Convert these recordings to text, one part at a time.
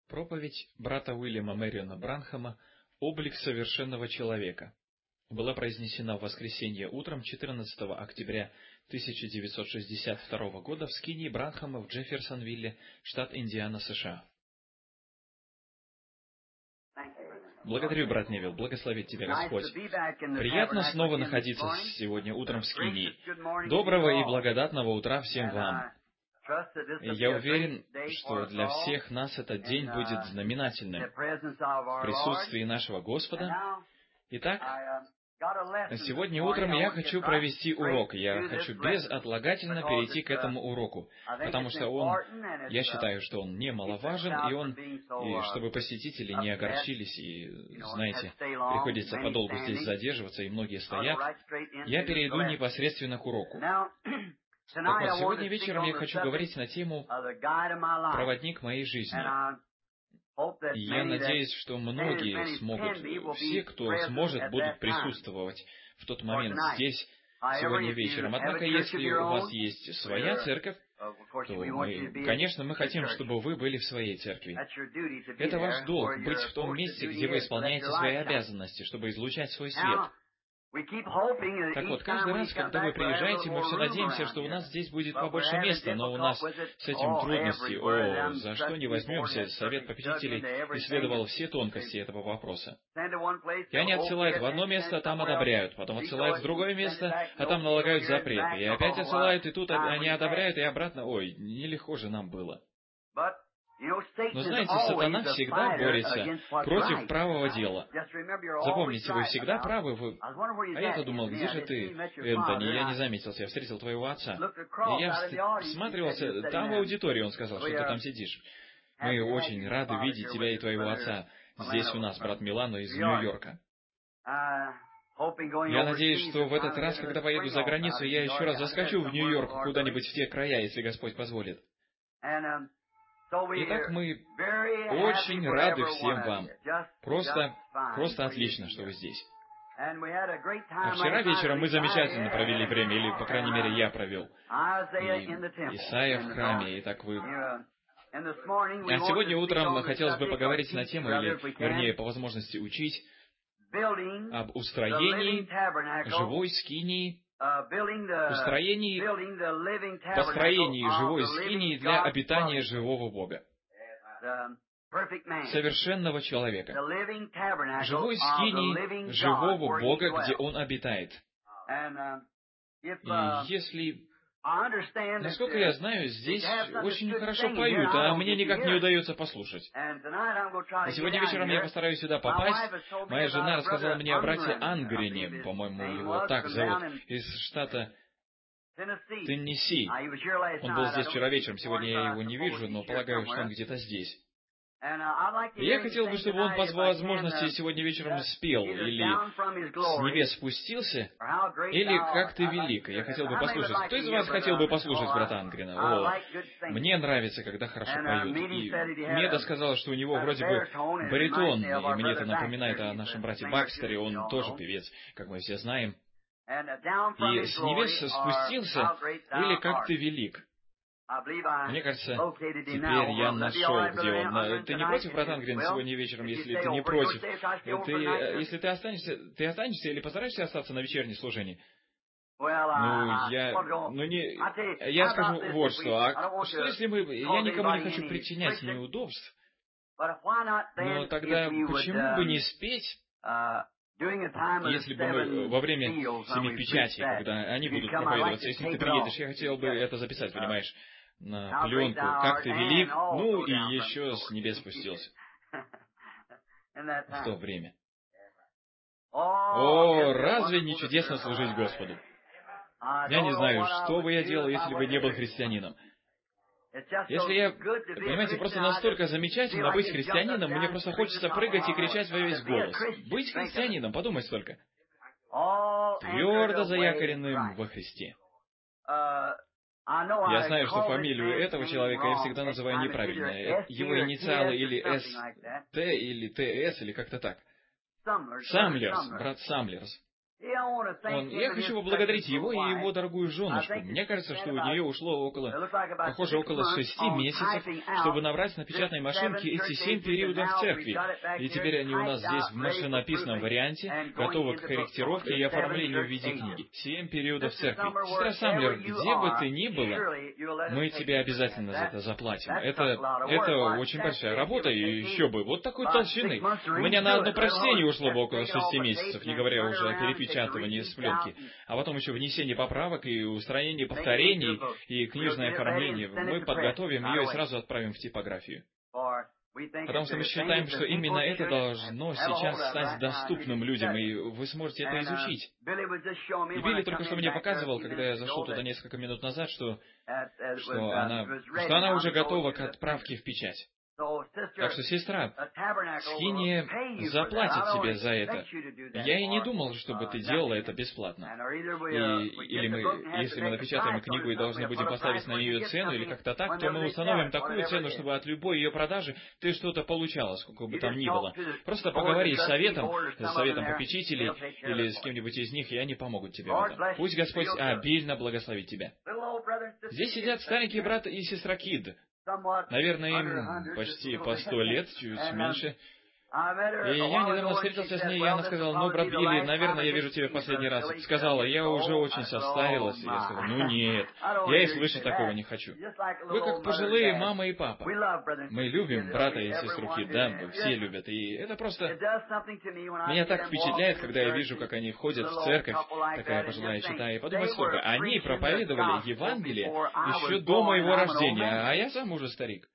Проповедь брата Уильяма Мэриона Бранхама «Облик совершенного человека» была произнесена в воскресенье утром 14 октября 1962 года в скинии Бранхама в Джефферсонвилле, штат Индиана, США. Благодарю, брат Невилл, благословит тебя Господь. Приятно снова находиться сегодня утром в скинии. Доброго и благодатного утра всем вам. Я уверен, что для всех нас этот день будет знаменательным в присутствии нашего Господа. Итак, сегодня утром я хочу провести урок. Я хочу безотлагательно перейти к этому уроку, потому что я считаю, что он немаловажен, и чтобы посетители не огорчились, и, знаете, приходится подолгу здесь задерживаться, и многие стоят, я перейду непосредственно к уроку. Так вот, сегодня вечером я хочу говорить на тему «Проводник моей жизни». И я надеюсь, что многие смогут, все, кто сможет, будут присутствовать в тот момент здесь, сегодня вечером. Однако, если у вас есть своя церковь, то конечно, мы хотим, чтобы вы были в своей церкви. Это ваш долг — быть в том месте, где вы исполняете свои обязанности, чтобы излучать свой свет. Так вот, каждый раз, когда вы приезжаете, мы все надеемся, что у нас здесь будет побольше места, но у нас с этим трудности. За что не возьмемся, Совет попечителей исследовал все тонкости этого вопроса. И они отсылают в одно место, а там одобряют, потом отсылают в другое место, а там налагают запреты, и опять отсылают, и тут они одобряют, и обратно. Нелегко же нам было. Но знаете, сатана всегда борется против правого дела. Запомните, вы всегда правы. А я-то думал, где же ты, Энтони? Я не заметился, я встретил твоего отца. И я всматривался, там в аудитории он сказал, что ты там сидишь. Мы очень рады видеть тебя и твоего отца здесь у нас, брат Милано из Нью-Йорка. Я надеюсь, что в этот раз, когда поеду за границу, я еще раз заскочу в Нью-Йорк, куда-нибудь в те края, если Господь позволит. Итак, мы очень рады всем вам. Просто отлично, что вы здесь. А вчера вечером мы замечательно провели время, или, по крайней мере, я провел. И Исайя в храме, и так вы... А сегодня утром хотелось бы поговорить на тему, или, вернее, по возможности учить об устроении живой скинии, построении живой скинии для обитания живого Бога, совершенного человека, живой скинии живого Бога, где Он обитает. И если... Насколько я знаю, здесь очень хорошо поют, а мне никак не удается послушать. И сегодня вечером я постараюсь сюда попасть. Моя жена рассказала мне о брате Ангрене, по-моему, его так зовут, из штата Теннесси. Он был здесь вчера вечером, сегодня я его не вижу, но полагаю, что он где-то здесь. И я хотел бы, чтобы он по возможности сегодня вечером спел, или с небес спустился, или как ты велик. Я хотел бы послушать. Кто из вас хотел бы послушать брата Ангрена? Мне нравится, когда хорошо поют. И Меда сказала, что у него вроде бы баритон, и мне это напоминает о нашем брате Бакстере, он тоже певец, как мы все знаем. И с небес спустился, или как ты велик. Мне кажется, теперь я нашел, где он. Ты не против, брат Ангрен, сегодня вечером, если ты не против? Если ты останешься или постараешься остаться на вечернее служение? Я скажу вот что. А что если я никому не хочу причинять неудобств, но тогда почему бы не спеть, если бы мы во время семи печатей, когда они будут проповедоваться, если ты приедешь, я хотел бы это записать, понимаешь, на пленку, как ты велик, и еще с небес спустился. В то время. Разве не чудесно служить Господу? Я не знаю, что бы я делал, если бы не был христианином. Понимаете, просто настолько замечательно быть христианином, мне просто хочется прыгать и кричать во весь голос. Быть христианином, подумай столько. Твердо заякоренным во Христе. Я знаю, что фамилию этого человека я всегда называю неправильно. Его инициалы или СТ, или ТС, или как-то так. Самлерс, брат Самлерс. Я хочу поблагодарить его и его дорогую женушку. Мне кажется, что у нее ушло похоже, около 6 месяцев, чтобы набрать на печатной машинке эти 7 периодов в церкви. И теперь они у нас здесь в машинописном варианте, готовы к корректировке и оформлению в виде книги. 7 периодов в церкви. Сестра Саммер, где бы ты ни была, мы тебе обязательно за это заплатим. Это очень большая работа, и еще бы, вот такой толщины. У меня на одно прочтение ушло бы около 6 месяцев, не говоря уже о перепечатывании с пленки. А потом еще внесение поправок и устранение повторений и книжное оформление. Мы подготовим ее и сразу отправим в типографию. Потому что мы считаем, что именно это должно сейчас стать доступным людям, и вы сможете это изучить. И Билли только что мне показывал, когда я зашел туда несколько минут назад, что она уже готова к отправке в печать. Так что, сестра, скиния заплатит тебе за это. Я и не думал, чтобы ты делала это бесплатно. Если мы напечатаем книгу и должны будем поставить на нее цену или как-то так, то мы установим такую цену, чтобы от любой ее продажи ты что-то получала, сколько бы там ни было. Просто поговори с советом попечителей или с кем-нибудь из них, и они помогут тебе в этом. Пусть Господь обильно благословит тебя. Здесь сидят старенький брат и сестра Кид. Наверное, им почти по 100 лет, чуть меньше. И я недавно встретился с ней, и она сказала, брат Билли, наверное, я вижу тебя в последний раз. Сказала, я уже очень состарилась. И я сказал, нет, я и слышать такого не хочу. Вы как пожилые мама и папа. Мы любим брата и сестру Кид, да, все любят. И это просто... Меня так впечатляет, когда я вижу, как они входят в церковь, такая пожилая чита, и подумать только, они проповедовали Евангелие еще до моего рождения, а я сам уже старик.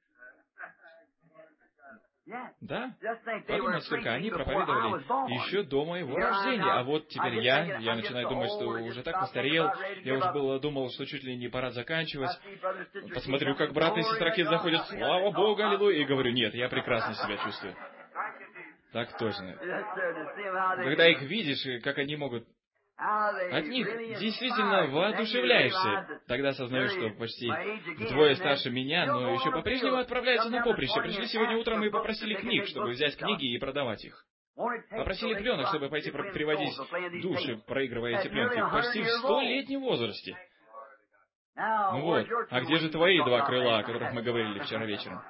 Да, подумать только, они проповедовали еще до моего рождения, а вот теперь я начинаю думать, что уже так постарел, я уже было думал, что чуть ли не пора заканчивать. Посмотрю, как брат и сестра Кид заходят, слава Богу, аллилуйя, и говорю, нет, я прекрасно себя чувствую. Так точно. Когда их видишь, как они могут... От них действительно воодушевляешься. Тогда осознаешь, что почти вдвое старше меня, но еще по-прежнему отправляются на поприще. Пришли сегодня утром и попросили книг, чтобы взять книги и продавать их. Попросили пленок, чтобы пойти приводить души, проигрывая эти пленки, почти в 100-летнем возрасте. Ну вот, а где же твои 2 крыла, о которых мы говорили вчера вечером?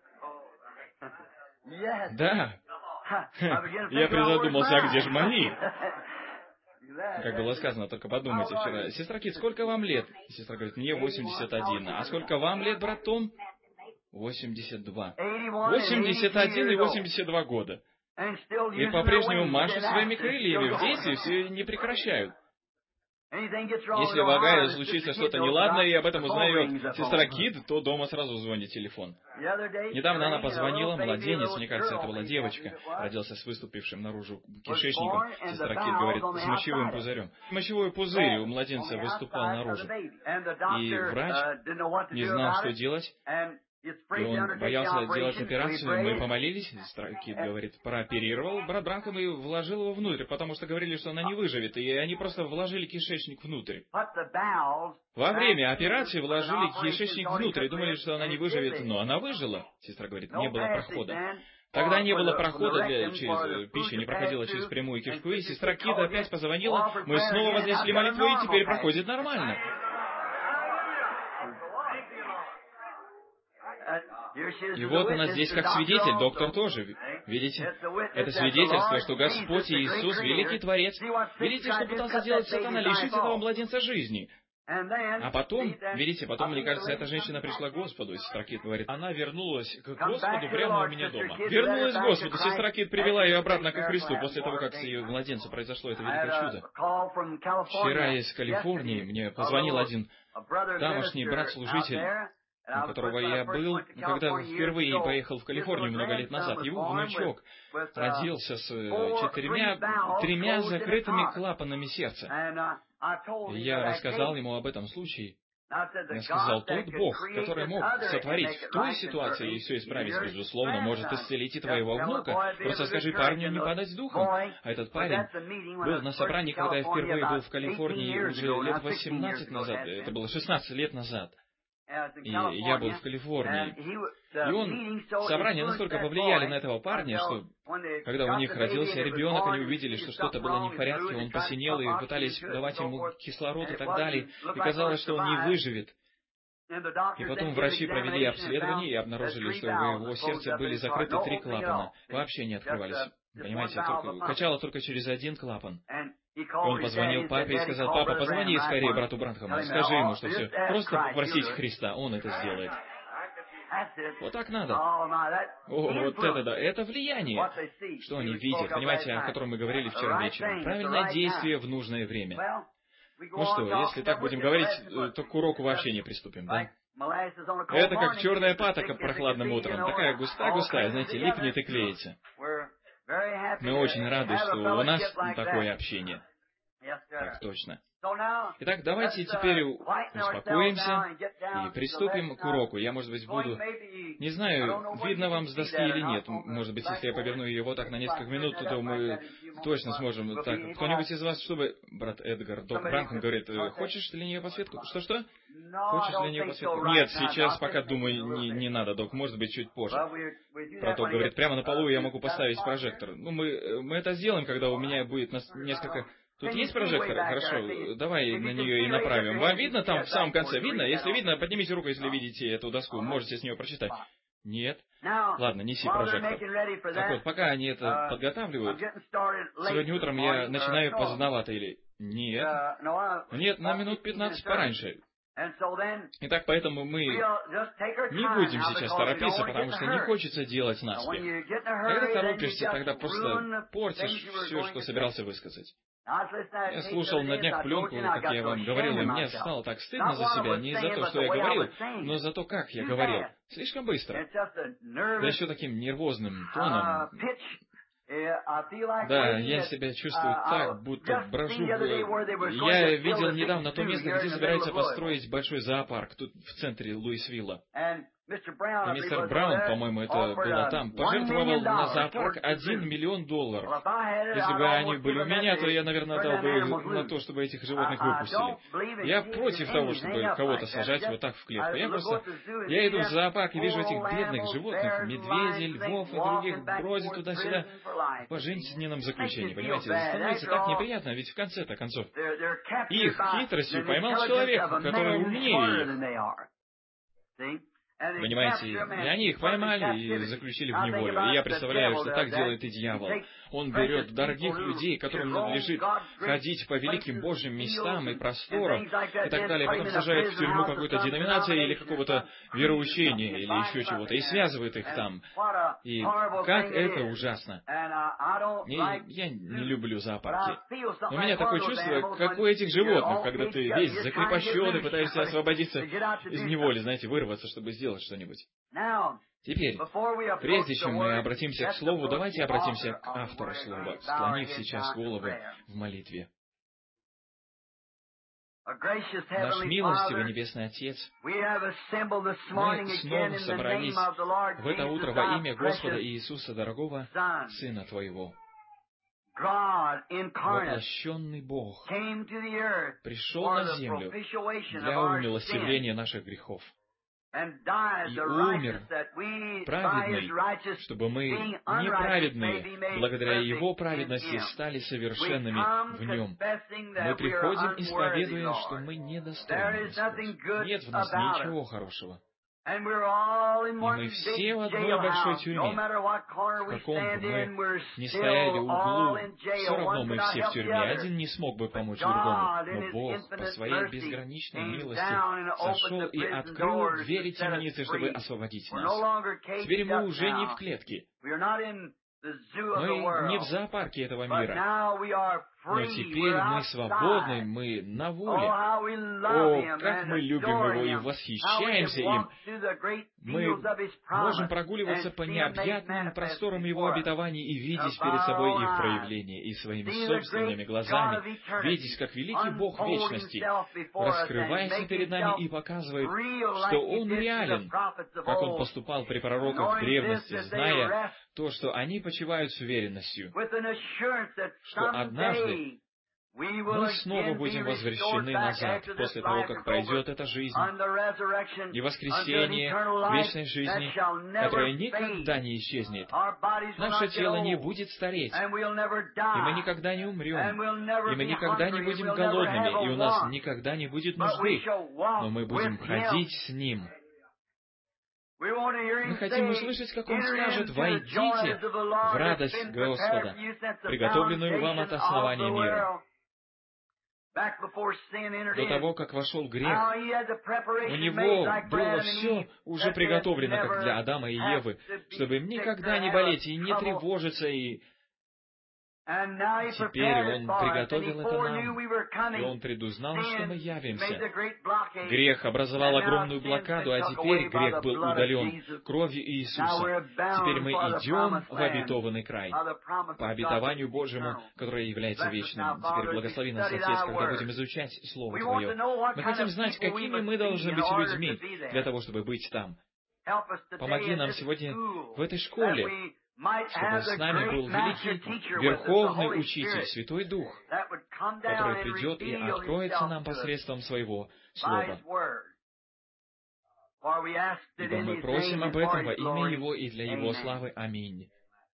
Да. Я призадумался, а где же мои? Как было сказано, только подумайте вчера. Сестра Кид, сколько вам лет? Сестра говорит, мне 81. А сколько вам лет, брат Том? 82. 81 и 82 года. И по-прежнему машут своими крыльями. В действии все не прекращают. Если в Огайо случится что-то неладное, и об этом узнает сестра Кид, то дома сразу звонит телефон. Недавно она позвонила, младенец, мне кажется, это была девочка, родился с выступившим наружу кишечником. Сестра Кид говорит, с мочевым пузырем. Мочевой пузырь у младенца выступал наружу. И врач не знал, что делать. И он боялся делать операцию. Мы помолились, сестра Кид говорит, прооперировал брат Бранхам и вложил его внутрь, потому что говорили, что она не выживет, и они просто вложили кишечник внутрь. Во время операции вложили кишечник внутрь и думали, что она не выживет, но она выжила. Сестра говорит, не было прохода. Тогда не было прохода, пища не проходила через прямую кишку, и сестра Кид опять позвонила, мы снова вознесли молитву, и теперь проходит нормально. И вот она здесь как свидетель, доктор тоже. Видите? Это свидетельство, что Господь Иисус — великий Творец. Видите, что пытался сделать сатана, лишить этого младенца жизни. А потом, видите, мне кажется, эта женщина пришла к Господу, и сестра Кид говорит, она вернулась к Господу прямо у меня дома. Вернулась к Господу, сестра Кид привела ее обратно ко Христу после того, как с ее младенцем произошло это великое чудо. Вчера из Калифорнии мне позвонил один тамошний брат-служитель, у которого я был, когда впервые поехал в Калифорнию много лет назад. Его внучок родился с 3 закрытыми клапанами сердца. И я рассказал ему об этом случае. Я сказал, тот Бог, который мог сотворить в той ситуации и все исправить, безусловно, может исцелить и твоего внука. Просто скажи парню не падать духом. А этот парень был на собрании, когда я впервые был в Калифорнии уже лет 18 назад. Это было 16 лет назад. И я был в Калифорнии. Собрания настолько повлияли на этого парня, что когда у них родился ребенок, они увидели, что что-то было не в порядке, он посинел, и пытались давать ему кислород и так далее, и казалось, что он не выживет. И потом врачи провели обследование и обнаружили, что в его сердце были закрыты 3 клапана, вообще не открывались. Понимаете, качало только через 1 клапан. Он позвонил папе и сказал: «Папа, позвони скорее брату Бранхаму, скажи ему, что все. Просто попросите Христа, он это сделает». Вот так надо. Вот это да, это влияние, что они видят, понимаете, о котором мы говорили вчера вечером. Правильное действие в нужное время. Ну что, если так будем говорить, то к уроку вообще не приступим, да? Это как черная патока прохладным утром, такая густая-густая, знаете, липнет и клеится. Мы очень рады, что у нас такое общение. Так точно. Итак, давайте теперь успокоимся и приступим к уроку. Я, может быть, буду... Не знаю, видно вам с доски или нет. Может быть, если я поверну ее вот так на несколько минут, то мы точно сможем... Так, кто-нибудь из вас, чтобы... Брат Эдгар, док Бранхам говорит: «Хочешь для нее подсветку?» Что-что? Хочешь для нее подсветку? Нет, сейчас пока, думаю, не надо, док. Может быть, чуть позже. Браток говорит: «Прямо на полу я могу поставить прожектор». Ну, мы это сделаем, когда у меня будет несколько... Тут есть прожектор? Хорошо, давай на нее и направим. Вам видно там в самом конце? Видно? Если видно, поднимите руку, если видите эту доску. Можете с нее прочитать. Нет? Ладно, неси прожектор. Так вот, пока они это подготавливают, сегодня утром я начинаю поздновато или... Нет? Нет, на минут 15 пораньше. Итак, поэтому мы не будем сейчас торопиться, потому что не хочется делать наспех. Когда торопишься, тогда просто портишь все, что собирался высказать. Я слушал на днях пленку, как я вам говорил, и мне стало так стыдно за себя, не за то, что я говорил, но за то, как я говорил. Слишком быстро. Да еще таким нервозным тоном. Да, я себя чувствую так, будто брожу. Я видел недавно то место, где собираются построить большой зоопарк, тут в центре Луисвилла. И мистер Браун, по-моему, это было там, пожертвовал на зоопарк $1 миллион. Если бы они были у меня, то я, наверное, дал бы на то, чтобы этих животных выпустили. Я против того, чтобы кого-то сажать вот так в клетку. Я иду в зоопарк и вижу этих бедных животных, медведей, львов и других, бродят туда-сюда в пожизненном заключении, понимаете? Становится так неприятно, ведь в конце-то концов их хитростью поймал человек, который умнее их. Понимаете, и они их поймали и заключили в неволю. И я представляю, что так делает и дьявол. Он берет дорогих людей, которым надлежит ходить по великим Божьим местам и просторам, и так далее, потом сажает в тюрьму какой-то деноминации или какого-то вероучения, или еще чего-то, и связывает их там. И как это ужасно. И я не люблю зоопарки. Но у меня такое чувство, как у этих животных, когда ты весь закрепощен и пытаешься освободиться из неволи, знаете, вырваться, чтобы сделать что-нибудь. Теперь, прежде чем мы обратимся к Слову, давайте обратимся к автору Слова, склонив сейчас головы в молитве. Наш милостивый Небесный Отец, мы снова собрались в это утро во имя Господа Иисуса, дорогого Сына Твоего. Воплощенный Бог пришел на землю для умилостивления наших грехов. И умер праведный, чтобы мы, неправедные, благодаря Его праведности, стали совершенными в Нем. Мы приходим, исповедуя, что мы недостойны, Господь. Нет в нас ничего хорошего. И мы все в одной большой тюрьме. В каком бы мы ни стояли углу, все равно мы все в тюрьме. Один не смог бы помочь другому. Но Бог по Своей безграничной милости сошел и открыл двери темницы, чтобы освободить нас. Теперь мы уже не в клетке. Мы не в зоопарке этого мира. Но теперь мы свободны, мы на воле. О, как мы любим Его и восхищаемся им! Мы можем прогуливаться по необъятным просторам Его обетований и видеть перед собой их проявление, и своими собственными глазами видеть, как великий Бог вечности раскрывается перед нами и показывает, что Он реален, как Он поступал при пророках в древности, зная то, что они почивают с уверенностью, что однажды мы снова будем возвращены назад после того, как пройдет эта жизнь и воскресение вечной жизни, которая никогда не исчезнет. Наше тело не будет стареть, и мы никогда не умрем, и мы никогда не будем голодными, и у нас никогда не будет нужды, но мы будем ходить с Ним. Мы хотим услышать, как Он скажет: «Войдите в радость Господа, приготовленную вам от основания мира». До того, как вошел грех, у Него было все уже приготовлено, как для Адама и Евы, чтобы им никогда не болеть и не тревожиться, и теперь Он приготовил это нам, и Он предузнал, что мы явимся. Грех образовал огромную блокаду, а теперь грех был удален кровью Иисуса. Теперь мы идем в обетованный край, по обетованию Божьему, которое является вечным. Теперь благослови нас, Отец, когда будем изучать Слово Твое. Мы хотим знать, какими мы должны быть людьми для того, чтобы быть там. Помоги нам сегодня в этой школе, чтобы с нами был великий Верховный Учитель, Святой Дух, который придет и откроется нам посредством Своего Слова. Ибо мы просим об этом во имя Его и для Его славы. Аминь.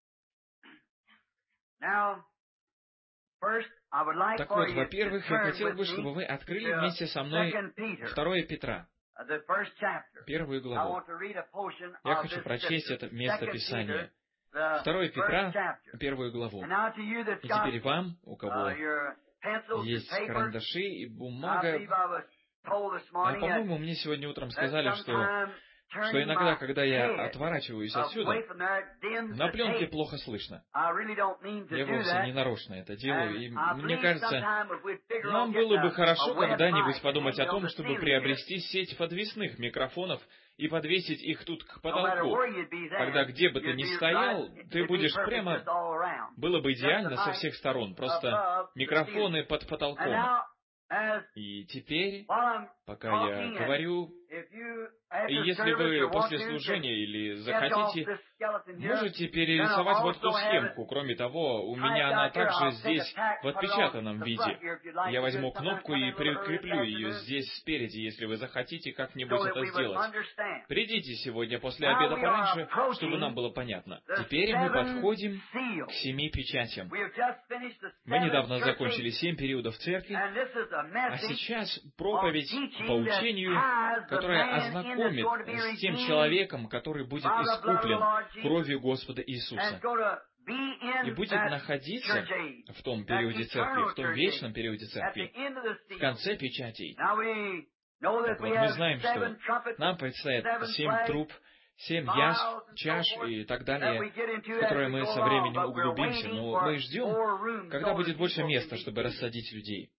Так вот, во-первых, я хотел бы, чтобы вы открыли вместе со мной 2 Петра, 1 главу. Я хочу прочесть это место Писания. 2 Петра, 1 главу. И теперь вам, у кого есть карандаши и бумага, по-моему, мне сегодня утром сказали, что иногда, когда я отворачиваюсь отсюда, на пленке плохо слышно. Я вовсе не нарочно это делаю, и мне кажется, нам было бы хорошо когда-нибудь подумать о том, чтобы приобрести сеть подвесных микрофонов и подвесить их тут к потолку. Когда где бы ты ни стоял, ты будешь прямо... Было бы идеально со всех сторон, просто микрофоны под потолком. И теперь, пока я говорю, и если вы после служения или захотите, можете перерисовать вот эту схемку. Кроме того, у меня она также здесь в отпечатанном виде. Я возьму кнопку и прикреплю ее здесь спереди, если вы захотите как-нибудь это сделать. Придите сегодня после обеда пораньше, чтобы нам было понятно. Теперь мы подходим к 7 печатям. Мы недавно закончили 7 периодов церкви, а сейчас проповедь по учению, которая ознакомит с тем человеком, который будет искуплен кровью Господа Иисуса и будет находиться в том периоде церкви, в том вечном периоде церкви, в конце печатей. Так вот, мы знаем, что нам предстоят 7 труб, 7 чаш и так далее, в которые мы со временем углубимся, но мы ждем, когда будет больше места, чтобы рассадить людей.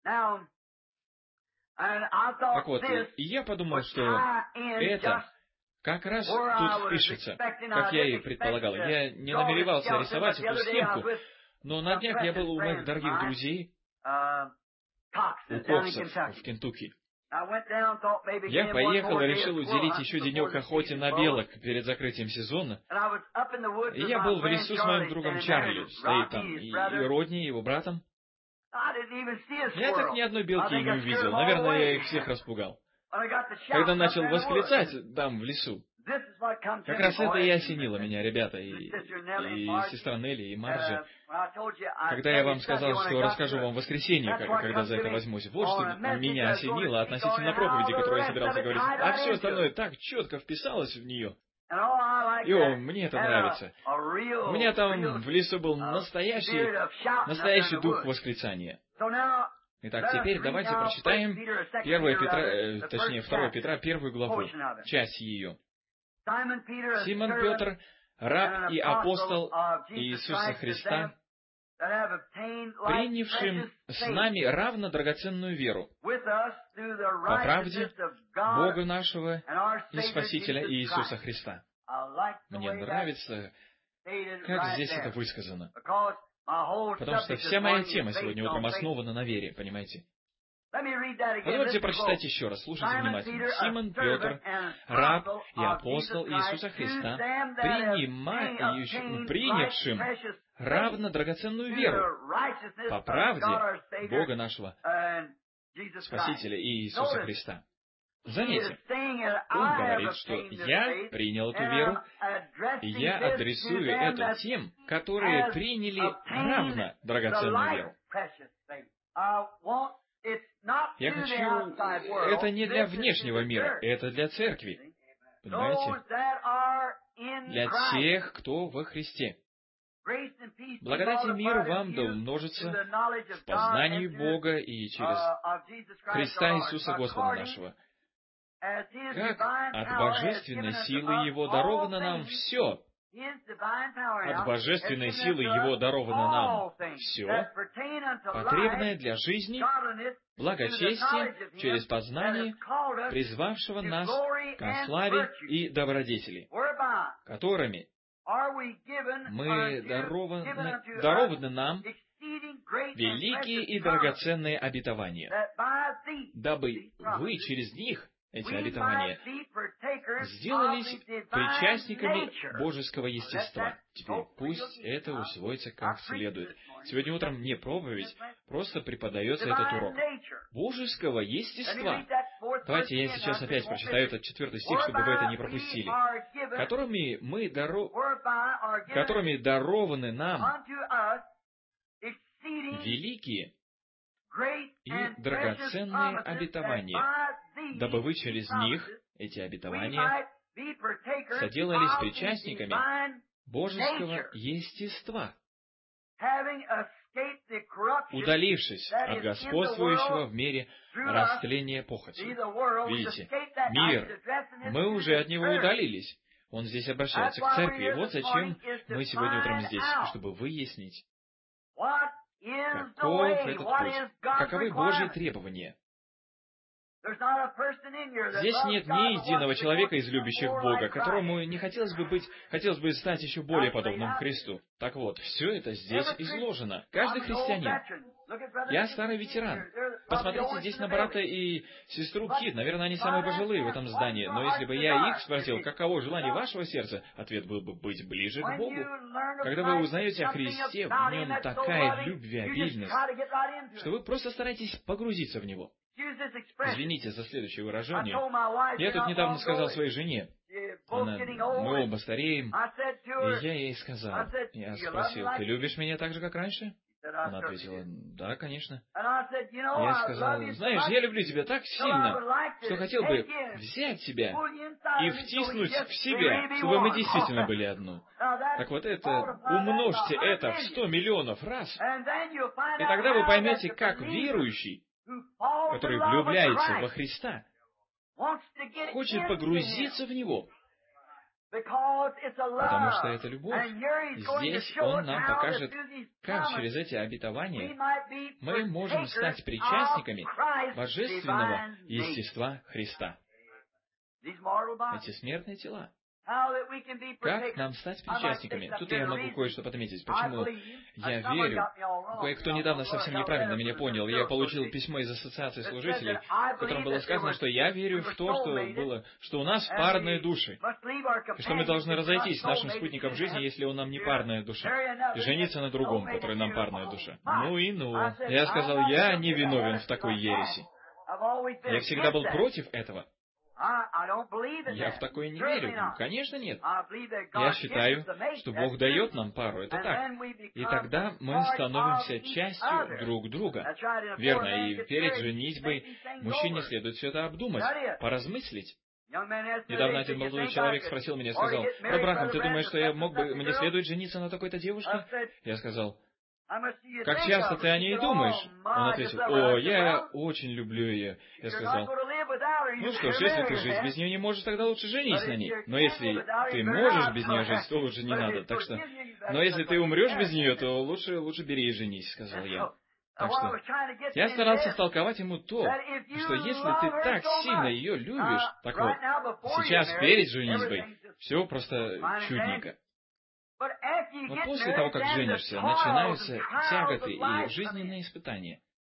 Так вот, и я подумал, что это как раз тут впишется, как я и предполагал. Я не намеревался рисовать эту схемку, но на днях я был у моих дорогих друзей, у Коксов в Кентукки. Я поехал и решил уделить еще денек охоте на белок перед закрытием сезона. И я был в лесу с моим другом Чарли, стоит там, и Родни, его братом. Я так ни одной белки и не увидел. Наверное, я их всех распугал. Когда начал восклицать там, в лесу, как раз это и осенило меня, ребята, и сестра Нелли, и Марджи. Когда я вам сказал, что расскажу вам в воскресенье, когда за это возьмусь, вот что меня осенило относительно проповеди, которую я собирался говорить. А все остальное так четко вписалось в нее. И мне это нравится. У меня там в лесу был настоящий дух восклицания. Итак, теперь давайте прочитаем 2 Петра, 1 главу, часть ее. Симон Петр, раб и апостол Иисуса Христа, принявшим с нами равно драгоценную веру, по правде Бога нашего и Спасителя Иисуса Христа. Мне нравится, как здесь это высказано. Потому что вся моя тема сегодня утром основана на вере, понимаете? Позвольте прочитать еще раз, слушайте внимательно. Симон Петр, раб и апостол Иисуса Христа, принявшим равно драгоценную веру по правде Бога нашего Спасителя Иисуса Христа. Заметьте, он говорит, что я принял эту веру, и я адресую это тем, которые приняли равно драгоценную веру. Я хочу... Это не для внешнего мира, это для церкви. Понимаете? Для тех, кто во Христе. Благодать и мир вам да умножится в познании Бога и через Христа Иисуса Господа нашего. Как от божественной силы Его даровано нам все. От божественной силы Его даровано нам все, потребное для жизни, благочестия, через познание, призвавшего нас ко славе и добродетели, которыми мы дарованы нам великие и драгоценные обетования, дабы вы через них, эти обетования, сделались причастниками божеского естества. Теперь пусть это усвоится как следует. Сегодня утром не проповедь, просто преподается этот урок. Божеского естества. Давайте я сейчас опять прочитаю этот 4 стих, чтобы вы это не пропустили. Которыми дарованы нам великие и драгоценные обетования, дабы вы через них, эти обетования, соделались причастниками божеского естества, удалившись от господствующего в мире растления похоти. Видите, мир, мы уже от него удалились. Он здесь обращается к церкви. Вот зачем мы сегодня утром здесь, чтобы выяснить, каков этот путь, каковы Божьи требования. Здесь нет ни единого человека из любящих Бога, которому не хотелось бы стать еще более подобным Христу. Так вот, все это здесь изложено. Каждый христианин. Я старый ветеран. Посмотрите здесь на брата и сестру Кит. Наверное, они самые пожилые в этом здании. Но если бы я их спросил, каково желание вашего сердца, ответ был бы быть ближе к Богу. Когда вы узнаете о Христе, в нем такая любвеобильность, что вы просто стараетесь погрузиться в Него. Извините за следующее выражение. Я тут недавно сказал своей жене, мы оба стареем, и я ей сказал, я спросил, ты любишь меня так же, как раньше? Она ответила, да, конечно. Я сказал, знаешь, я люблю тебя так сильно, что хотел бы взять тебя и втиснуть в себя, чтобы мы действительно были одно. Так вот умножьте это в 100 миллионов раз, и тогда вы поймете, как верующий, который влюбляется во Христа, хочет погрузиться в Него, потому что это любовь. Здесь Он нам покажет, как через эти обетования мы можем стать причастниками божественного естества Христа. Эти смертные тела. Как нам стать причастниками? Тут я могу кое-что подметить. Почему я верю? Кое-кто недавно совсем неправильно меня понял. Я получил письмо из Ассоциации служителей, в котором было сказано, что я верю в то, что у нас парные души, и что мы должны разойтись с нашим спутником жизни, если он нам не парная душа, и жениться на другом, который нам парная душа. Ну и ну. Я сказал, я не виновен в такой ереси. Я всегда был против этого. Я в такое не верю. Конечно, нет. Я считаю, что Бог дает нам пару, это так. И тогда мы становимся частью друг друга. Верно, и перед женитьбой мужчине следует все это обдумать, поразмыслить. Недавно один молодой человек спросил меня, сказал, «Брат Брахам, ты думаешь, что мне следует жениться на такой-то девушке?» Я сказал, «Как часто ты о ней думаешь?» Он ответил, «О, я очень люблю ее». Я сказал, «Ну что ж, если ты жить без нее не можешь, тогда лучше женись на ней. Но если ты можешь без нее жить, то лучше не надо. Но если ты умрешь без нее, то лучше бери и женись», сказал я. Так что я старался столковать ему то, что если ты так сильно ее любишь, так вот, сейчас перед женитьбой все просто чудненько. Но после того, как женишься, начинаются тяготы и жизненные испытания.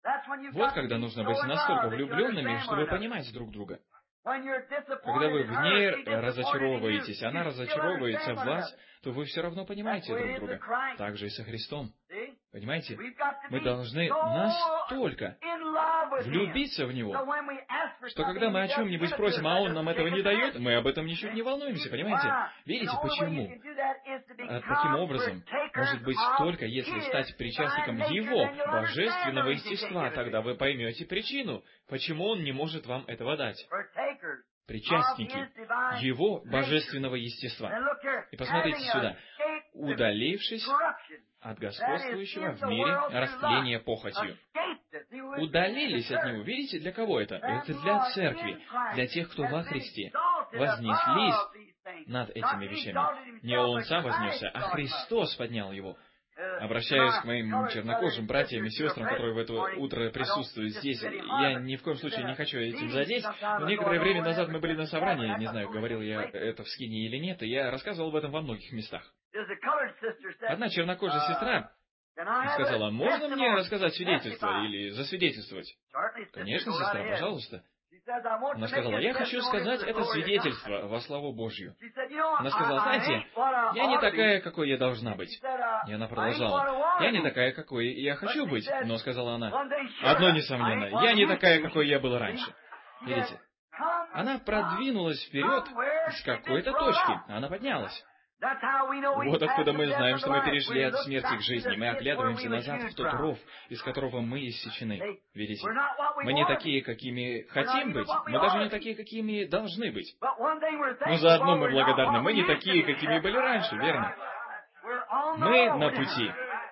Вот когда нужно быть настолько влюбленными, чтобы понимать друг друга. Когда вы в ней разочаровываетесь, она разочаровывается в вас, то вы все равно понимаете друг друга. Так же и со Христом. Понимаете? Мы должны настолько влюбиться в Него, что когда мы о чем-нибудь просим, а Он нам этого не дает, мы об этом ничуть не волнуемся, понимаете? Видите, почему? Таким образом, может быть только, если стать причастником Его божественного естества, тогда вы поймете причину, почему Он не может вам этого дать. Причастники Его божественного естества. И посмотрите сюда. Удалившись от господствующего в мире растления похотью. Удалились от него. Видите, для кого это? Это для церкви, для тех, кто во Христе. Вознеслись над этими вещами. Не он сам вознесся, а Христос поднял его. Обращаюсь к моим чернокожим братьям и сестрам, которые в это утро присутствуют здесь. Я ни в коем случае не хочу этим задеть, но некоторое время назад мы были на собрании, не знаю, говорил я это в скине или нет, и я рассказывал об этом во многих местах. Одна чернокожая сестра сказала: можно мне рассказать свидетельство или засвидетельствовать? Конечно, сестра, пожалуйста. Она сказала: я хочу сказать это свидетельство во славу Божью. Она сказала: знаете, я не такая, какой я должна быть. И она продолжала: я не такая, какой я хочу быть. Но, сказала она, одно несомненно, я не такая, какой я была раньше. Видите? Она продвинулась вперед с какой-то точки. Она поднялась. Вот откуда мы знаем, что мы перешли от смерти к жизни. Мы оглядываемся назад в тот ров, из которого мы иссечены. Видите? Мы не такие, какими хотим быть, мы даже не такие, какими должны быть. Но заодно мы благодарны. Мы не такие, какими были раньше, верно? Мы на пути.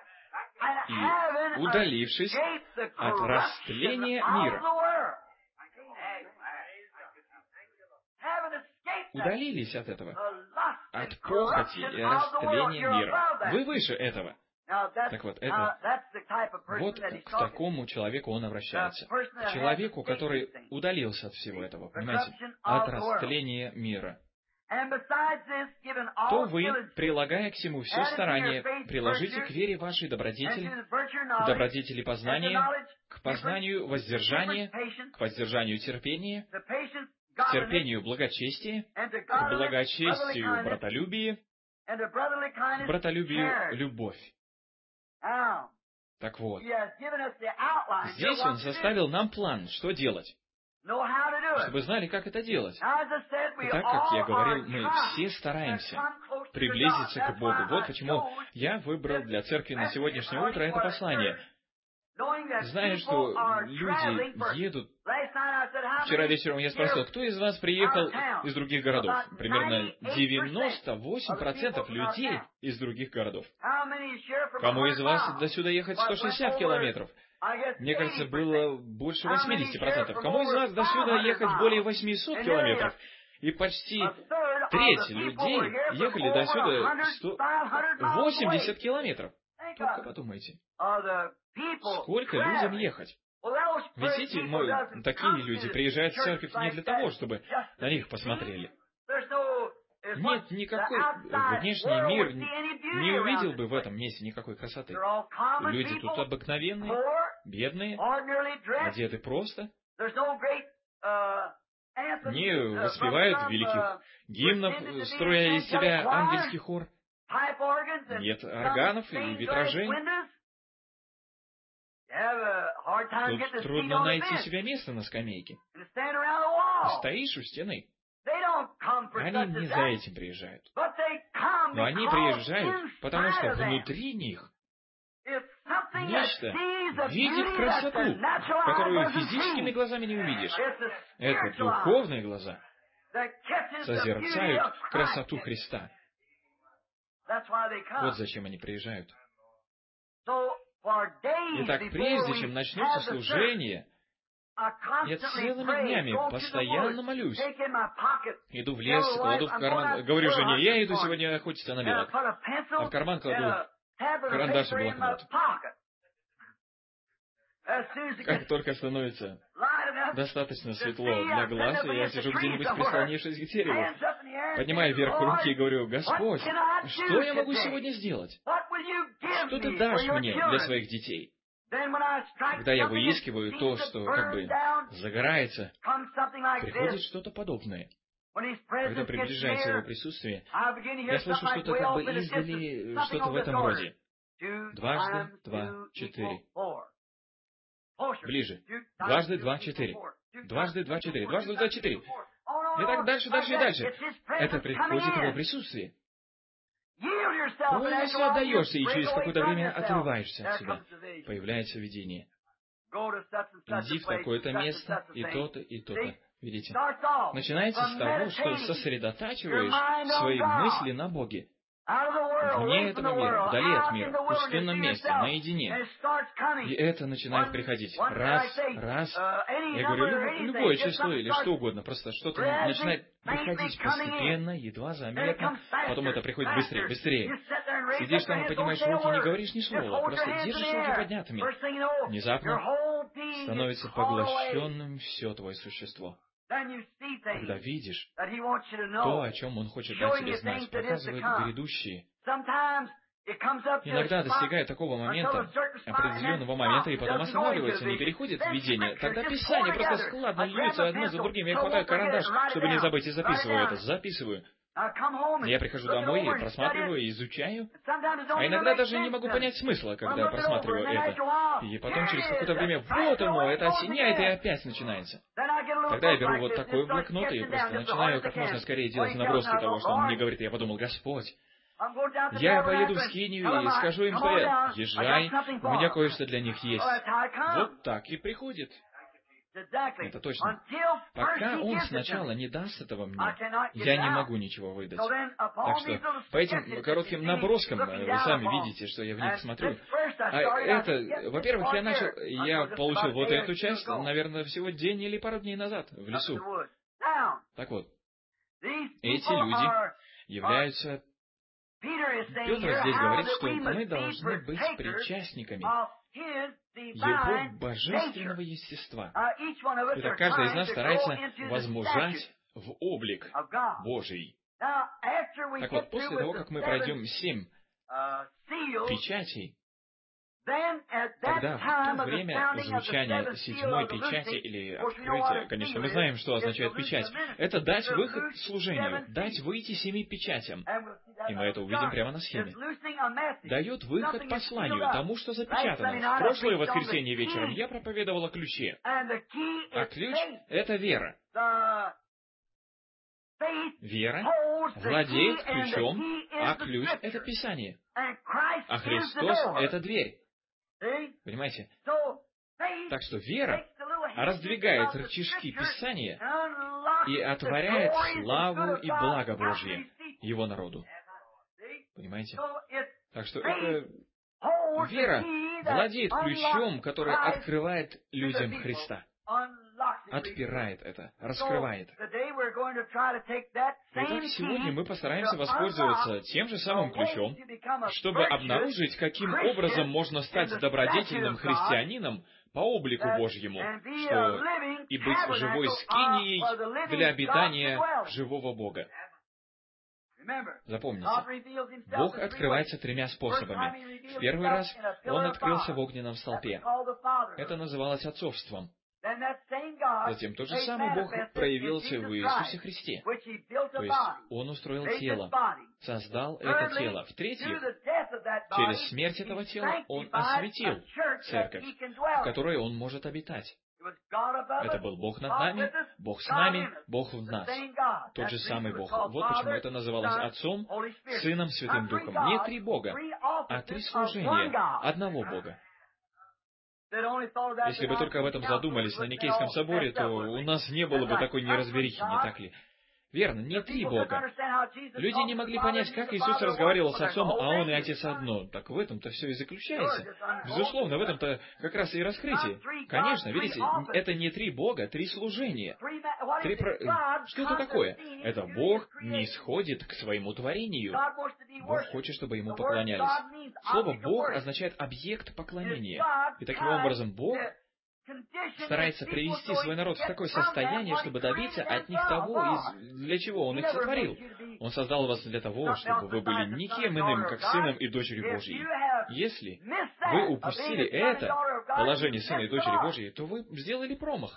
И удалившись от растления мира, удалились от этого, от похоти и растления мира. Вы выше этого. Так вот, вот к такому человеку он обращается. К человеку, который удалился от всего этого, понимаете, от растления мира. То вы, прилагая к всему все старание, приложите к вере вашей добродетель, к добродетели познания, к познанию воздержание, к воздержанию терпение, к терпению благочестие, к благочестию братолюбие, к братолюбию любовь. Так вот, здесь он составил нам план, что делать, чтобы знали, как это делать. И так, как я говорил, мы все стараемся приблизиться к Богу. Вот почему я выбрал для церкви на сегодняшнее утро это послание. Зная, что люди едут... Вчера вечером я спросил, кто из вас приехал из других городов? Примерно 98% людей из других городов. Кому из вас до сюда ехать 160 километров? Мне кажется, было больше 80%. Кому из вас до сюда ехать более 800 километров? И почти треть людей ехали до сюда 80 километров. Только подумайте, сколько людям ехать? Ведь эти такие люди приезжают в церковь не для того, чтобы на них посмотрели. Нет, никакой внешний мир не увидел бы в этом месте никакой красоты. Люди тут обыкновенные, бедные, одеты просто, не воспевают великих гимнов, строя из себя ангельский хор. Нет органов и витражей. Тут трудно найти себе место на скамейке. Стоишь у стены. Они не за этим приезжают. Но они приезжают, потому что внутри них нечто видит красоту, которую физическими глазами не увидишь. Это духовные глаза созерцают красоту Христа. Вот зачем они приезжают. Итак, прежде чем начнется служение, я целыми днями постоянно молюсь. Иду в лес, кладу в карман, говорю жене, я иду сегодня охотиться на белок. А в карман кладу карандаш и блокнот. Как только становится достаточно светло для глаз, я сижу где-нибудь, прислонившись к дереву, поднимаю вверх руки и говорю: Господь, что я могу сегодня сделать? Что ты дашь мне для своих детей? Когда я выискиваю то, что как бы загорается, приходит что-то подобное. Когда приближается Его присутствие, я слышу что-то как бы издали, что-то в этом роде. 2, 2, 4. Ближе. 2, 2, 4. 2, 2, 4. 2, 2, 4. И так дальше, дальше и дальше. Это приходит Его присутствие. Полностью отдаешься, и через какое-то время отрываешься от себя. Появляется видение. Иди в такое-то место, и то-то, и то-то. Видите? Начинается с того, что сосредотачиваешь свои мысли на Боге. Вне этого мира, вдали от мира, в пустынном месте, наедине. И это начинает приходить. Раз. Я говорю, любое число или что угодно, просто что-то начинает приходить постепенно, едва заметно, потом это приходит быстрее, быстрее. Сидишь там и поднимаешь руки, не говоришь ни слова, просто держишь руки поднятыми. Внезапно становится поглощенным все твое существо. Когда видишь то, о чем Он хочет дать тебе знать, показывает грядущие. Иногда достигает такого момента, определенного момента, и потом останавливается, не переходит в видение. Тогда Писание просто складно льются одно за другим. Я хватаю карандаш, чтобы не забыть, и записываю это. Записываю. Я прихожу домой и просматриваю, изучаю. А иногда даже не могу понять смысла, когда просматриваю это. И потом через какое-то время, вот оно, это осеняет, и опять начинается. Тогда я беру вот такой блокнот и просто начинаю как можно скорее делать наброски того, что он мне говорит. И я подумал, Господь, я поеду в Скинию и скажу им, что езжай, у меня кое-что для них есть. Вот так и приходит. Это точно. Пока Он сначала не даст этого мне, я не могу ничего выдать. Так что по этим коротким наброскам вы сами видите, что я в них смотрю. А это, во-первых, я получил вот эту часть, наверное, всего день или пару дней назад в лесу. Так вот, эти люди являются... Петр здесь говорит, что мы должны быть причастниками Его божественного естества. Итак, каждый из нас старается возмужать в облик Божий. Так вот, после того, как мы пройдем 7 печатей, тогда в то время звучания 7-й печати или открытия, конечно, мы знаем, что означает печать, это дать выход служению, дать выйти 7 печатям. И мы это увидим прямо на схеме. Дает выход посланию, тому, что запечатано. В прошлое воскресенье вечером я проповедовал о ключе. А ключ — это вера. Вера владеет ключом, а ключ — это Писание. А Христос — это дверь. Понимаете? Так что вера раздвигает рычажки Писания и отворяет славу и благо Божье Его народу. Понимаете? Так что это вера владеет ключом, который открывает людям Христа. Отпирает это, раскрывает. Итак, сегодня мы постараемся воспользоваться тем же самым ключом, чтобы обнаружить, каким образом можно стать добродетельным христианином по облику Божьему, и быть живой скинией для обитания живого Бога. Запомните, Бог открывается 3 способами. В первый раз Он открылся в огненном столпе. Это называлось отцовством. Затем тот же самый Бог проявился в Иисусе Христе. То есть Он устроил тело, создал это тело. В-третьих, через смерть этого тела Он осветил церковь, в которой Он может обитать. Это был Бог над нами, Бог с нами, Бог в нас. Тот же самый Бог. Вот почему это называлось Отцом, Сыном, Святым Духом. Не 3 Бога, а 3 служения одного Бога. Если бы только об этом задумались на Никейском соборе, то у нас не было бы такой неразберихи, не так ли? Верно, не 3 Бога. Люди не могли понять, как Иисус разговаривал с Отцом, а Он и Отец одно. Так в этом-то все и заключается. Безусловно, в этом-то как раз и раскрытие. Конечно, видите, это не 3 Бога, 3 служения. Что это такое? Это Бог не исходит к своему творению. Бог хочет, чтобы Ему поклонялись. Слово «Бог» означает объект поклонения. И таким образом Бог старается привести свой народ в такое состояние, чтобы добиться от них того, для чего Он их сотворил. Он создал вас для того, чтобы вы были никем иным, как сыном и дочерью Божьей. Если вы упустили это положение сына и дочери Божьей, то вы сделали промах.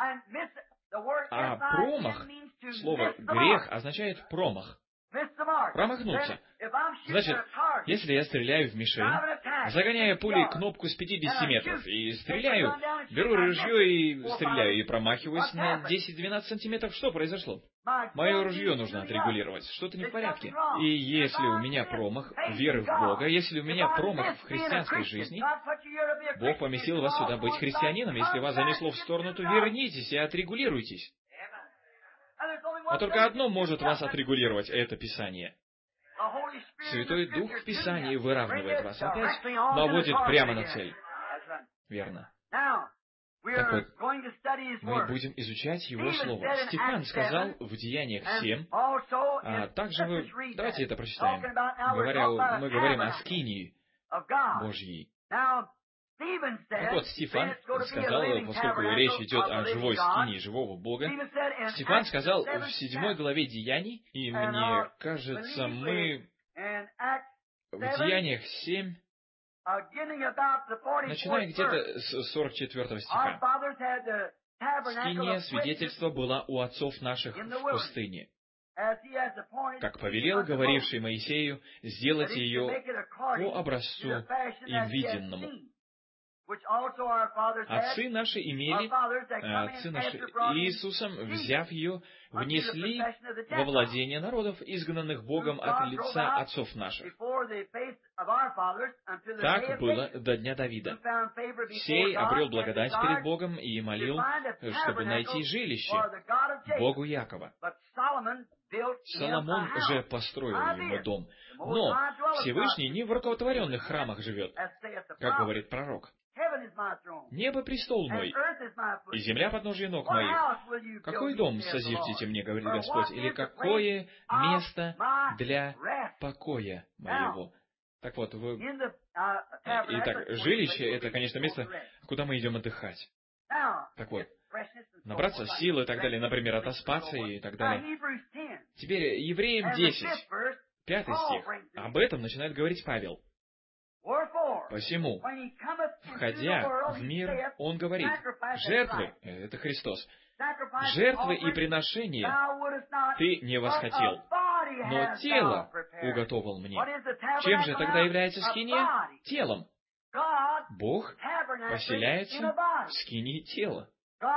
А промах, слово «грех» означает промах. Промахнуться. Значит, если я стреляю в мишень, загоняя пулей кнопку с 50 метров, и стреляю, беру ружье и стреляю, и промахиваюсь на 10-12 сантиметров, что произошло? Мое ружье нужно отрегулировать, что-то не в порядке. И если у меня промах веры в Бога, если у меня промах в христианской жизни, Бог поместил вас сюда быть христианином. Если вас занесло в сторону, то вернитесь и отрегулируйтесь. А только одно может вас отрегулировать, это Писание. Святой Дух в Писании выравнивает вас опять, наводит прямо на цель. Верно. Так вот, мы будем изучать Его Слово. Стефан сказал в Деяниях 7, а также давайте это прочитаем. Мы говорим о скинии Божьей. Так вот, Стефан сказал, поскольку речь идет о живой скинии, живого Бога, Стефан сказал в 7 главе Деяний, и мне кажется, мы в Деяниях 7, начиная где-то с 44 стиха. «Скиния свидетельства была у отцов наших в пустыне, как повелел говоривший Моисею сделать ее по образцу им виденному. Отцы наши Иисусом, взяв ее, внесли во владение народов, изгнанных Богом от лица отцов наших. Так было до дня Давида. Сей обрел благодать перед Богом и молил, чтобы найти жилище Богу Якова. Соломон же построил ему дом. Но Всевышний не в рукотворенных храмах живет, как говорит пророк. Небо — престол мой, и земля — подножие ног моих. Какой дом созидите мне, говорит Господь, или какое место для покоя моего?» Так вот, итак, жилище — это, конечно, место, куда мы идем отдыхать. Так вот, набраться сил и так далее, например, отоспаться и так далее. Теперь Евреям 10, 5 стих. Об этом начинает говорить Павел. «Посему, входя в мир, он говорит, жертвы, это Христос, жертвы и приношения ты не восхотел, но тело уготовал мне». Чем же тогда является скиния? Телом. Бог поселяется в скинии тела.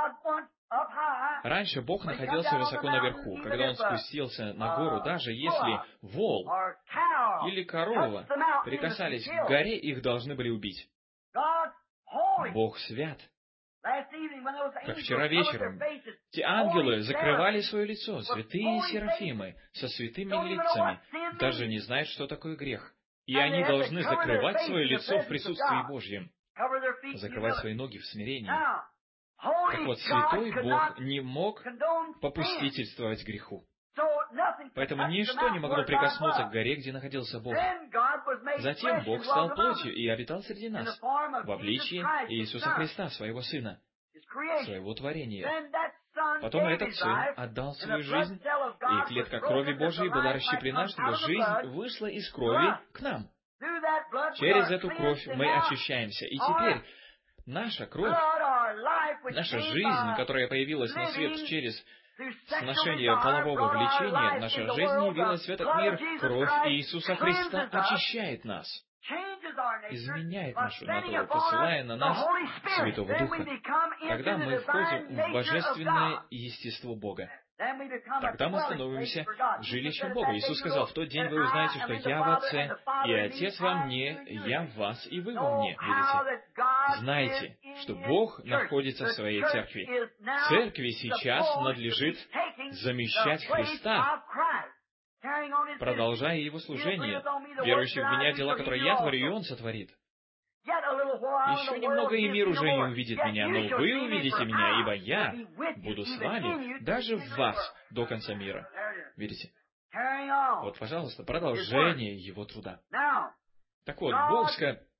Раньше Бог находился высоко наверху. Когда Он спустился на гору, даже если вол или корова прикасались к горе, их должны были убить. Бог свят. Как вчера вечером, те ангелы закрывали свое лицо, святые серафимы, со святыми лицами, даже не знают, что такое грех. И они должны закрывать свое лицо в присутствии Божьем, закрывать свои ноги в смирении. Так вот, святой Бог не мог попустительствовать греху. Поэтому ничто не могло прикоснуться к горе, где находился Бог. Затем Бог стал плотью и обитал среди нас, в обличии Иисуса Христа, Своего Сына, Своего творения. Потом этот Сын отдал свою жизнь, и клетка крови Божией была расщеплена, чтобы жизнь вышла из крови к нам. Через эту кровь мы очищаемся. И теперь наша кровь, наша жизнь, которая появилась на свет через сношение полового влечения, наша жизнь явилась в этот мир. Кровь Иисуса Христа очищает нас, изменяет нашу натуру, посылая на нас Святого Духа. Тогда мы входим в божественное естество Бога. Тогда мы становимся жилищем Бога. Иисус сказал, в тот день вы узнаете, что я в Отце, и Отец во мне, я в вас, и вы во мне. Видите? Знайте, что Бог находится в Своей Церкви. Церкви сейчас надлежит замещать Христа, продолжая Его служение, верующих в Меня дела, которые я творю, и Он сотворит. Еще немного, и мир уже не увидит Меня, но вы увидите Меня, ибо я буду с вами, даже в вас, до конца мира. Видите? Вот, пожалуйста, продолжение Его труда. Так вот, Бог сказал,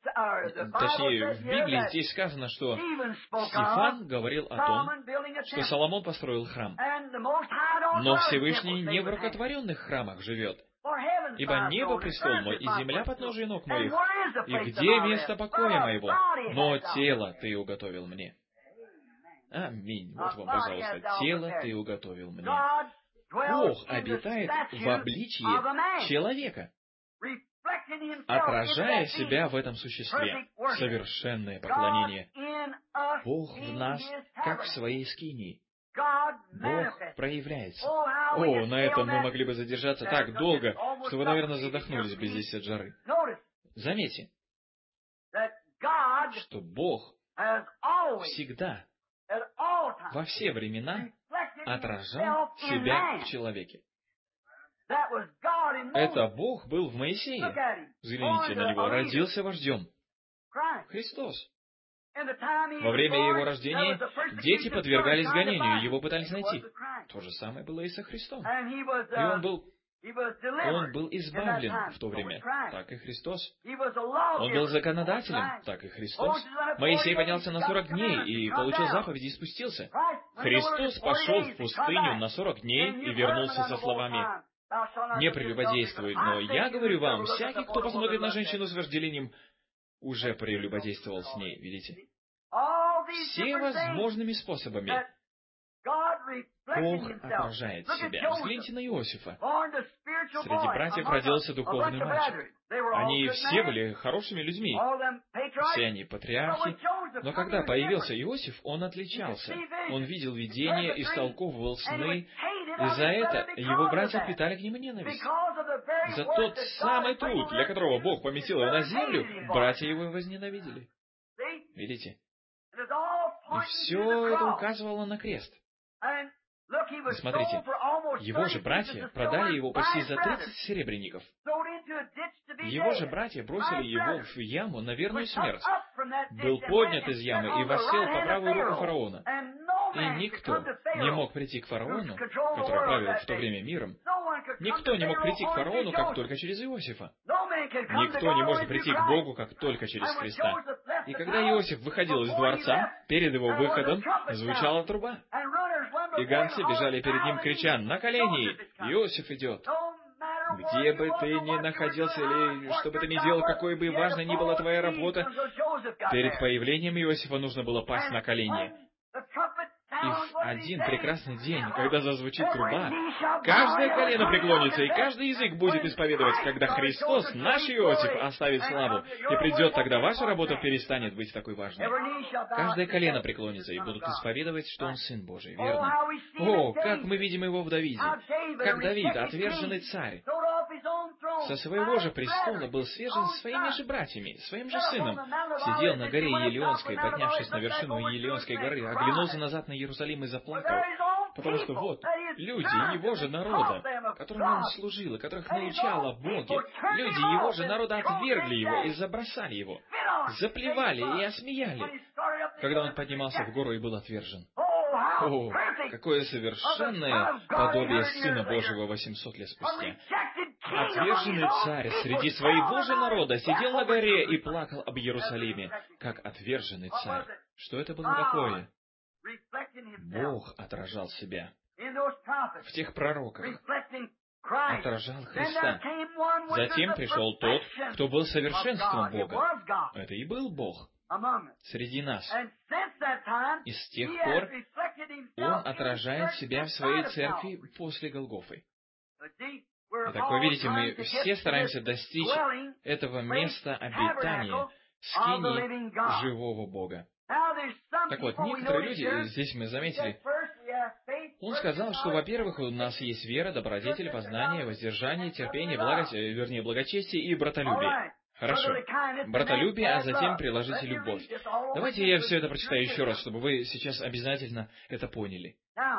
Точнее, в Библии здесь сказано, что Стефан говорил о том, что Соломон построил храм. Но Всевышний не в рукотворенных храмах живет. Ибо небо престол мой, и земля подножие ног моих. И где место покоя моего? Но тело ты уготовил мне. Аминь. Вот вам, пожалуйста, тело ты уготовил мне. Бог обитает в обличье человека, отражая себя в этом существе. Совершенное поклонение. Бог в нас, как в своей скинии. Бог проявляется. О, на этом мы могли бы задержаться так долго, что вы, наверное, задохнулись бы здесь от жары. Заметьте, что Бог всегда, во все времена, отражал себя в человеке. Это Бог был в Моисее. Взгляните на него. Родился вождем. Христос. Во время его рождения дети подвергались гонению, его пытались найти. То же самое было и со Христом. И он был избавлен в то время, так и Христос. Он был законодателем, так и Христос. Моисей поднялся на 40 дней и получил заповеди и спустился. Христос пошел в пустыню на 40 дней и вернулся со словами: «Не прелюбодействуй, но я говорю вам, всякий, кто посмотрит на женщину с вожделением, уже прелюбодействовал с ней». Видите? Все возможными способами Бог отражает себя. Взгляните на Иосифа. Среди братьев родился духовный мальчик. Они все были хорошими людьми. Все они патриархи. Но когда появился Иосиф, он отличался. Он видел видения, истолковывал сны. И за это его братья питали к нему ненависть. За тот самый труд, для которого Бог поместил его на землю, братья его возненавидели. Видите? И все это указывало на крест. И смотрите, его же братья продали его почти за 30 серебряников. Его же братья бросили его в яму на верную смерть. Был поднят из ямы и воссел по правую руку фараона. И никто не мог прийти к фараону, который правил в то время миром. Никто не мог прийти к фараону, как только через Иосифа. Никто не может прийти к Богу, как только через Христа. И когда Иосиф выходил из дворца, перед его выходом звучала труба. И гонцы бежали перед ним, крича: «На колени! Иосиф идет!» Где бы ты ни находился, или что бы ты ни делал, какой бы важной ни была твоя работа, перед появлением Иосифа нужно было пасть на колени. И в один прекрасный день, когда зазвучит труба, каждое колено преклонится, и каждый язык будет исповедовать, когда Христос, наш Иосиф, оставит славу, и придет, тогда ваша работа перестанет быть такой важной. Каждое колено преклонится, и будут исповедовать, что Он Сын Божий, верно? О, как мы видим его в Давиде! Как Давид, отверженный царь, со своего же престола был свержен своими же братьями, своим же сыном, сидел на горе Елеонской, поднявшись на вершину Елеонской горы, оглянулся назад на Иерусалим и заплакал, потому что вот, люди его же народа, которым он служил, и которых научал о Боге, люди его же народа отвергли его и забросали его, заплевали и осмеяли, когда он поднимался в гору и был отвержен. О, какое совершенное подобие Сына Божьего 800 лет спустя! Отверженный царь среди своего же народа сидел на горе и плакал об Иерусалиме, как отверженный царь. Что это было такое? Бог отражал себя в тех пророках, отражал Христа. Затем пришел тот, кто был совершенством Бога. Это и был Бог среди нас. И с тех пор Он отражает себя в своей церкви после Голгофы. Итак, вы видите, мы все стараемся достичь этого места обитания, скинии живого Бога. Так вот, некоторые люди, здесь мы заметили, он сказал, что, во-первых, у нас есть вера, добродетель, познание, воздержание, терпение, благочестие и братолюбие. Хорошо. Братолюбие, а затем приложите любовь. Давайте я все это прочитаю еще раз, чтобы вы сейчас обязательно это поняли.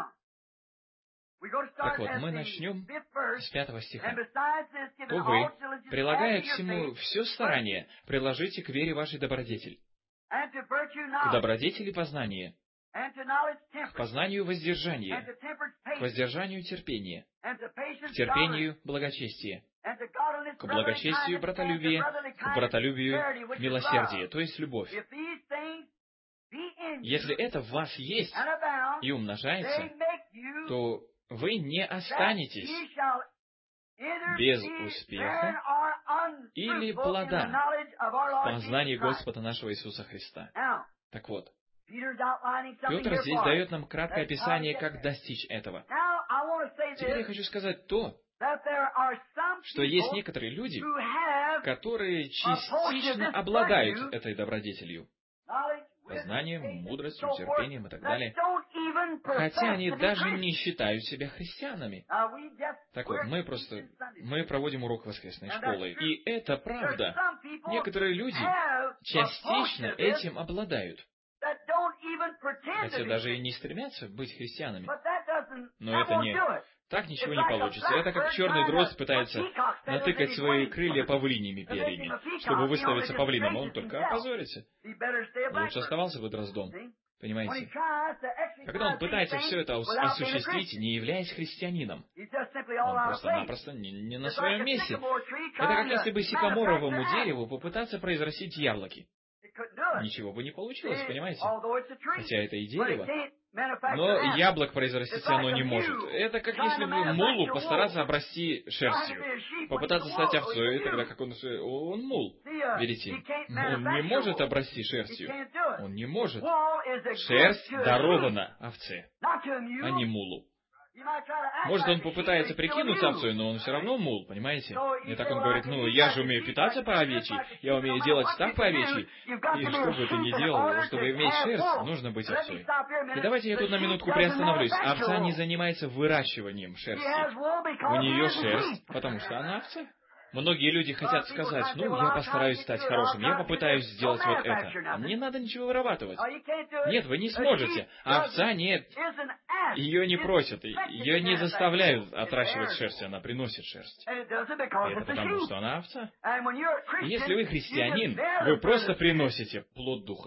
Так вот, мы начнем с 5 стиха. «То вы, прилагая к всему все старание, приложите к вере вашей добродетель, к добродетели познание, к познанию воздержание, к воздержанию терпение, к терпению благочестие, к благочестию братолюбие, к братолюбию милосердие, то есть любовь. Если это в вас есть и умножается, то вы не останетесь без успеха или плода в познании Господа нашего Иисуса Христа. Так вот, Петр здесь дает нам краткое описание, как достичь этого. Теперь я хочу сказать то, что есть некоторые люди, которые частично обладают этой добродетелью. Познанием, мудростью, терпением и так далее. Хотя они даже не считают себя христианами. Так вот, мы проводим урок воскресной школы. И это правда. Некоторые люди частично этим обладают. Хотя даже и не стремятся быть христианами. Но это не... Так ничего не получится. Это как черный дрозд пытается натыкать свои крылья павлиньими перьями, чтобы выставиться павлином, а он только опозорится. Лучше оставался бы дроздом. Понимаете? Когда он пытается все это осуществить, не являясь христианином, он просто-напросто не на своем месте. Это как если бы сикаморовому дереву попытаться произрастить яблоки. Ничего бы не получилось, понимаете? Хотя это и дерево. Но яблок произрастить оно не может. Это как если бы мулу постараться обрасти шерстью. Попытаться стать овцой, тогда как он мул. Видите? Он не может обрасти шерстью. Он не может. Шерсть дарована овце, а не мулу. Может, он попытается прикинуться овцой, но он все равно мул, понимаете? И так он говорит, я же умею питаться по овечьи, я умею делать так по овечьи. И что бы ты ни делал, чтобы иметь шерсть, нужно быть овцой. И давайте я тут на минутку приостановлюсь. Овца не занимается выращиванием шерсти. У нее шерсть, потому что она овца. Многие люди хотят сказать, я постараюсь стать хорошим, я попытаюсь сделать вот это. Не надо ничего вырабатывать. Нет, вы не сможете. А овца нет. Ее не просят, ее не заставляют отращивать шерсть, она приносит шерсть. И это потому, что она овца. И если вы христианин, вы просто приносите плод Духа.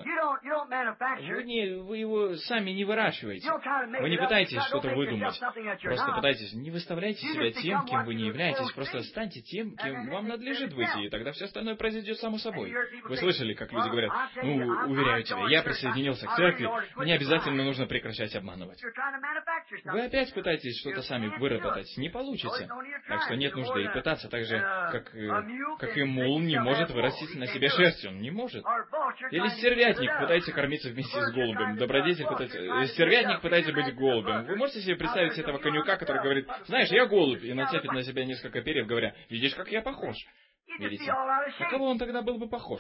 Вы его сами не выращиваете. Вы не пытаетесь что-то выдумать. Просто пытаетесь, не выставляйте себя тем, кем вы не являетесь, просто станьте тем, кем вам надлежит быть, и тогда все остальное произойдет само собой. Вы слышали, как люди говорят, уверяю тебя, я присоединился к церкви, мне обязательно нужно прекращать обманывать. Вы опять пытаетесь что-то сами выработать, не получится. Так что нет нужды и пытаться, так же, как и мул не может вырастить на себе шерсть, он не может. Или стервятник пытается кормиться вместе с голубем, стервятник пытается быть голубем. Вы можете себе представить этого конюка, который говорит, знаешь, я голубь, и нацепит на себя несколько перьев, говоря, видишь, как я похож. Видите? На кого он тогда был бы похож?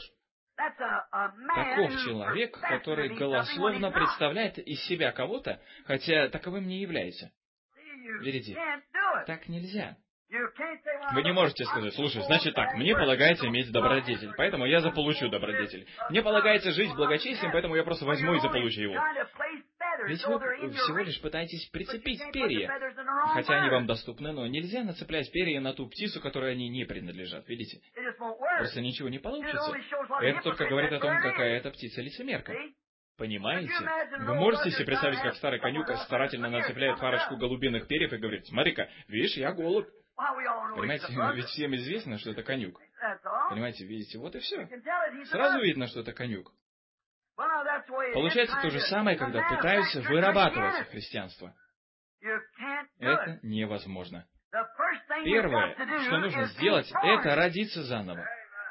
Таков человек, который голословно представляет из себя кого-то, хотя таковым не является. Видите? Так нельзя. Вы не можете сказать, слушай, значит так, мне полагается иметь добродетель, поэтому я заполучу добродетель. Мне полагается жить благочестием, поэтому я просто возьму и заполучу его. Ведь вы всего лишь пытаетесь прицепить перья, хотя они вам доступны, но нельзя нацеплять перья на ту птицу, которой они не принадлежат, видите? Просто ничего не получится. Это только говорит о том, какая эта птица лицемерка. Понимаете? Вы можете себе представить, как старый конюк старательно нацепляет парочку голубиных перьев и говорит, смотри-ка, видишь, я голубь. Понимаете, ведь всем известно, что это конюк. Понимаете, видите, вот и все. Сразу видно, что это конюк. Получается то же самое, когда пытаются вырабатывать христианство. Это невозможно. Первое, что нужно сделать, это родиться заново.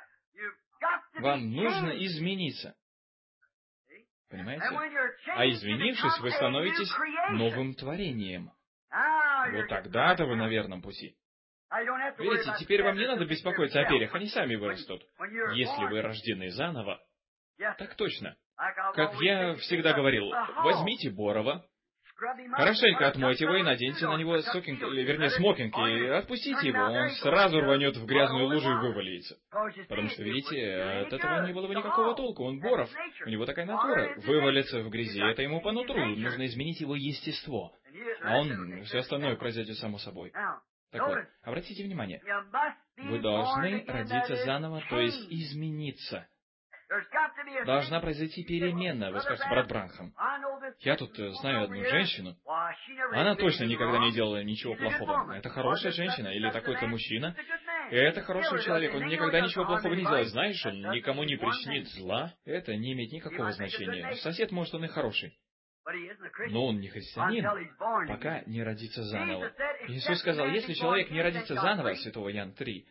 Вам нужно измениться. Понимаете? А изменившись, вы становитесь новым творением. Вот тогда-то вы на верном пути. Видите, теперь вам не надо беспокоиться о перьях, они сами вырастут. Если вы рождены заново, так точно. Как я всегда говорил, возьмите Борова, хорошенько отмойте его и наденьте на него смокинг, и отпустите его, он сразу рванет в грязную лужу и вывалится. Потому что, видите, от этого не было бы никакого толку, он Боров, у него такая натура, вывалится в грязи, это ему по нутру, нужно изменить его естество, а все остальное произойдет само собой. Так вот, обратите внимание, вы должны родиться заново, то есть измениться. Должна произойти перемена. Вы скажете, брат Бранхам, я тут знаю одну женщину, она точно никогда не делала ничего плохого. Это хорошая женщина, или такой-то мужчина. Это хороший человек, он никогда ничего плохого не делает. Знаешь, он никому не причинит зла. Это не имеет никакого значения. Сосед, может, он и хороший, но он не христианин, пока не родится заново. Иисус сказал, если человек не родится заново, Святого Иоанна 3,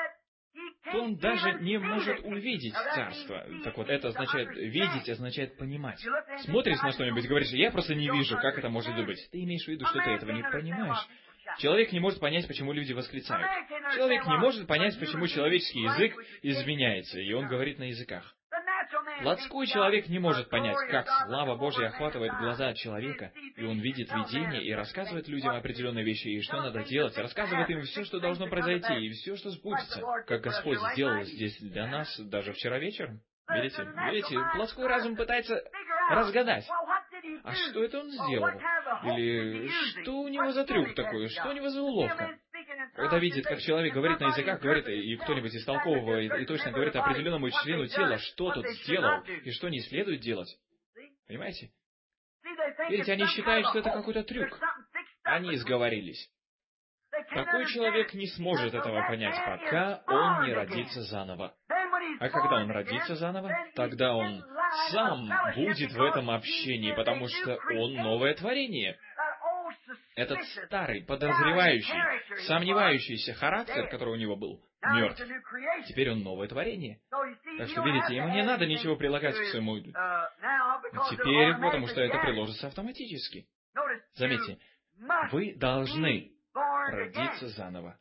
то он даже не может увидеть Царство. Так вот, это означает, видеть означает понимать. Смотришь на что-нибудь, говоришь, я просто не вижу, как это может быть. Ты имеешь в виду, что ты этого не понимаешь. Человек не может понять, почему люди восклицают. Человек не может понять, почему человеческий язык изменяется, и он говорит на языках. Плотской человек не может понять, как слава Божья охватывает глаза человека, и он видит видение и рассказывает людям определенные вещи, и что надо делать, рассказывает им все, что должно произойти, и все, что сбудется, как Господь сделал здесь для нас даже вчера вечером. Видите, плотской разум пытается разгадать, а что это он сделал? Или что у него за трюк такой? Что у него за уловка? Когда видит, как человек говорит на языках, говорит, и кто-нибудь истолковывает, и точно говорит определенному члену тела, что тот сделал, и что не следует делать. Понимаете? Видите, они считают, что это какой-то трюк. Они сговорились. Такой человек не сможет этого понять, пока он не родится заново. А когда он родится заново, тогда он сам будет в этом общении, потому что он новое творение. Этот старый, подозревающий, сомневающийся характер, который у него был, мертв. Теперь он новое творение. Так что, видите, ему не надо ничего прилагать к своему... Теперь, потому что это приложится автоматически. Заметьте, вы должны родиться заново.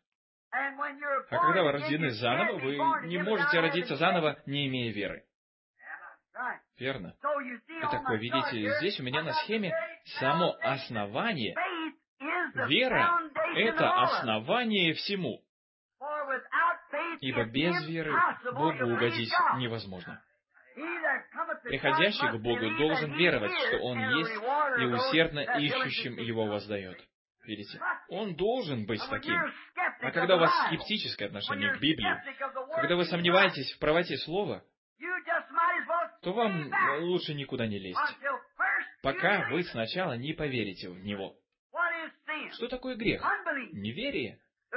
А когда вы рождены заново, вы не можете родиться заново, не имея веры. Верно? Итак, вы видите, здесь у меня на схеме само основание. Вера — это основание всему. Ибо без веры Богу угодить невозможно. Приходящий к Богу должен веровать, что Он есть, и усердно ищущим Его воздает. Видите? Он должен быть таким. А когда у вас скептическое отношение к Библии, когда вы сомневаетесь в правоте Слова, то вам лучше никуда не лезть, пока вы сначала не поверите в него. Что такое грех? Неверие.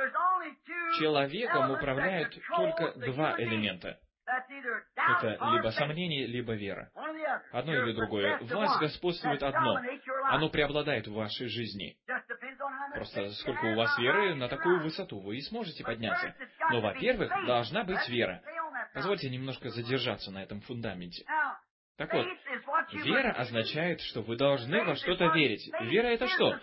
Человеком управляют только два элемента. Это либо сомнение, либо вера. Одно или другое. В вас господствует одно. Оно преобладает в вашей жизни. Просто сколько у вас веры, на такую высоту вы и сможете подняться. Но, во-первых, должна быть вера. Позвольте немножко задержаться на этом фундаменте. Так вот, вера означает, что вы должны во что-то верить. Вера — это что?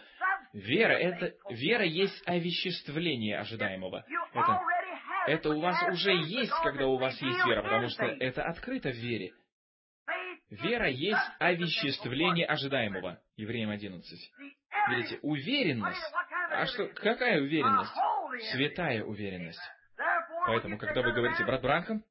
Вера есть овеществление ожидаемого. Это у вас уже есть, когда у вас есть вера, потому что это открыто в вере. Вера есть овеществление ожидаемого. Евреям 11. Видите, уверенность. А что, какая уверенность? Святая уверенность. Поэтому, когда вы говорите, брат Бранхам,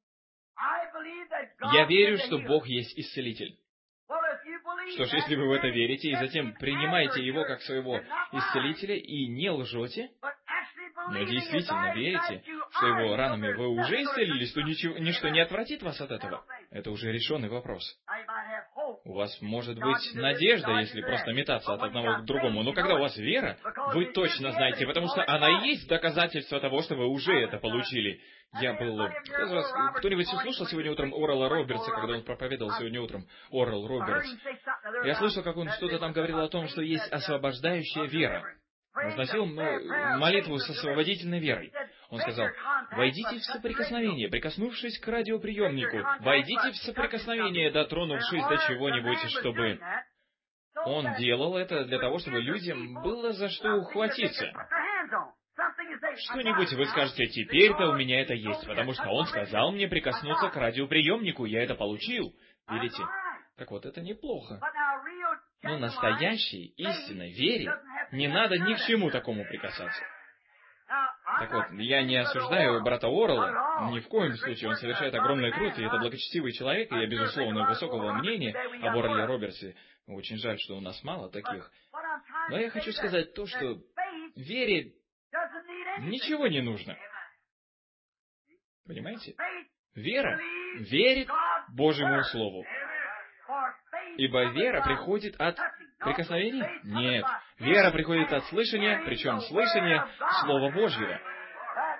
я верю, что Бог есть исцелитель. Что ж, если вы в это верите, и затем принимаете Его как своего исцелителя и не лжете, но действительно верите, что Его ранами вы уже исцелились, то ничто не отвратит вас от этого. Это уже решенный вопрос. У вас может быть надежда, если просто метаться от одного к другому, но когда у вас вера, вы точно знаете, потому что она и есть доказательство того, что вы уже это получили. Кто-нибудь слушал сегодня утром Орала Робертса, когда он проповедовал сегодня утром? Орал Робертс. Я слышал, как он что-то там говорил о том, что есть освобождающая вера. Возносил молитву с освободительной верой. Он сказал, «Войдите в соприкосновение, прикоснувшись к радиоприемнику. Войдите в соприкосновение, дотронувшись до чего-нибудь, чтобы...» Он делал это для того, чтобы людям было за что ухватиться. Что-нибудь вы скажете, теперь-то у меня это есть, потому что он сказал мне прикоснуться к радиоприемнику, я это получил. Видите? Так вот, это неплохо. Но настоящей, истинной вере не надо ни к чему такому прикасаться. Так вот, я не осуждаю брата Орла, ни в коем случае, он совершает огромный труд, и это благочестивый человек, и я, безусловно, высокого мнения об Орле Робертсе. Очень жаль, что у нас мало таких. Но я хочу сказать то, что вере ничего не нужно. Понимаете? Вера верит Божьему Слову. Ибо вера приходит от прикосновений? Нет. Вера приходит от слышания, причем слышания Слова Божьего.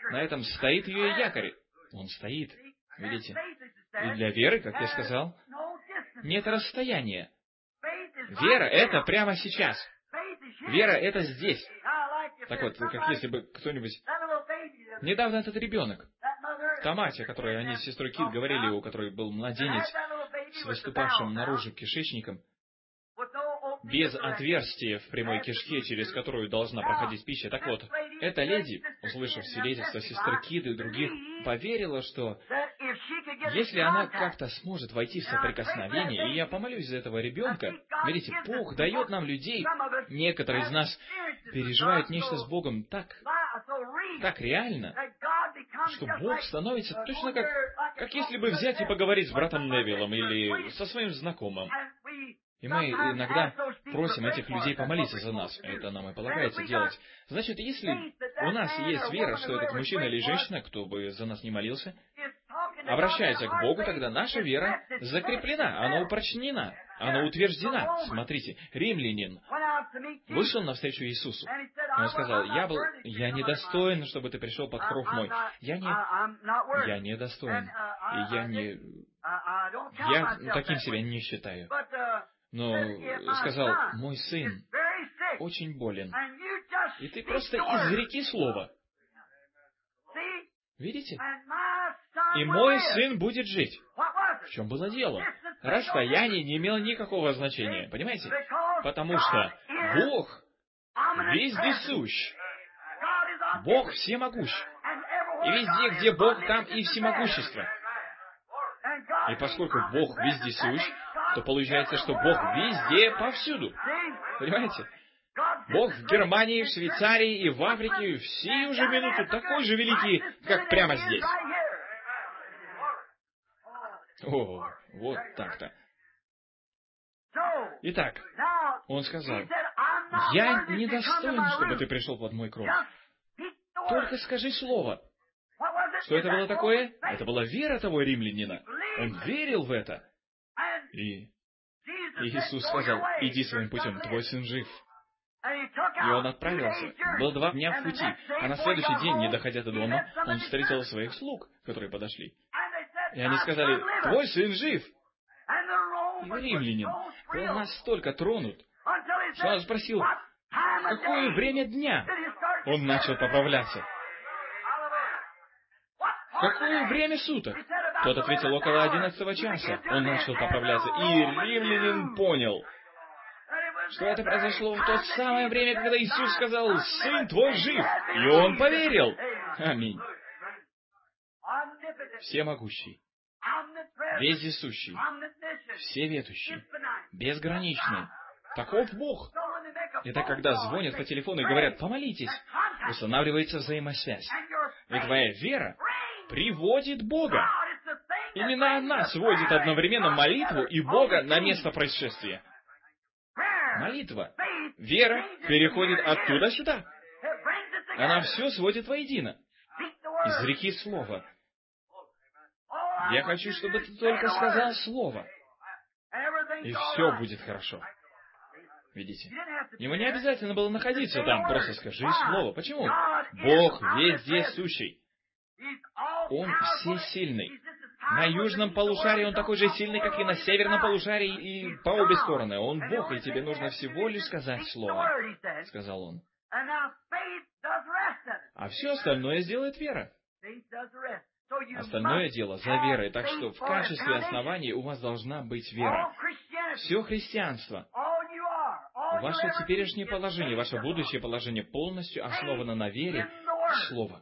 На этом стоит ее якорь. Он стоит. Видите? И для веры, как я сказал, нет расстояния. Вера — это прямо сейчас. Вера — это здесь. Так вот, как если бы кто-нибудь... Недавно этот ребенок, та мать, о которой они с сестрой Кит говорили, у которой был младенец с выступавшим наружу кишечником, без отверстия в прямой кишке, через которую должна проходить пища. Так вот, эта леди, услышав свидетельство сестры Кид и других, поверила, что если она как-то сможет войти в соприкосновение, и я помолюсь за этого ребенка, видите, Бог дает нам людей, некоторые из нас переживают нечто с Богом так реально, что Бог становится точно как если бы взять и поговорить с братом Невиллом или со своим знакомым. И мы иногда просим этих людей помолиться за нас. Это нам и полагается делать. Значит, если у нас есть вера, что этот мужчина или женщина, кто бы за нас не молился, обращается к Богу, тогда наша вера закреплена, она упрочнена, она утверждена. Смотрите, римлянин вышел навстречу Иисусу. И он сказал: я недостоин, чтобы ты пришел под кров мой. Я недостоин. И я таким себя не считаю. Но сказал: мой сын очень болен. И ты просто изреки слово. Видите? И мой сын будет жить. В чем было дело? Расстояние не имело никакого значения. Понимаете? Потому что Бог вездесущ. Бог всемогущ. И везде, где Бог, там и всемогущество. И поскольку Бог вездесущ, то получается, что Бог везде, повсюду. Понимаете? Бог в Германии, в Швейцарии и в Африке в сию же минуту такой же великий, как прямо здесь. О, вот так-то. Итак, он сказал: я недостоин, чтобы ты пришел под мой кров. Только скажи слово. Что это было такое? Это была вера того римлянина. Он верил в это. И Иисус сказал: иди своим путем, твой сын жив. И он отправился. Был 2 дня в пути. А на следующий день, не доходя до дома, он встретил своих слуг, которые подошли. И они сказали: твой сын жив. И римлянин был настолько тронут, что он спросил: в какое время дня он начал поправляться? В какое время суток? Тот ответил: около 11 часа. Он начал поправляться. И римлянин понял, что это произошло в то самое время, когда Иисус сказал: сын твой жив. И он поверил. Аминь. Всемогущий, вездесущий, всеведущий, безграничный. Таков Бог. Это когда звонят по телефону и говорят: помолитесь, устанавливается взаимосвязь. И твоя вера приводит Бога. Именно она сводит одновременно молитву и Бога на место происшествия. Молитва, вера переходит оттуда сюда. Она все сводит воедино. Изреки слово. Я хочу, чтобы ты только сказал слово, и все будет хорошо. Видите? Ему не обязательно было находиться там, просто скажи слово. Почему? Бог везде сущий. Он всесильный. На южном полушарии Он такой же сильный, как и на северном полушарии, и по обе стороны. Он Бог, и тебе нужно всего лишь сказать слово, сказал Он. А все остальное сделает вера. Остальное дело за верой. Так что в качестве основания у вас должна быть вера. Все христианство, ваше теперешнее положение, ваше будущее положение полностью основано на вере в Слово.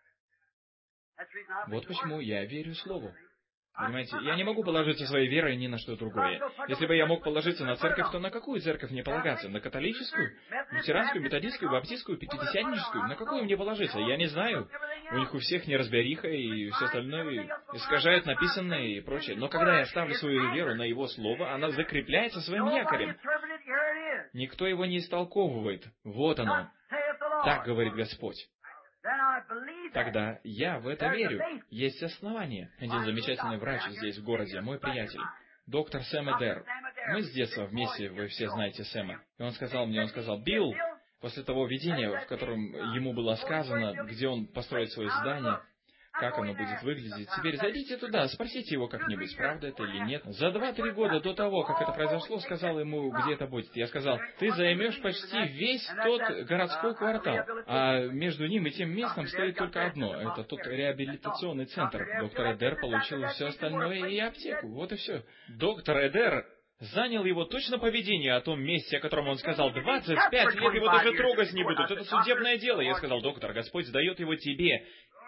Вот почему я верю Слову. Понимаете, я не могу положиться своей верой ни на что другое. Если бы я мог положиться на церковь, то на какую церковь мне полагаться? На католическую? Лютеранскую, методистскую, баптистскую, пятидесятническую? На какую мне положиться? Я не знаю. У них у всех неразбериха и все остальное искажает написанное и прочее. Но когда я ставлю свою веру на Его Слово, она закрепляется своим якорем. Никто его не истолковывает. Вот оно. Так говорит Господь. Тогда я в это верю. Есть основания. Один замечательный врач здесь, в городе, мой приятель, доктор Сэм Эдер. Мы с детства вместе, вы все знаете Сэма. И он сказал мне, Билл, после того видения, в котором ему было сказано, где он построит свое здание, как оно будет выглядеть. Теперь зайдите туда, спросите его как-нибудь, правда это или нет. За 2-3 года до того, как это произошло, сказал ему, где это будет. Я сказал, ты займешь почти весь тот городской квартал, а между ним и тем местом стоит только одно. Это тот реабилитационный центр. Доктор Эдер получил все остальное и аптеку. Вот и все. Доктор Эдер занял его точно по видению о том месте, о котором он сказал, 25 лет его даже трогать не будут. Это судебное дело. Я сказал, доктор, Господь дает его тебе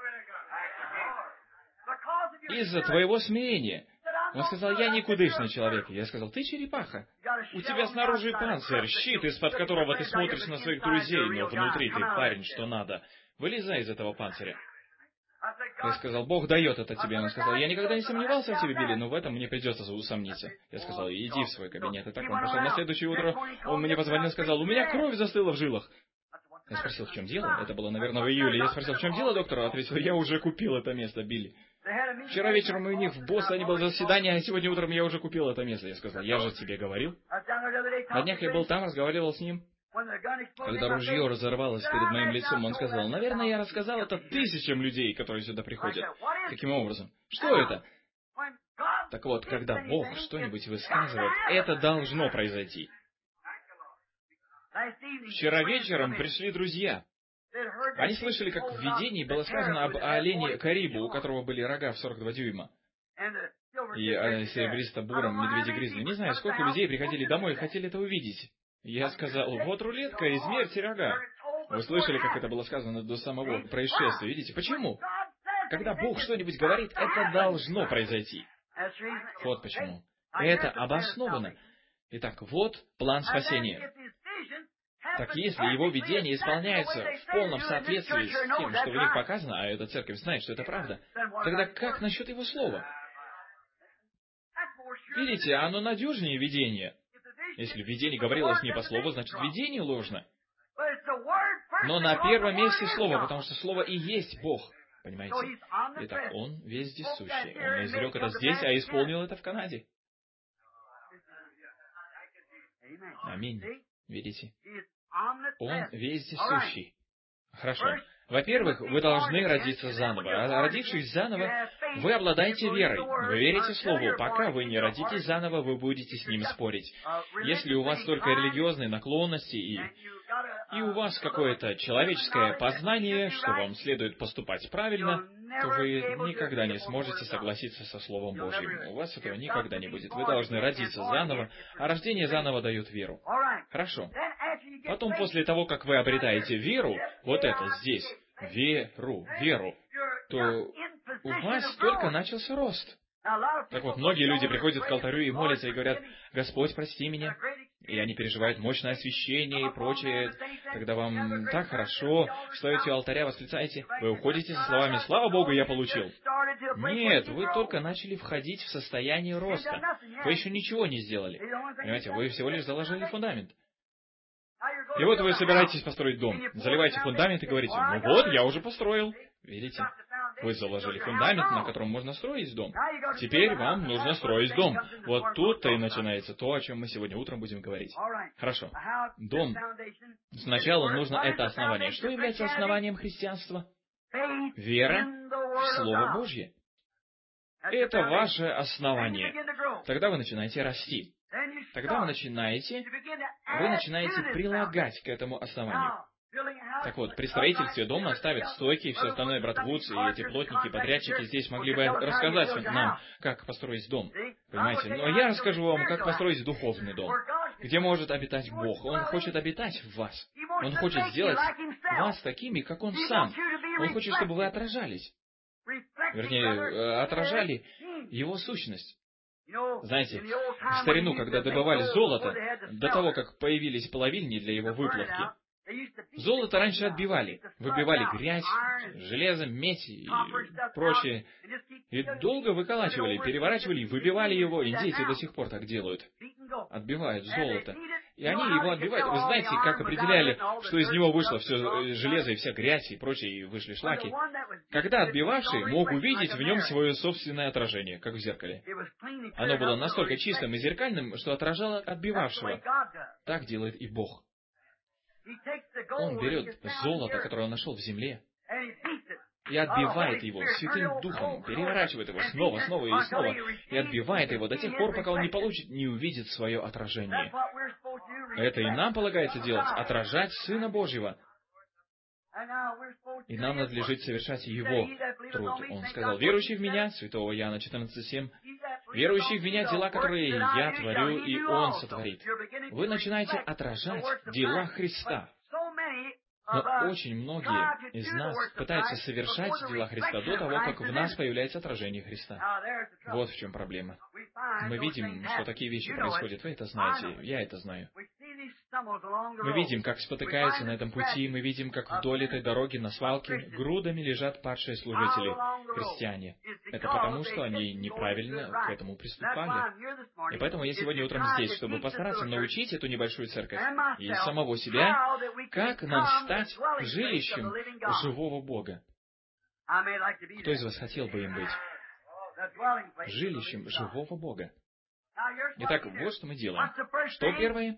из-за твоего смирения. Он сказал, я никудышный человек. Я сказал, ты черепаха. У тебя снаружи панцирь, щит, из-под которого ты смотришь на своих друзей, но внутри ты парень, что надо. Вылезай из этого панциря. Я сказал, Бог дает это тебе. Он сказал, я никогда не сомневался в тебе, Билли, но в этом мне придется усомниться. Я сказал, иди в свой кабинет. И так он пошел. На следующее утро он мне позвонил и сказал, у меня кровь застыла в жилах. Я спросил, в чем дело? Это было, наверное, в июле. Я спросил, в чем дело, доктор? Он ответил, я уже купил это место, Билли. Вчера вечером у них в Бостоне было заседание, а сегодня утром я уже купил это место. Я сказал, я же тебе говорил. На днях я был там, разговаривал с ним. Когда ружье разорвалось перед моим лицом, он сказал, наверное, я рассказал это тысячам людей, которые сюда приходят. Каким образом? Что это? Так вот, когда Бог что-нибудь высказывает, это должно произойти. Вчера вечером пришли друзья. Они слышали, как в видении было сказано об олене Карибу, у которого были рога в 42 дюйма. И о серебристо-буром медведе-гризли. Не знаю, сколько людей приходили домой и хотели это увидеть. Я сказал, вот рулетка, измерьте рога. Вы слышали, как это было сказано до самого происшествия. Видите, почему? Когда Бог что-нибудь говорит, это должно произойти. Вот почему. Это обосновано. Итак, вот план спасения. Так если его видение исполняется в полном соответствии с тем, что в них показано, а эта церковь знает, что это правда, тогда как насчет его слова? Видите, оно надежнее видения. Если в видении говорилось не по слову, значит видение ложно. Но на первом месте слово, потому что слово и есть Бог. Понимаете? Итак, Он вездесущий. Он изрек это здесь, а исполнил это в Канаде. Аминь. Видите? Он вездесущий. Хорошо. Во-первых, вы должны родиться заново. А родившись заново, вы обладаете верой. Вы верите Слову. Пока вы не родитесь заново, вы будете с Ним спорить. Если у вас только религиозные наклонности и у вас какое-то человеческое познание, что вам следует поступать правильно, то вы никогда не сможете согласиться со Словом Божьим. У вас этого никогда не будет. Вы должны родиться заново, а рождение заново дает веру. Хорошо. Потом, после того, как вы обретаете веру, вот это здесь, веру, то у вас только начался рост. Так вот, многие люди приходят к алтарю и молятся, и говорят, «Господь, прости меня». И они переживают мощное освящение и прочее. Когда вам так хорошо, стоите у алтаря, восклицаете, вы уходите со словами «Слава Богу, я получил». Нет, вы только начали входить в состояние роста. Вы еще ничего не сделали. Понимаете, вы всего лишь заложили фундамент. И вот вы собираетесь построить дом, заливаете фундамент и говорите, ну вот, я уже построил. Видите? Вы заложили фундамент, на котором можно строить дом. Теперь вам нужно строить дом. Вот тут-то и начинается то, о чем мы сегодня утром будем говорить. Хорошо. Дом. Сначала нужно это основание. Что является основанием христианства? Вера в Слово Божье. Это ваше основание. Тогда вы начинаете расти. Тогда вы начинаете прилагать к этому основанию. Так вот, при строительстве дома ставят стойки и все остальное. Брат Вудс и эти плотники, подрядчики здесь могли бы рассказать нам, как построить дом. Понимаете? Но я расскажу вам, как построить духовный дом, где может обитать Бог. Он хочет обитать в вас. Он хочет сделать вас такими, как Он сам. Он хочет, чтобы вы отражались. Вернее, отражали Его сущность. Знаете, в старину, когда добывали золото, до того, как появились плавильни для его выплавки, золото раньше отбивали. Выбивали грязь, железо, медь и прочее. И долго выколачивали, переворачивали, выбивали его. Индейцы до сих пор так делают. Отбивают золото. И они его отбивают. Вы знаете, как определяли, что из него вышло все железо и вся грязь и прочее, и вышли шлаки? Когда отбивавший мог увидеть в нем свое собственное отражение, как в зеркале. Оно было настолько чистым и зеркальным, что отражало отбивавшего. Так делает и Бог. Он берет золото, которое он нашел в земле, и отбивает его Святым Духом, переворачивает его снова и снова, и отбивает его до тех пор, пока он не увидит свое отражение. Это и нам полагается делать, отражать Сына Божьего. И нам надлежит совершать Его труд. Он сказал, верующий в Меня, святого Иоанна 14:7, верующий в Меня дела, которые я творю, и Он сотворит. Вы начинаете отражать дела Христа. Но очень многие из нас пытаются совершать дела Христа до того, как в нас появляется отражение Христа. Вот в чем проблема. Мы видим, что такие вещи происходят. Вы это знаете, я это знаю. Мы видим, как спотыкаются на этом пути, мы видим, как вдоль этой дороги на свалке грудами лежат падшие служители, христиане. Это потому, что они неправильно к этому приступали. И поэтому я сегодня утром здесь, чтобы постараться научить эту небольшую церковь и самого себя, как нам стать жилищем живого Бога. Кто из вас хотел бы им быть? Жилищем живого Бога. Итак, вот что мы делаем. Что первое?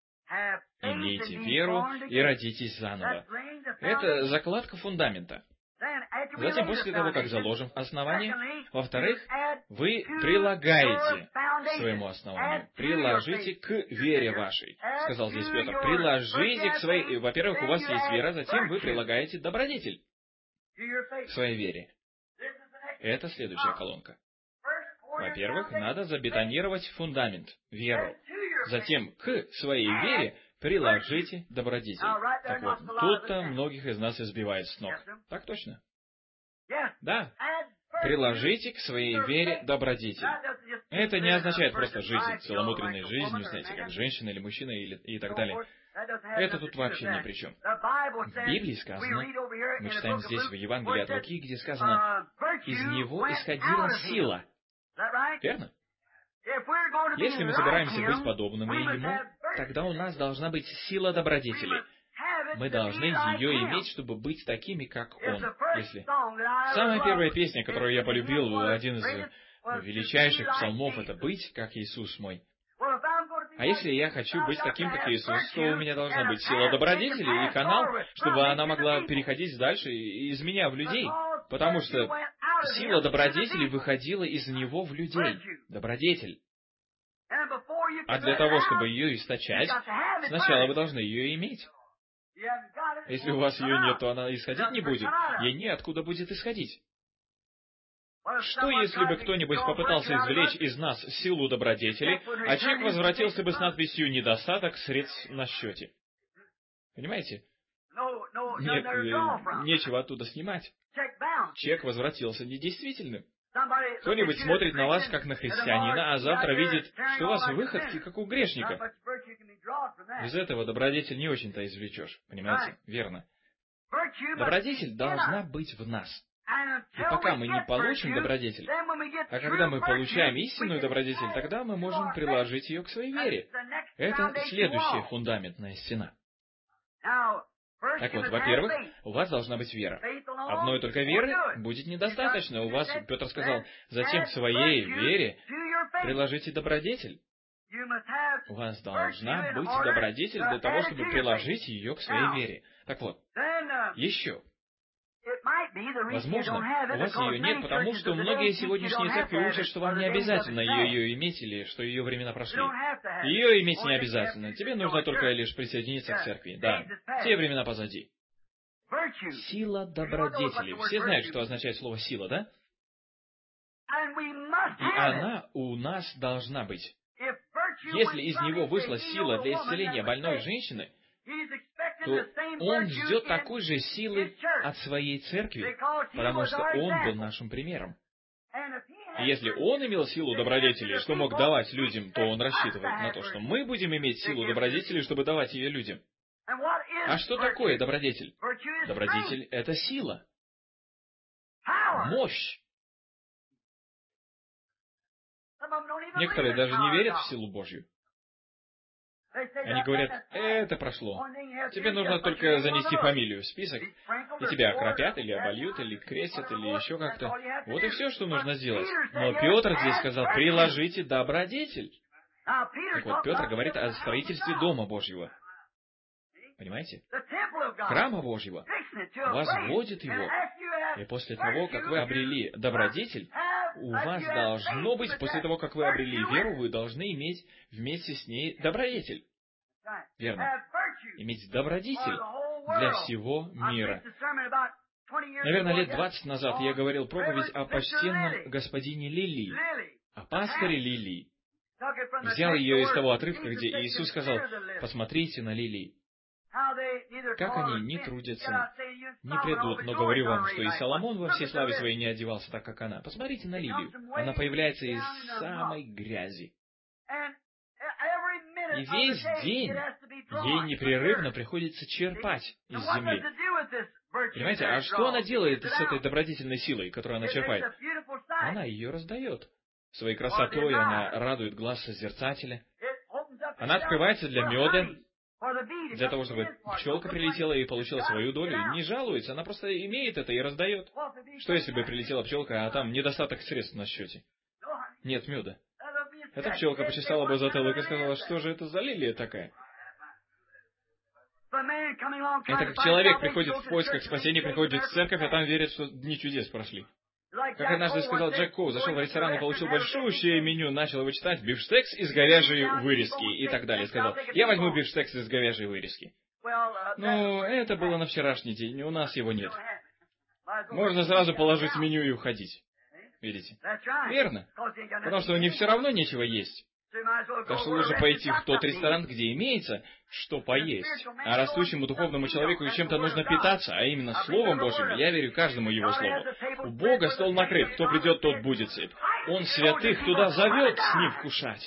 Имейте веру и родитесь заново. Это закладка фундамента. Затем, после того, как заложим основание, во-вторых, вы прилагаете к своему основанию. Приложите к вере вашей, сказал здесь Петр. Приложите к своей... Во-первых, у вас есть вера, затем вы прилагаете добродетель к своей вере. Это следующая колонка. Во-первых, надо забетонировать фундамент, веру. Затем к своей вере приложите добродетель. Так вот, тут-то многих из нас избивает с ног. Так точно? Да. Приложите к своей вере добродетель. Это не означает просто жить целомудренной жизнью, знаете, как женщина или мужчина и так далее. Это тут вообще ни при чем. В Библии сказано, мы читаем здесь в Евангелии от Луки, где сказано, «Из него исходила сила». Верно? Если мы собираемся быть подобными Ему, тогда у нас должна быть сила добродетели. Мы должны ее иметь, чтобы быть такими, как Он. Самая первая песня, которую я полюбил, один из величайших псалмов, это «Быть, как Иисус мой». А если я хочу быть таким, как Иисус, то у меня должна быть сила добродетели и канал, чтобы она могла переходить дальше из меня в людей. Потому что сила добродетели выходила из Него в людей. Добродетель. А для того, чтобы ее источать, сначала вы должны ее иметь. Если у вас ее нет, то она исходить не будет. Ей неоткуда будет исходить. Что, если бы кто-нибудь попытался извлечь из нас силу добродетели, а чек возвратился бы с надписью «Недостаток средств на счете»? Понимаете? Нет, нечего оттуда снимать. Чек возвратился недействительным. Кто-нибудь смотрит на вас, как на христианина, а завтра видит, что у вас выходки, как у грешника. Из этого добродетель не очень-то извлечешь. Понимаете? Верно. Добродетель должна быть в нас. И пока мы не получим добродетель, а когда мы получаем истинную добродетель, тогда мы можем приложить ее к своей вере. Это следующая фундаментная стена. Так вот, во-первых, у вас должна быть вера. Одной только веры будет недостаточно. У вас, Петр сказал, затем к своей вере приложите добродетель. У вас должна быть добродетель для того, чтобы приложить ее к своей вере. Так вот, еще. Возможно, у вас ее нет, потому что многие сегодняшние церкви учат, что вам не обязательно ее иметь, или что ее времена прошли. Ее иметь не обязательно. Тебе нужно только лишь присоединиться к церкви. Да, те времена позади. Сила добродетели. Все знают, что означает слово «сила», да? И она у нас должна быть. Если из него вышла сила для исцеления больной женщины, то он ждет такой же силы от своей церкви, потому что он был нашим примером. И если он имел силу добродетели, что мог давать людям, то он рассчитывает на то, что мы будем иметь силу добродетели, чтобы давать ее людям. А что такое добродетель? Добродетель — это сила, мощь. Некоторые даже не верят в силу Божью. Они говорят, это прошло. Тебе нужно только занести фамилию в список, и тебя окропят, или обольют, или крестят, или еще как-то. Вот и все, что нужно сделать. Но Петр здесь сказал, приложите добродетель. Так вот, Петр говорит о строительстве Дома Божьего. Понимаете? Храма Божьего возводит его. И после того, как вы обрели добродетель, у вас должно быть, после того, как вы обрели веру, вы должны иметь вместе с ней добродетель. Верно. Иметь добродетель для всего мира. Наверное, лет 20 назад я говорил проповедь о почтенном господине Лилии, о пасторе Лилии. Взял ее из того отрывка, где Иисус сказал: «Посмотрите на лилии, как они не трудятся, не придут, но говорю вам, что и Соломон во всей славе своей не одевался так, как она. Посмотрите на лилию, она появляется из самой грязи. И весь день ей непрерывно приходится черпать из земли». Понимаете, а что она делает с этой добродетельной силой, которую она черпает? Она ее раздает. Своей красотой она радует глаз созерцателя. Она открывается для меда, для того, чтобы пчелка прилетела и получила свою долю, и не жалуется, она просто имеет это и раздает. Что если бы прилетела пчелка, а там недостаток средств на счете? Нет меда. Эта пчелка почесала бы затылок и сказала: «Что же это за лилия такая?» Это как человек приходит в поисках спасения, приходит в церковь, а там верит, что дни чудес прошли. Как однажды сказал Джек Коу, зашел в ресторан и получил большущее меню, начал его читать: бифштекс из говяжьей вырезки и так далее. Сказал: «Я возьму бифштекс из говяжьей вырезки». Но это было на вчерашний день, у нас его нет. Можно сразу положить меню и уходить. Видите? Верно. Потому что у них все равно нечего есть. Так что лучше пойти в тот ресторан, где имеется что поесть. А растущему духовному человеку чем-то нужно питаться, а именно Словом Божьим. Я верю каждому Его Слову. У Бога стол накрыт, кто придет, тот будет сыт. Он святых туда зовет с Ним вкушать.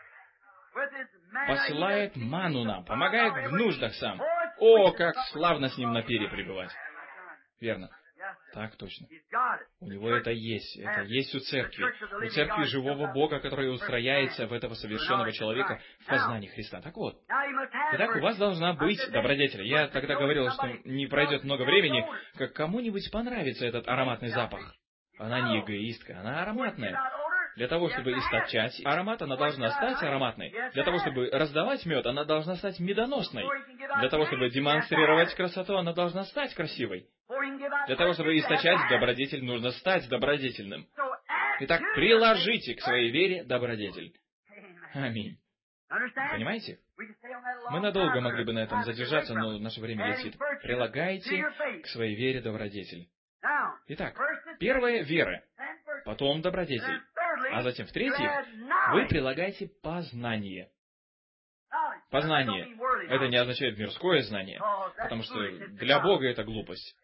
Посылает ману нам, помогает в нуждах сам. О, как славно с Ним на пире пребывать. Верно. Так точно. У него это есть у церкви. У церкви живого Бога, который устрояется в этого совершенного человека в познании Христа. Так вот. Итак, у вас должна быть добродетель. Я тогда говорил, что не пройдет много времени, как кому-нибудь понравится этот ароматный запах. Она не эгоистка, она ароматная. Для того, чтобы источать аромат, она должна стать ароматной. Для того, чтобы раздавать мед, она должна стать медоносной. Для того, чтобы демонстрировать красоту, она должна стать красивой. Для того, чтобы источать добродетель, нужно стать добродетельным. Итак, приложите к своей вере добродетель. Аминь. Понимаете? Мы надолго могли бы на этом задержаться, но наше время летит. Прилагайте к своей вере добродетель. Итак, первое — вера, потом добродетель, а затем, в-третьих, вы прилагаете познание. Познание — это не означает мирское знание, потому что для Бога это глупость.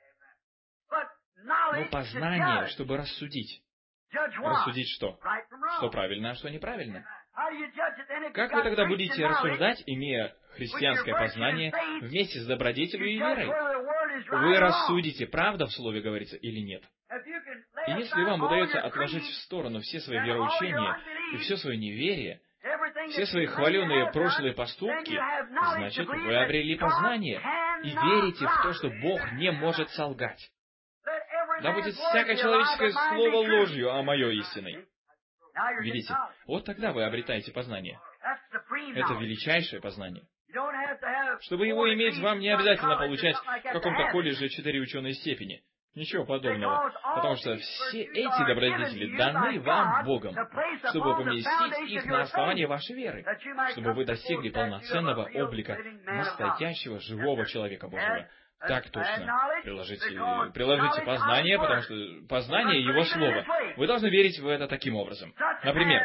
Но познание, чтобы рассудить. Рассудить что? Что правильно, а что неправильно. Как вы тогда будете рассуждать, имея христианское познание, вместе с добродетелью и верой? Вы рассудите, правда в Слове говорится или нет. И если вам удается отложить в сторону все свои вероучения и все свое неверие, все свои хваленые прошлые поступки, значит, вы обрели познание и верите в то, что Бог не может солгать. Да будет всякое человеческое слово ложью, а мое истиной. Видите, вот тогда вы обретаете познание. Это величайшее познание. Чтобы его иметь, вам не обязательно получать в каком-то колледже 4 ученые степени. Ничего подобного. Потому что все эти добродетели даны вам Богом, чтобы поместить их на основании вашей веры, чтобы вы достигли полноценного облика настоящего живого человека Божьего. Так точно. Приложите познание, потому что познание Его Слова. Вы должны верить в это таким образом. Например,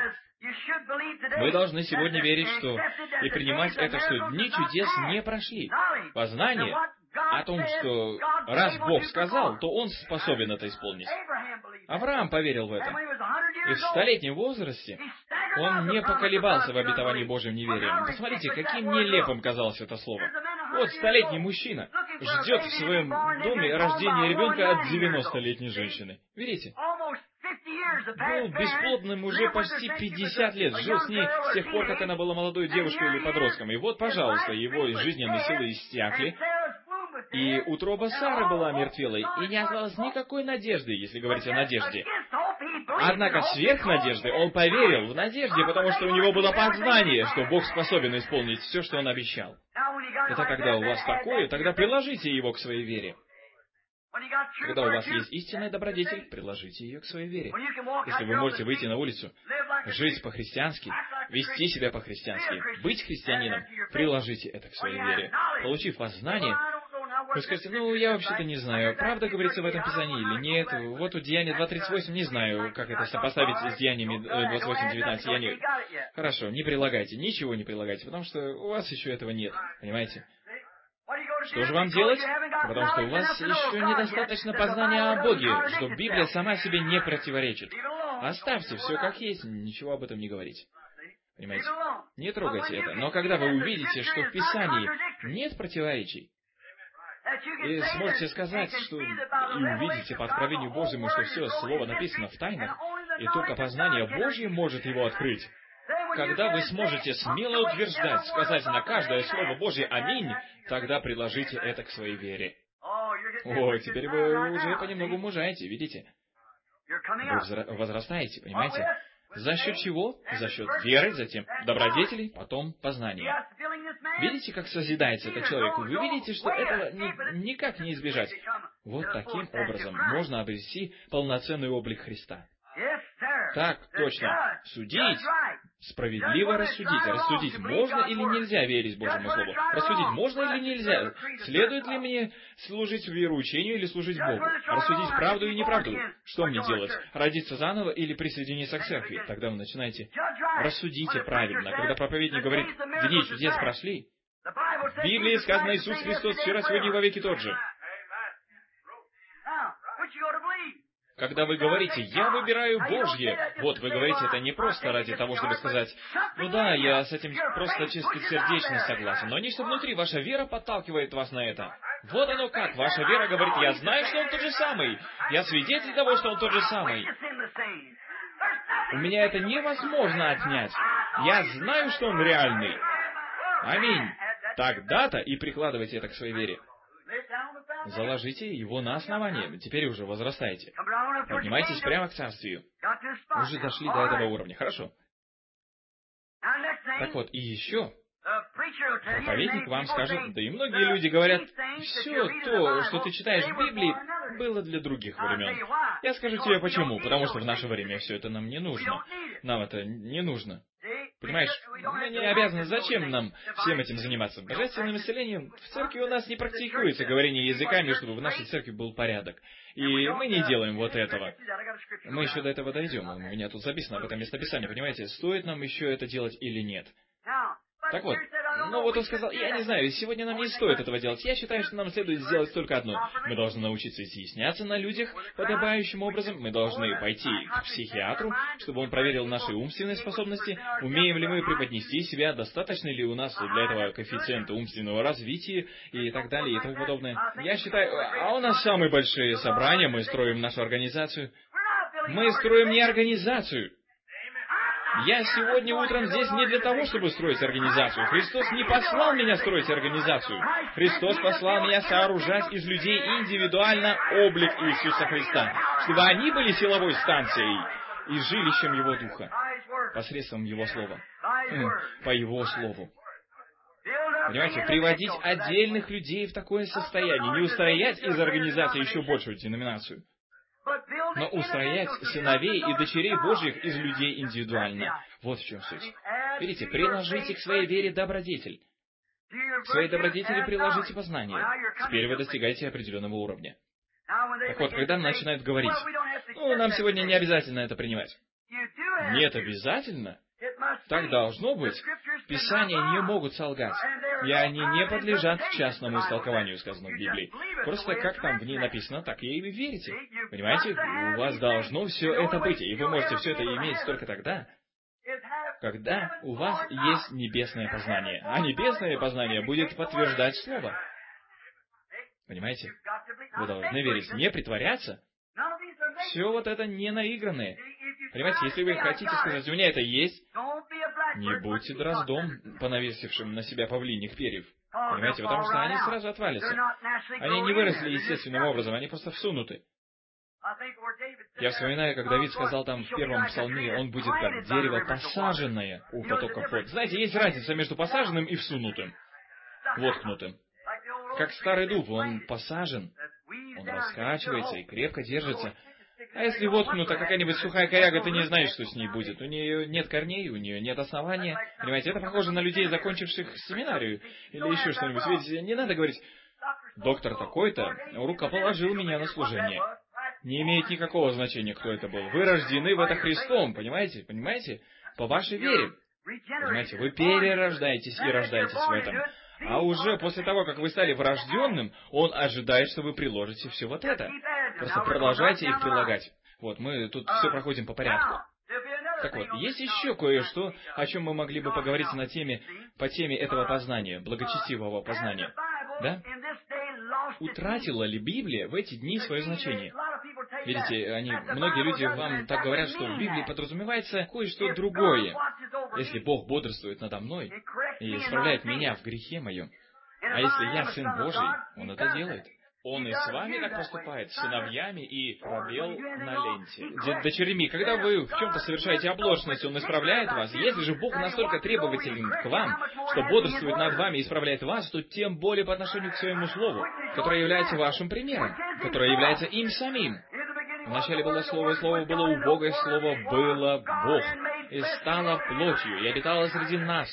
вы должны сегодня верить, что и принимать это, что дни чудес не прошли. Познание о том, что раз Бог сказал, то Он способен это исполнить. Авраам поверил в это. И в 100-летнем возрасте он не поколебался в обетовании Божьим неверием. Посмотрите, каким нелепым казалось это слово. Вот 100-летний мужчина ждет в своем доме рождения ребенка от 90-летней женщины. Видите? Был бесплодным уже почти 50 лет, жил с ней с тех пор, как она была молодой девушкой или подростком. И вот, пожалуйста, его жизненные силы иссякли, и утроба Сары была омертвелой, и не осталось никакой надежды, если говорить о надежде. Однако сверх надежды он поверил в надежде, потому что у него было познание, что Бог способен исполнить все, что он обещал. Это когда у вас такое, тогда приложите его к своей вере. Когда у вас есть истинная добродетель, приложите ее к своей вере. Если вы можете выйти на улицу, жить по-христиански, вести себя по-христиански, быть христианином, приложите это к своей вере. Получив познание, вы скажете, я вообще-то не знаю, правда говорится в этом Писании или нет. Вот у Деяния 2.38, не знаю, как это сопоставить с Деяниями 28.19. Хорошо, не прилагайте, ничего не прилагайте, потому что у вас еще этого нет, понимаете? Что же вам делать? Потому что у вас еще недостаточно познания о Боге, что Библия сама себе не противоречит. Оставьте все как есть, ничего об этом не говорите. Понимаете? Не трогайте это. Но когда вы увидите, что в Писании нет противоречий, и сможете сказать, что и увидите по откровению Божьему, что все Слово написано в тайнах, и только познание Божье может его открыть, когда вы сможете смело утверждать, сказать на каждое Слово Божье «Аминь», тогда приложите это к своей вере. Теперь вы уже понемногу мужаете, видите? Вы возрастаете, понимаете? За счет чего? За счет веры, затем добродетелей, потом познания. Видите, как созидается этот человек? Вы видите, что этого никак не избежать. Вот таким образом можно обрести полноценный облик Христа. Так, точно. Судить, справедливо рассудить. Рассудить, можно или нельзя верить Божьему Слову. Рассудить, можно или нельзя. Следует ли мне служить вероучению или служить Богу? Рассудить правду и неправду. Что мне делать? Родиться заново или присоединиться к церкви? Тогда вы начинаете. Рассудите правильно. Когда проповедник говорит, дни чудес прошли, в Библии сказано, Иисус Христос вчера, сегодня и во веки тот же. Когда вы говорите, я выбираю Божье, вот вы говорите это не просто ради того, чтобы сказать, я с этим просто чистосердечно согласен, но нечто внутри, ваша вера подталкивает вас на это. Вот оно как, ваша вера говорит, я знаю, что Он тот же самый, я свидетель того, что Он тот же самый. У меня это невозможно отнять. Я знаю, что Он реальный. Аминь. Тогда-то и прикладывайте это к своей вере. Заложите его на основание. Теперь уже возрастайте. Поднимайтесь прямо к царствию. Уже дошли до этого уровня. Хорошо. Так вот, и еще. Проповедник вам скажет, да и многие люди говорят, все то, что ты читаешь в Библии, было для других времен. Я скажу тебе почему. Потому что в наше время все это нам не нужно. Нам это не нужно. Понимаешь, мы не обязаны, зачем нам всем этим заниматься? Божественным исцелением в церкви у нас не практикуется говорение языками, чтобы в нашей церкви был порядок. И мы не делаем вот этого. Мы еще до этого дойдем. У меня тут записано об этом местописании, понимаете, стоит нам еще это делать или нет. Так вот, он сказал, я не знаю, сегодня нам не стоит этого делать. Я считаю, что нам следует сделать только одно. Мы должны научиться изъясняться на людях подобающим образом. Мы должны пойти к психиатру, чтобы он проверил наши умственные способности. Умеем ли мы преподнести себя, достаточно ли у нас для этого коэффициента умственного развития и так далее и тому подобное. Я считаю, у нас самые большие собрания, мы строим нашу организацию. Мы строим не организацию. Я сегодня утром здесь не для того, чтобы строить организацию. Христос не послал меня строить организацию. Христос послал меня сооружать из людей индивидуально облик Иисуса Христа, чтобы они были силовой станцией и жилищем Его Духа, посредством Его Слова, по Его Слову. Понимаете, приводить отдельных людей в такое состояние, не устроять из организации еще большую деноминацию, но устроять сыновей и дочерей Божьих из людей индивидуально. Вот в чем суть. Видите, приложите к своей вере добродетель. К своей добродетели приложите познание. Теперь вы достигаете определенного уровня. Так вот, когда начинают говорить, нам сегодня не обязательно это принимать. Нет, обязательно. Так должно быть. Писания не могут солгать, и они не подлежат частному истолкованию, сказано в Библии. Просто как там в ней написано, так и вы верите. Понимаете, у вас должно все это быть, и вы можете все это иметь только тогда, когда у вас есть небесное познание. А небесное познание будет подтверждать Слово. Понимаете? Вы должны верить, не притворяться. Все вот это не наигранное. Понимаете, если вы хотите сказать, у меня это есть, не будьте дроздом, понавесившим на себя павлиньих перьев. Понимаете, потому что они сразу отвалятся. Они не выросли естественным образом, они просто всунуты. Я вспоминаю, как Давид сказал там в первом псалме, он будет как дерево посаженное у потоков вод. Знаете, есть разница между посаженным и всунутым. воткнутым. Как старый дуб, он посажен, он раскачивается и крепко держится. А если воткнута какая-нибудь сухая коряга, ты не знаешь, что с ней будет. У нее нет корней, у нее нет основания. Понимаете, это похоже на людей, закончивших семинарию или еще что-нибудь. Видите, не надо говорить, доктор такой-то рукоположил меня на служение. Не имеет никакого значения, кто это был. Вы рождены в это Христом, понимаете? Понимаете? По вашей вере. Понимаете, вы перерождаетесь и рождаетесь в этом. А уже после того, как вы стали врожденным, Он ожидает, что вы приложите все вот это. Просто продолжайте их прилагать. Вот, мы тут все проходим по порядку. Так вот, есть еще кое-что, о чем мы могли бы поговорить по теме этого познания, благочестивого познания. Да? Утратила ли Библия в эти дни свое значение? Видите, многие люди вам так говорят, что в Библии подразумевается кое-что другое. Если Бог бодрствует надо мной и исправляет меня в грехе моем, а если я Сын Божий, Он это делает. Он и с вами так поступает, с сыновьями и пробел на ленте. Дочерьми, когда вы в чем-то совершаете оплошность, Он исправляет вас. Если же Бог настолько требователен к вам, что бодрствует над вами и исправляет вас, то тем более по отношению к Своему Слову, которое является вашим примером, которое является им самим. Вначале было Слово, и Слово было у Бога, и Слово было Бог, и стало плотью, и обитало среди нас.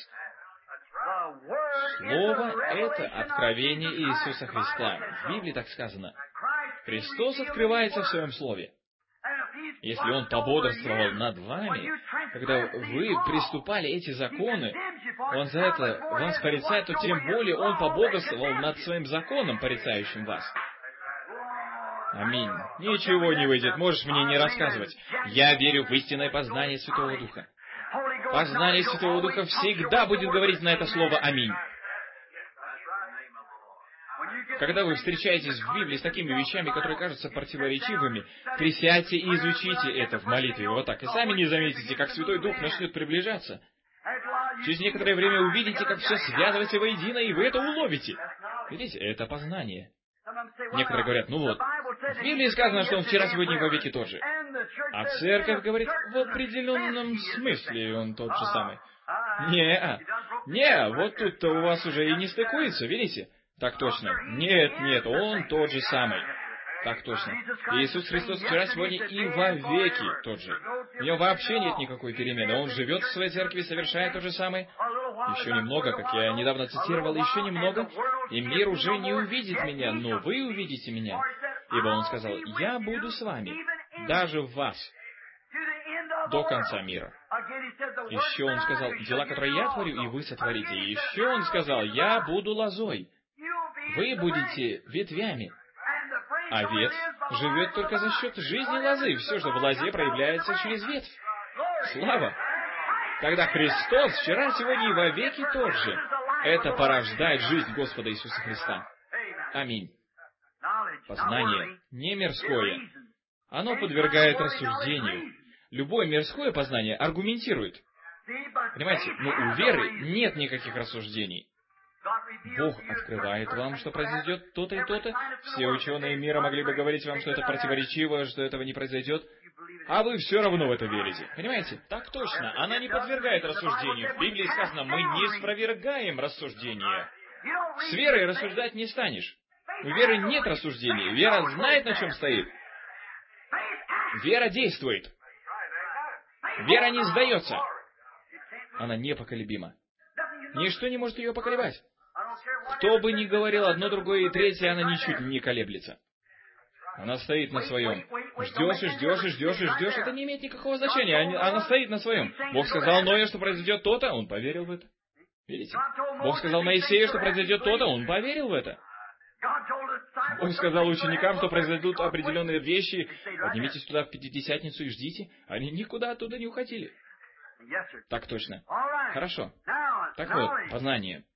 Слово — это откровение Иисуса Христа. В Библии так сказано. Христос открывается в Своем Слове. Если Он пободрствовал над вами, когда вы приступали эти законы, Он за это вас порицает, то тем более Он пободрствовал над Своим законом, порицающим вас. Аминь. Ничего не выйдет, можешь мне не рассказывать. Я верю в истинное познание Святого Духа. Познание Святого Духа всегда будет говорить на это слово «Аминь». Когда вы встречаетесь в Библии с такими вещами, которые кажутся противоречивыми, присядьте и изучите это в молитве. Вот так. И сами не заметите, как Святой Дух начнет приближаться. Через некоторое время увидите, как все связывается воедино, и вы это уловите. Видите, это познание. Некоторые говорят, ну вот, в Библии сказано, что Он вчера, сегодня и вовеки тот же. А церковь говорит, в определенном смысле Он тот же самый. Вот тут-то у вас уже и не стыкуется, видите? Так точно. Нет, Он тот же самый. Так точно. Иисус Христос вчера, сегодня и вовеки тот же. У Него вообще нет никакой перемены. Он живет в Своей церкви, совершает то же самое. Еще немного, как я недавно цитировал, еще немного, и мир уже не увидит меня, но вы увидите меня. Ибо Он сказал, я буду с вами, даже в вас, до конца мира. Еще Он сказал, дела, которые я творю, и вы сотворите. И еще Он сказал, я буду лозой. Вы будете ветвями. А ветвь живет только за счет жизни лозы. Все, что в лозе, проявляется через ветвь. Слава! Тогда Христос вчера, сегодня и вовеки тот же. Это порождает жизнь Господа Иисуса Христа. Аминь. Познание не мирское. Оно подвергает рассуждению. Любое мирское познание аргументирует. Понимаете, но у веры нет никаких рассуждений. Бог открывает вам, что произойдет то-то и то-то. Все ученые мира могли бы говорить вам, что это противоречиво, что этого не произойдет. А вы все равно в это верите. Понимаете? Так точно. Она не подвергает рассуждению. В Библии сказано, мы не спровергаем рассуждения. С верой рассуждать не станешь. У веры нет рассуждений. Вера знает, на чем стоит. Вера действует. Вера не сдается. Она непоколебима. Ничто не может ее поколебать. Кто бы ни говорил одно, другое и третье, она ничуть не колеблется. Она стоит на своем. Ждешь и ждешь и ждешь и ждешь. Это не имеет никакого значения. Она стоит на своем. Бог сказал Ною, что произойдет то-то, он поверил в это. Видите? Бог сказал Моисею, что произойдет то-то, он поверил в это. Бог сказал ученикам, что произойдут определенные вещи. Поднимитесь туда в Пятидесятницу и ждите. Они никуда оттуда не уходили. Так точно. Хорошо. Так вот, познание.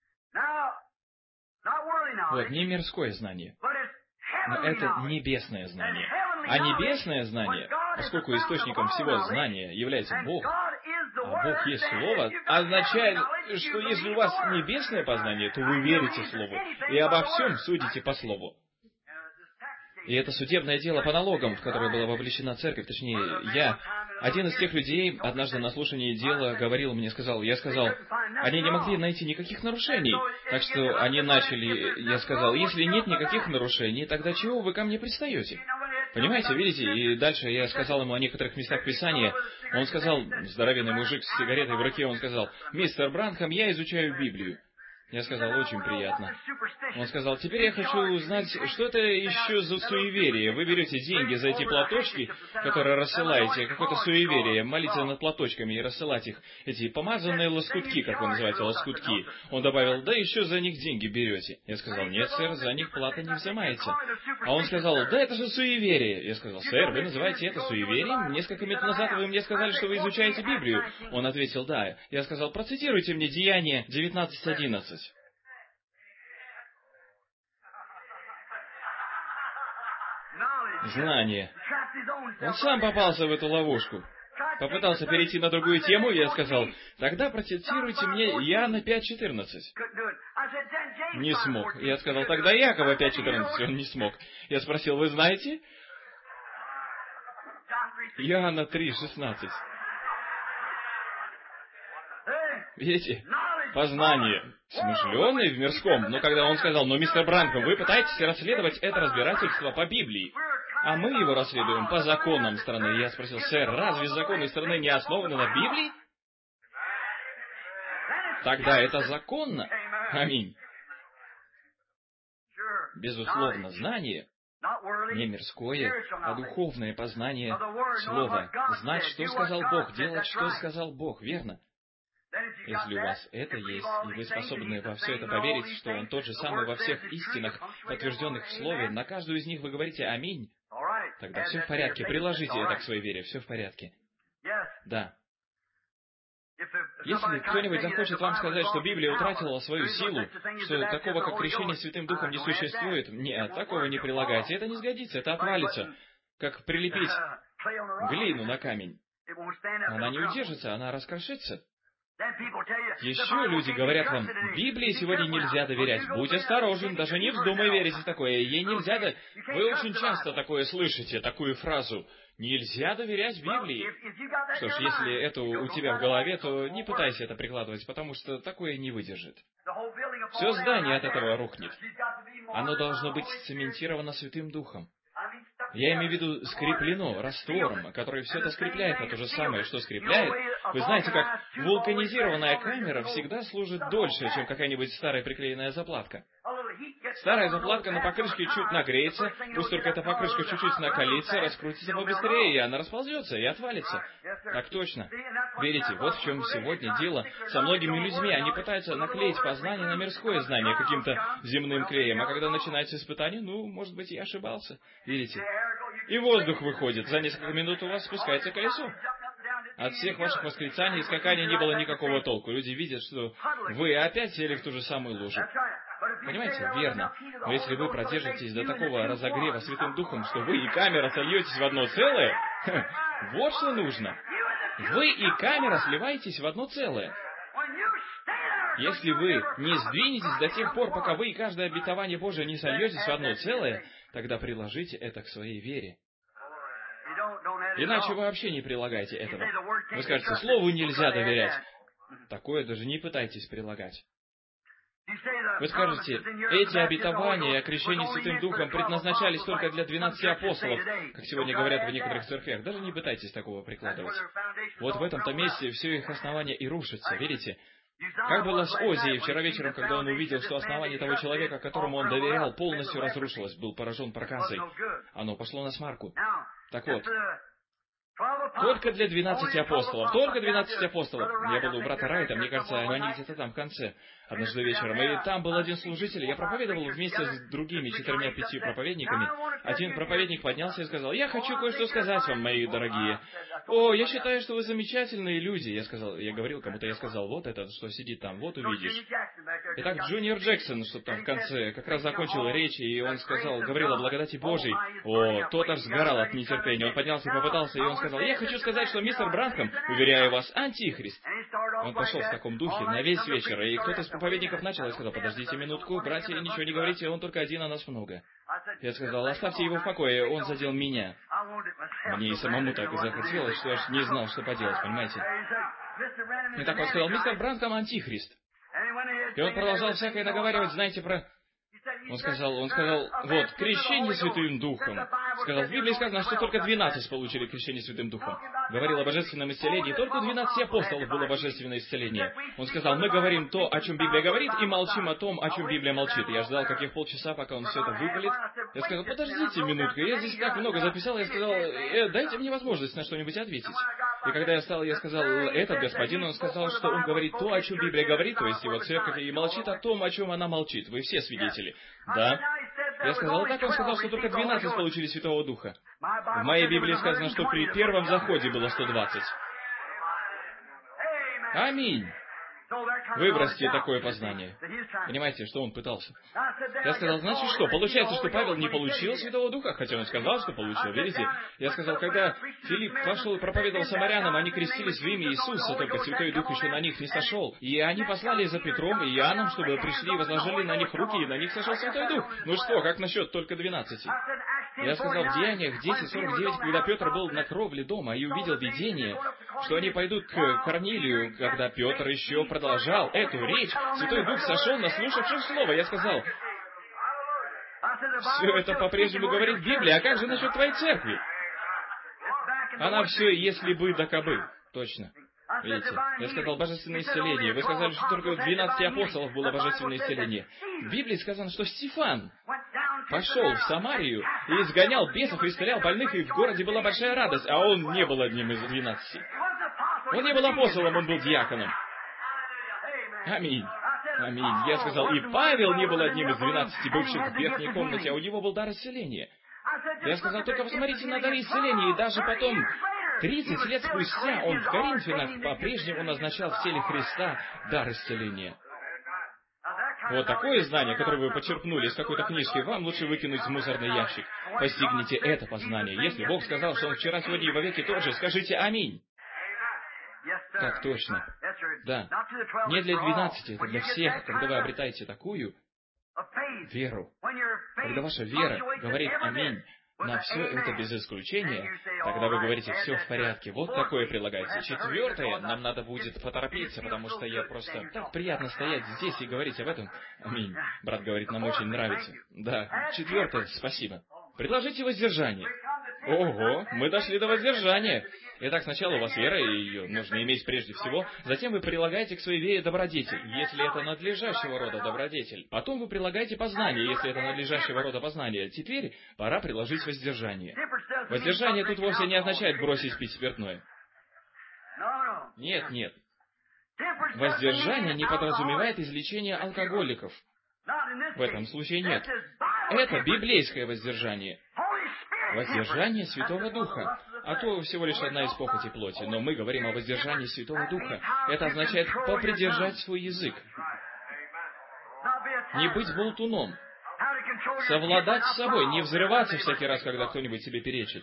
Вот, не мирское знание, но это небесное знание. А небесное знание, поскольку источником всего знания является Бог, а Бог есть Слово, означает, что если у вас небесное познание, то вы верите Слову и обо всем судите по Слову. И это судебное дело по налогам, в которое была вовлечена церковь, точнее, я. Один из тех людей однажды на слушании дела говорил мне, я сказал, они не могли найти никаких нарушений. Так что они начали, я сказал, если нет никаких нарушений, тогда чего вы ко мне пристаете? Понимаете, видите? И дальше я сказал ему о некоторых местах Писания. Он сказал, здоровенный мужик с сигаретой в руке, он сказал, «Мистер Бранхам, я изучаю Библию». Я сказал, очень приятно. Он сказал, теперь я хочу узнать, что это еще за суеверие. Вы берете деньги за эти платочки, которые рассылаете, какое-то суеверие, молиться над платочками и рассылать их, эти помазанные лоскутки, как вы называете, лоскутки. Он добавил, да еще за них деньги берете. Я сказал, нет, сэр, за них плата не взимается. А он сказал, да это же суеверие. Я сказал, сэр, вы называете это суеверием? Несколько минут назад вы мне сказали, что вы изучаете Библию. Он ответил, да. Я сказал, процитируйте мне Деяния 19:11. Знание. Он сам попался в эту ловушку. Попытался перейти на другую тему, и я сказал, тогда процитируйте мне Иоанна 5:14. Не смог. Я сказал, тогда Иакова 5:14. Он не смог. Я спросил, вы знаете? Иоанна 3:16. Видите? Познание. Смышленый в мирском. Но когда он сказал, мистер Бранхам, вы пытаетесь расследовать это разбирательство по Библии, а мы его расследуем по законам страны. Я спросил, сэр, разве законы страны не основаны на Библии? Тогда это законно. Аминь. Безусловно, знание не мирское, а духовное познание слова. Знать, что сказал Бог, делать, что сказал Бог, верно? Если у вас это есть, и вы способны во все это поверить, что Он тот же самый во всех истинах, подтвержденных в Слове, на каждую из них вы говорите «Аминь», тогда все в порядке, приложите это к своей вере, все в порядке. Да. Если кто-нибудь захочет вам сказать, что Библия утратила свою силу, что такого, как крещение Святым Духом, не существует, нет, такого не прилагайте, это не сгодится, это отвалится, как прилепить глину на камень. Она не удержится, она раскрошится. Еще люди говорят вам, Библии сегодня нельзя доверять. Будь осторожен, даже не вздумай верить в такое. Ей нельзя Вы очень часто такое слышите, такую фразу. Нельзя доверять Библии. Что ж, если это у тебя в голове, то не пытайся это прикладывать, потому что такое не выдержит. Все здание от этого рухнет. Оно должно быть сцементировано Святым Духом. Я имею в виду скреплено раствором, который все это скрепляет, а то же самое, что скрепляет. Вы знаете, как вулканизированная камера всегда служит дольше, чем какая-нибудь старая приклеенная заплатка. Старая заплатка на покрышке чуть нагреется, пусть только эта покрышка чуть-чуть накалится, раскрутится побыстрее, и она расползется, и отвалится. Так точно. Верите, вот в чем сегодня дело со многими людьми. Они пытаются наклеить познание на мирское знание каким-то земным клеем, а когда начинается испытание, может быть, я ошибался. Видите? И воздух выходит. За несколько минут у вас спускается колесо. От всех ваших восклицаний и скаканий не было никакого толку. Люди видят, что вы опять сели в ту же самую лужу. Понимаете? Верно. Но если вы продержитесь до такого разогрева Святым Духом, что вы и камера сольетесь в одно целое, вот что нужно. Вы и камера сливаетесь в одно целое. Если вы не сдвинетесь до тех пор, пока вы и каждое обетование Божие не сольетесь в одно целое, тогда приложите это к своей вере. Иначе вы вообще не прилагайте этого. Вы скажете, слову нельзя доверять. Такое даже не пытайтесь прилагать. Вы скажете, эти обетования о крещении Святым Духом предназначались только для 12 апостолов, как сегодня говорят в некоторых церквях. Даже не пытайтесь такого прикладывать. Вот в этом-то месте все их основания и рушатся, видите? Как было с Озией вчера вечером, когда он увидел, что основание того человека, которому он доверял, полностью разрушилось, был поражен проказой. Оно пошло на смарку. Так вот, только для 12 апостолов. Только 12 апостолов. Я был у брата Райта, мне кажется, они где-то там в конце, однажды вечером. И там был один служитель. Я проповедовал вместе с другими 4-5 проповедниками. Один проповедник поднялся и сказал, я хочу кое-что сказать вам, мои дорогие. О, я считаю, что вы замечательные люди. Я говорил кому-то, я сказал, вот этот, что сидит там, вот увидишь. Итак, Джуниор Джексон, что там в конце, как раз закончил речь, и он говорил о благодати Божьей. О, тот аж сгорал от нетерпения. Он поднялся и попытался, и он сказал, я хочу сказать, что мистер Бранхам, уверяю вас, антихрист. Он пошел в таком духе на весь вечер, и кто-то из проповедников начал и сказал, подождите минутку, братья, ничего не говорите, он только один, а нас много. Я сказал, оставьте его в покое, он задел меня. Мне и самому так захотелось, что я аж не знал, что поделать, понимаете? И так он сказал, мистер Бранхам антихрист. И он продолжал всякое наговаривать, знаете, про... Он сказал, вот, крещение Святым Духом. Сказал, в Библии сказано, что только 12 получили крещение Святым Духом. Говорил о божественном исцелении, только у 12 апостолов было божественное исцеление. Он сказал, мы говорим то, о чем Библия говорит, и молчим о том, о чем Библия молчит. Я ждал каких полчаса, пока он все это выпалит. Я сказал, подождите минутку, я здесь так много записал, я сказал, дайте мне возможность на что-нибудь ответить. И когда я встал, я сказал, этот господин, он сказал, что он говорит то, о чем Библия говорит, то есть его церковь, и молчит о том, о чем она молчит. Вы все свидетели. Да. Я сказал, так он сказал, что только 12 получили Святого Духа. В моей Библии сказано, что при первом заходе было 120. Аминь. Выбросьте такое познание. Понимаете, что он пытался? Я сказал, значит что? Получается, что Павел не получил Святого Духа, хотя он сказал, что получил. Видите? Я сказал, когда Филипп пошел и проповедовал самарянам, они крестились в имя Иисуса, только Святой Дух еще на них не сошел. И они послали за Петром и Иоанном, чтобы пришли и возложили на них руки, и на них сошел Святой Дух. Ну что, как насчет только 12? Я сказал, в Деяниях 10:49, когда Петр был на кровле дома и увидел видение, что они пойдут к Корнилию, когда Петр еще продолжал эту речь, Святой Дух сошел на слушавших слово. Я сказал, все это по-прежнему говорит Библия, а как же насчет твоей церкви? Она все если бы да кабы. Точно. Видите? Я сказал божественное исцеление. Вы сказали, что только у 12 апостолов было божественное исцеление. В Библии сказано, что Стефан пошел в Самарию и изгонял бесов и исцелял больных, и в городе была большая радость, а он не был одним из 12. Он не был апостолом, он был диаконом. Аминь. Аминь. Я сказал, и Павел не был одним из 12, бывших в верхней комнате, а у него был дар исцеления. Я сказал, только посмотрите на дар исцеления, и даже потом, 30 лет спустя, он в Коринфянах по-прежнему назначал в теле Христа дар исцеления. Вот такое знание, которое вы почерпнули из какой-то книжки, вам лучше выкинуть в мусорный ящик. Постигните это познание. Если Бог сказал, что Он вчера, сегодня и вовеки тот же, скажите «Аминь». Так точно. Да. Не для 12, это для всех, когда вы обретаете такую веру. Когда ваша вера говорит «Аминь» на все это без исключения, тогда вы говорите «все в порядке». Вот такое прилагается. 4, нам надо будет поторопиться, потому что я просто... Так приятно стоять здесь и говорить об этом. Аминь. Брат говорит, нам очень нравится. Да. 4, спасибо. Предложите воздержание. Ого, мы дошли до воздержания. Итак, сначала у вас вера, и ее нужно иметь прежде всего. Затем вы прилагаете к своей вере добродетель, если это надлежащего рода добродетель. Потом вы прилагаете познание, если это надлежащего рода познание. Теперь пора приложить воздержание. Воздержание тут вовсе не означает бросить пить спиртное. Нет, нет. Воздержание не подразумевает излечение алкоголиков. В этом случае нет. Это библейское воздержание. Воздержание Святого Духа. А то всего лишь одна из похоти плоти. Но мы говорим о воздержании Святого Духа. Это означает попридержать свой язык. Не быть болтуном. Совладать с собой. Не взрываться всякий раз, когда кто-нибудь тебе перечит.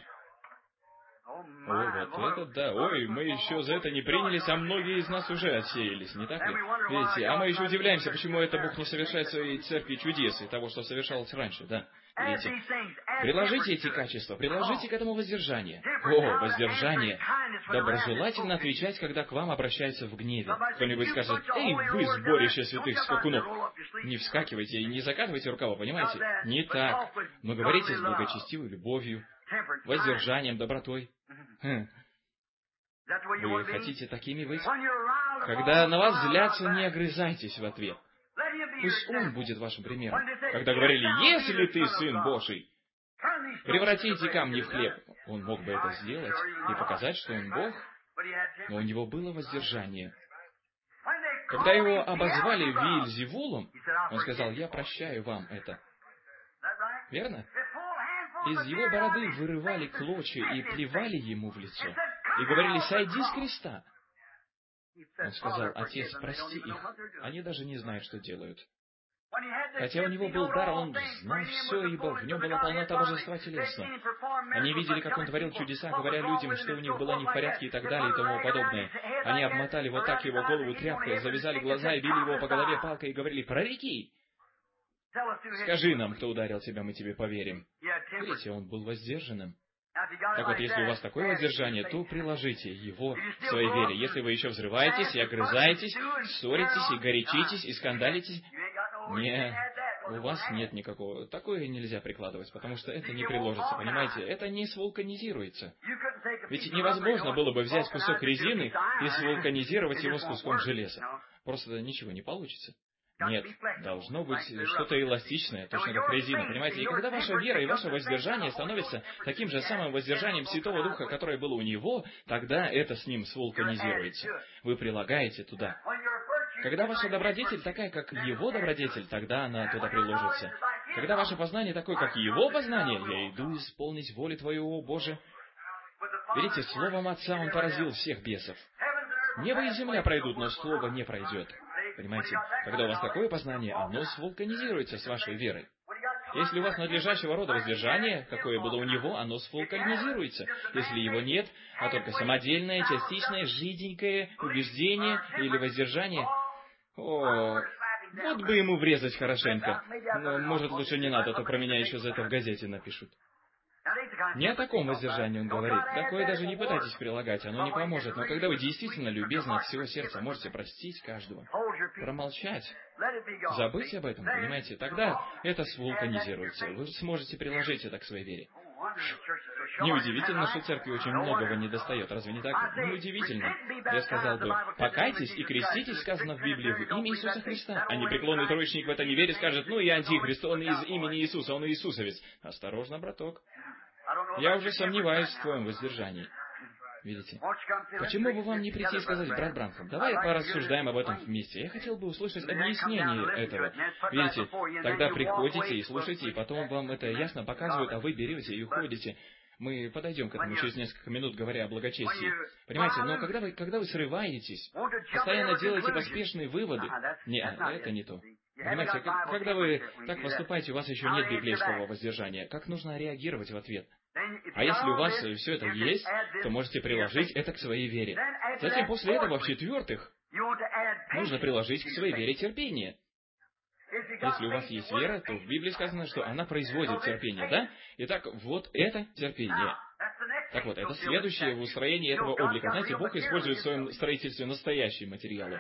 О, вот это да. Ой, мы еще за это не принялись, а многие из нас уже отсеялись, не так ли? Видите, а мы еще удивляемся, почему это Бог не совершает в своей церкви чудес и того, что совершалось раньше, да? Видите? Приложите эти качества, приложите к этому воздержание. О, воздержание. Доброжелательно отвечать, когда к вам обращаются в гневе. Кто-нибудь скажет, «Эй, вы, сборище святых скакунов!» Не вскакивайте и не закатывайте рукава, понимаете? Не так. Но говорите с благочестивой любовью, воздержанием, добротой. Вы хотите такими быть? Когда на вас злятся, не огрызайтесь в ответ. Пусть Он будет вашим примером. Когда говорили, «Если ты Сын Божий, превратите камни в хлеб», Он мог бы это сделать и показать, что Он Бог, но у Него было воздержание. Когда Его обозвали Виэльзевулом, Он сказал, «Я прощаю вам это». Верно? Из Его бороды вырывали клочья и плевали Ему в лицо. И говорили, «Сойди с креста». Он сказал, «Отец, прости их, они даже не знают, что делают». Хотя у него был дар, он знал все, ибо в нем была полнота божества телесного. Они видели, как он творил чудеса, говоря людям, что у них было не в порядке и так далее и тому подобное. Они обмотали вот так его голову тряпкой, завязали глаза и били его по голове палкой и говорили, «Прореки!» Скажи нам, кто ударил тебя, мы тебе поверим. Видите, он был воздержанным. Так вот, если у вас такое воздержание, то приложите его к своей вере. Если вы еще взрываетесь и огрызаетесь, ссоритесь и горячитесь и скандалитесь, у вас нет никакого. Такое нельзя прикладывать, потому что это не приложится, понимаете? Это не свулканизируется. Ведь невозможно было бы взять кусок резины и свулканизировать его с куском железа. Просто ничего не получится. Нет, должно быть что-то эластичное, точно как резина, понимаете? И когда ваша вера и ваше воздержание становятся таким же самым воздержанием Святого Духа, которое было у него, тогда это с ним свулканизируется. Вы прилагаете туда. Когда ваша добродетель такая, как его добродетель, тогда она туда приложится. Когда ваше познание такое, как его познание, я иду исполнить волю Твою, Боже. Видите, словом Отца он поразил всех бесов. Небо и земля пройдут, но слово не пройдет. Понимаете, когда у вас такое познание, оно свулканизируется с вашей верой. Если у вас надлежащего рода воздержание, какое было у него, оно свулканизируется. Если его нет, а только самодельное, частичное, жиденькое убеждение или воздержание, вот бы ему врезать хорошенько. Но, может, лучше не надо, а то про меня еще за это в газете напишут. Не о таком воздержании он говорит. Такое даже не пытайтесь прилагать, оно не поможет. Но когда вы действительно любезно от всего сердца можете простить каждого, промолчать, забыть об этом, понимаете, тогда это свулканизируется. Вы сможете приложить это к своей вере. Неудивительно, что церкви очень многого не достает, разве не так? Неудивительно. Я сказал бы, покайтесь и креститесь, сказано в Библии, в имя Иисуса Христа. А непреклонный троечник в это не верит, скажет, и антихрист, он из имени Иисуса, он иисусовец. Осторожно, браток. Я уже сомневаюсь в твоем воздержании. Видите? Почему бы вам не прийти и сказать, брат Бранхам, давай порассуждаем об этом вместе. Я хотел бы услышать объяснение этого. Видите, тогда приходите и слушайте, и потом вам это ясно показывают, а вы берете и уходите. Мы подойдем к этому через несколько минут, говоря о благочестии. Понимаете, но когда вы срываетесь, постоянно делаете поспешные выводы, это не то. Понимаете, когда вы так поступаете, у вас еще нет библейского воздержания. Как нужно реагировать в ответ? А если у вас все это есть, то можете приложить это к своей вере. Затем, после этого, в-четвертых, нужно приложить к своей вере терпение. Если у вас есть вера, то в Библии сказано, что она производит терпение, да? Итак, вот это терпение. Так вот, это следующее в устроении этого облика. Знаете, Бог использует в своем строительстве настоящие материалы.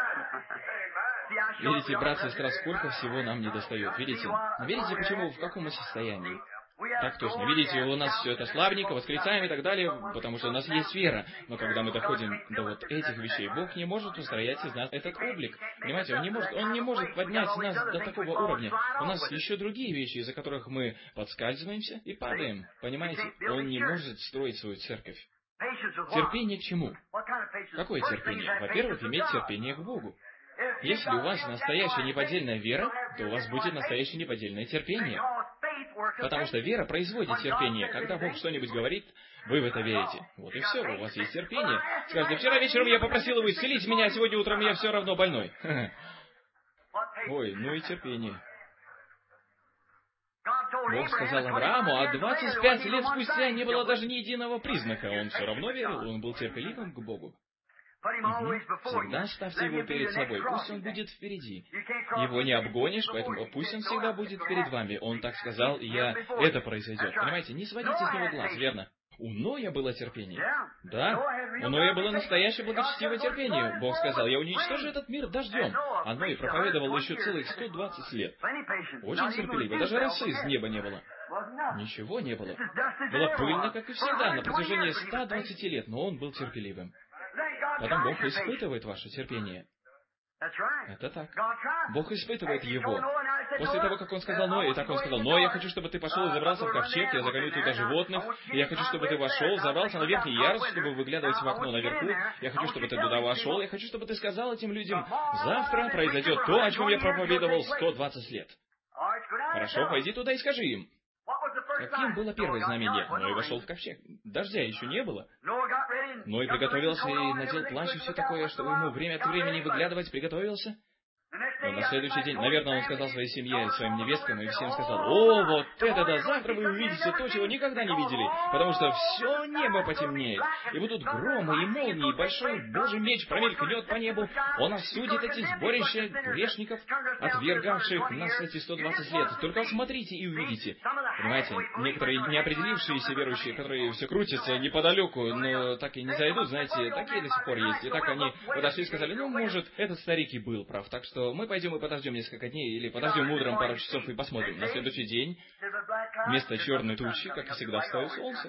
Видите, братья и сестры, сколько всего нам не достает. Видите, почему, в каком мы состоянии? Так точно. Видите, у нас все это славненько, восклицаем и так далее, потому что у нас есть вера. Но когда мы доходим до вот этих вещей, Бог не может устроять из нас этот облик. Понимаете, Он не может поднять нас до такого уровня. У нас еще другие вещи, из-за которых мы подскальзываемся и падаем. Понимаете, Он не может строить свою церковь. Терпение к чему? Какое терпение? Во-первых, иметь терпение к Богу. Если у вас настоящая неподдельная вера, то у вас будет настоящее неподдельное терпение. Потому что вера производит терпение. Когда Бог что-нибудь говорит, вы в это верите. Вот и все, у вас есть терпение. Скажете, вчера вечером я попросил его исцелить меня, а сегодня утром я все равно больной. Ой, и терпение. Бог сказал Аврааму, а 25 лет спустя не было даже ни единого признака. Он все равно верил, он был терпеливым к Богу. Всегда ставьте его перед собой, пусть он будет впереди. Его не обгонишь, поэтому пусть он всегда будет перед вами. Он так сказал, и это произойдет. Понимаете, не сводите с него глаз, верно? У Ноя было терпение. Да, у Ноя было настоящее благочестивое терпение. Бог сказал, я уничтожу этот мир дождем. А Ной проповедовал еще целых 120 лет. Очень терпеливо, даже росы с неба не было. Ничего не было. Было пыльно, как и всегда, на протяжении 120 лет, но он был терпеливым. Потом Бог испытывает ваше терпение. Это так. Бог испытывает его. После того, как он сказал Ное, так он сказал, Ной, я хочу, чтобы ты пошел и забрался в ковчег, я загоню туда животных, и я хочу, чтобы ты вошел, забрался на верхний ярус, чтобы выглядывать в окно наверху, я хочу, чтобы ты туда вошел, я хочу, чтобы ты сказал этим людям, завтра произойдет то, о чем я проповедовал 120 лет. Хорошо, пойди туда и скажи им. Каким было первое знамение? Ной вошел в ковчег. Дождя еще не было. Ной приготовился и надел плащ и все такое, чтобы ему время от времени выглядывать, приготовился. Но на следующий день, наверное, он сказал своей семье, своим невесткам, и всем сказал: «О, вот это да! Завтра вы увидите то, чего никогда не видели, потому что все небо потемнеет, и будут громы и молнии, и большой Божий меч промелькнет по небу. Он осудит эти сборища грешников, отвергавших нас эти 120 лет. Только смотрите и увидите». Понимаете, некоторые неопределившиеся верующие, которые все крутятся неподалеку, но так и не зайдут, знаете, такие до сих пор есть. И так они подошли и сказали: «Ну, может, этот старик и был прав, так что мы пойдем и подождем несколько дней, или подождем утром пару часов и посмотрим». На следующий день вместо черной тучи, как и всегда, встает солнце.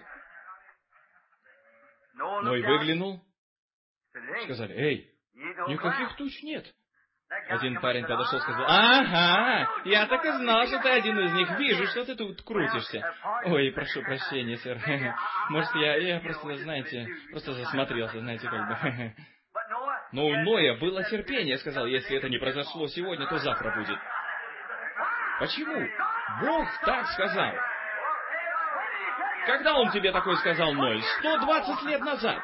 Но и выглянул. Сказали: «Эй, никаких туч нет». Один парень подошел и сказал: «Ага, я так и знал, что ты один из них. Вижу, что ты тут крутишься». «Ой, прошу прощения, сэр. Может, я просто, знаете, просто засмотрелся, знаете, как бы». Но у Ноя было терпение, сказал: «Если это не произошло сегодня, то завтра будет». Почему? Бог так сказал. Когда Он тебе такое сказал, Ной? 120 лет назад.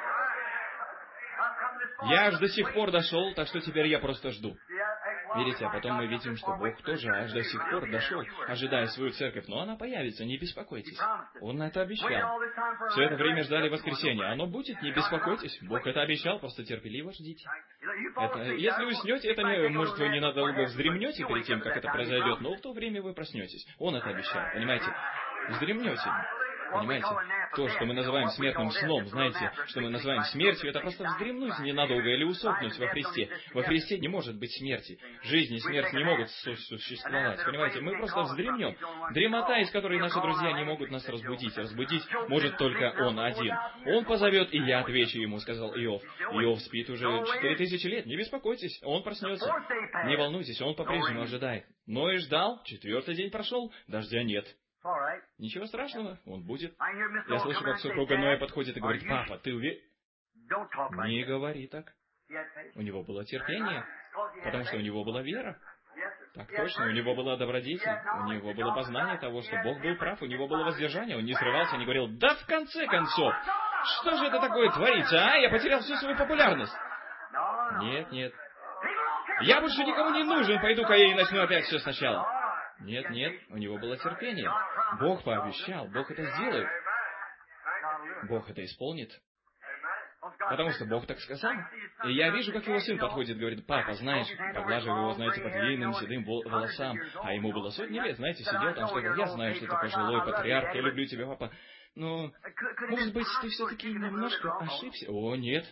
Я аж до сих пор дошел, так что теперь я просто жду. Видите, а потом мы видим, что Бог тоже аж до сих пор дошел, ожидая свою церковь. Но она появится, не беспокойтесь. Он это обещал. Все это время ждали воскресенья. Оно будет, не беспокойтесь. Бог это обещал, просто терпеливо ждите. Если вы уснете, может, вы ненадолго вздремнете перед тем, как это произойдет, но в то время вы проснетесь. Он это обещал, понимаете? Вздремнете. Понимаете? То, что мы называем смертным сном, знаете, что мы называем смертью, это просто вздремнуть ненадолго или усопнуть во Христе. Во Христе не может быть смерти. Жизнь и смерть не могут существовать. Понимаете? Мы просто вздремнем. Дремота, из которой наши друзья не могут нас разбудить. Разбудить может только Он один. Он позовет, и я отвечу ему, сказал Иов. Иов спит уже 4000 лет. Не беспокойтесь, он проснется. Не волнуйтесь, он по-прежнему ожидает. Ной ждал, 4-й день прошел, дождя нет. Ничего страшного, он будет. Я слышу, как супруга Ноя подходит и говорит: «Папа, ты уверен?» Не говори так. У него было терпение, потому что у него была вера. Так точно, у него была добродетель, у него было познание того, что Бог был прав, у него было воздержание, он не срывался, не говорил: «Да в конце концов, что же это такое творится, а? Я потерял всю свою популярность». Нет, нет. Я больше никому не нужен, пойду-ка я и начну опять все сначала. Нет, нет, у него было терпение. Бог пообещал, Бог это сделает. Бог это исполнит. Потому что Бог так сказал. И я вижу, как его сын подходит, говорит: «Папа, знаешь, поглаживаю его, знаете, по длинным седым волосам». А ему было сотни лет, знаете, сидел там, что я знаю, что ты пожилой патриарх, я люблю тебя, папа. Но, может быть, ты все-таки немножко ошибся? О, нет.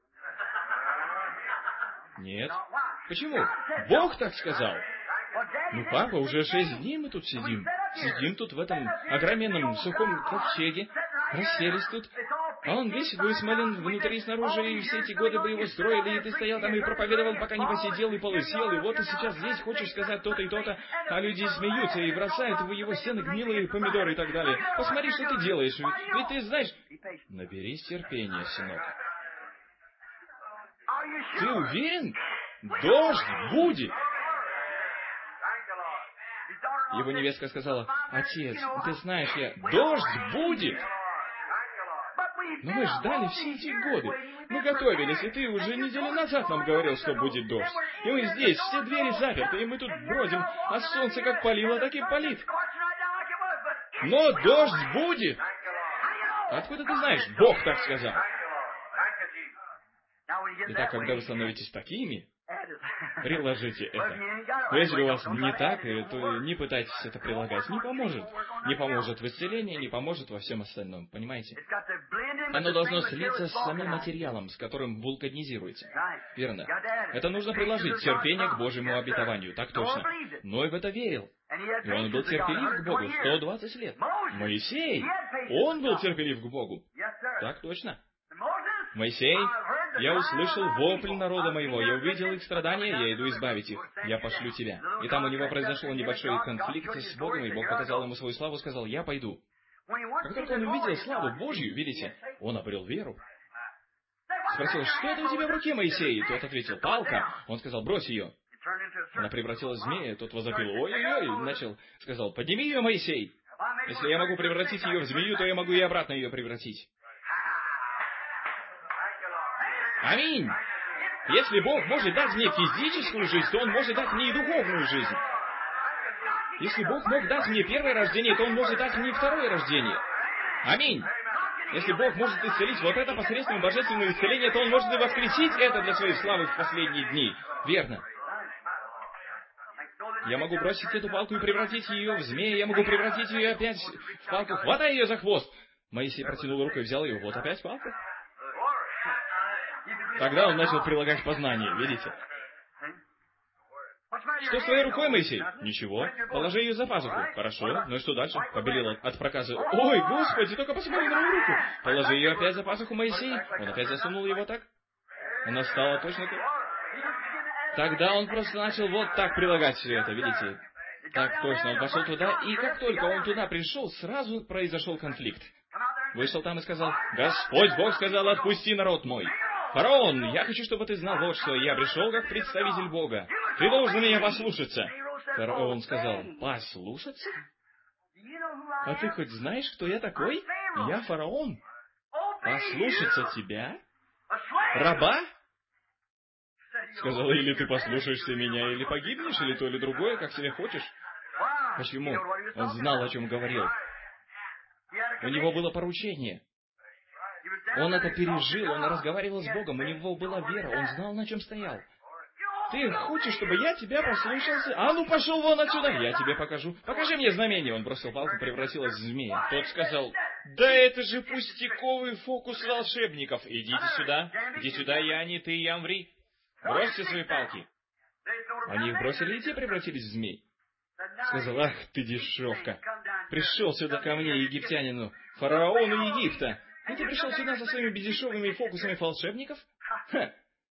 Нет. Почему? Бог так сказал. Ну, папа, уже 6 дней мы тут сидим. Сидим тут в этом огроменном сухом ковчеге. Расселись тут. А он весь высмолен внутри и снаружи, и все эти годы бы его строили, и ты стоял там и проповедовал, пока не посидел и полысел, и вот ты сейчас здесь хочешь сказать то-то и то-то, а люди смеются и бросают в его стены гнилые помидоры и так далее. Посмотри, что ты делаешь, ведь ты знаешь... Наберись терпения, сынок. Ты уверен? Дождь будет! Его невестка сказала: «Отец, ты знаешь, дождь будет!» Но мы ждали все эти годы. Мы готовились, и ты уже неделю назад нам говорил, что будет дождь. И мы здесь, все двери заперты, и мы тут бродим, а солнце как палило, так и палит. Но дождь будет! Откуда ты знаешь? Бог так сказал. Итак, когда вы становитесь такими, приложите это. Но если у вас не так, то не пытайтесь это прилагать. Не поможет. Не поможет в исцелении, не поможет во всем остальном. Понимаете? Оно должно слиться с самим материалом, с которым вулканизируется. Верно. Это нужно приложить терпение к Божьему обетованию. Так точно. Ной в это верил. И он был терпелив к Богу 120 лет. Моисей, он был терпелив к Богу. Так точно. Моисей, я услышал вопль народа моего, я увидел их страдания, я иду избавить их, я пошлю тебя. И там у него произошел небольшой конфликт с Богом, и Бог показал ему свою славу, сказал: «Я пойду». Как только он увидел славу Божью, видите, он обрел веру. Спросил: «Что это у тебя в руке, Моисей?» И тот ответил: «Палка». Он сказал: «Брось ее». Она превратилась в змея, тот возопил: «Ой-ой-ой», сказал: «Подними ее, Моисей». Если я могу превратить ее в змею, то я могу и обратно ее превратить. Аминь. Если Бог может дать мне физическую жизнь, то Он может дать мне и духовную жизнь. Если Бог мог дать мне первое рождение, то Он может дать мне и второе рождение. Аминь. Если Бог может исцелить вот это посредством божественного исцеления, то Он может и воскресить это для своей славы в последние дни. Верно. Я могу бросить эту палку и превратить ее в змея, я могу превратить ее опять в палку. Хватай ее за хвост! Моисей протянул руку и взял ее. Вот опять палка. Тогда он начал прилагать познание, видите? Что с твоей рукой, Моисей? Ничего. Положи ее за пазуху. Хорошо. Ну и что дальше? Побелел от проказа. Ой, Господи, только посмотри на мою руку. Положи ее опять за пазуху, Моисей. Он опять засунул его так. Она стала точно так. Тогда он просто начал вот так прилагать все это, видите? Так точно. Он пошел туда, и как только он туда пришел, сразу произошел конфликт. Вышел там и сказал: «Господь Бог сказал, отпусти народ мой. Фараон, я хочу, чтобы ты знал вот что. Я пришел как представитель Бога. Ты должен меня послушаться». Фараон сказал: «Послушаться? А ты хоть знаешь, кто я такой? Я фараон. Послушаться тебя? Раба?» Сказал: «Или ты послушаешься меня, или погибнешь, или то, или другое, как себе хочешь». Почему? Он знал, о чем говорил. У него было поручение. Он это пережил, он разговаривал с Богом, у него была вера, он знал, на чем стоял. Ты хочешь, чтобы я тебя послушался? А ну пошел вон отсюда, я тебе покажу. Покажи мне знамение. Он бросил палку, превратилась в змея. Тот сказал: «Да это же пустяковый фокус волшебников. Идите сюда, иди сюда, я не ты, Ямври. Бросьте свои палки». Они их бросили, и те превратились в змей. Сказал: «Ах ты дешевка! Пришел сюда ко мне, египтянину, фараону Египта, и ты пришел сюда со своими бездешевыми фокусами волшебников? Ха!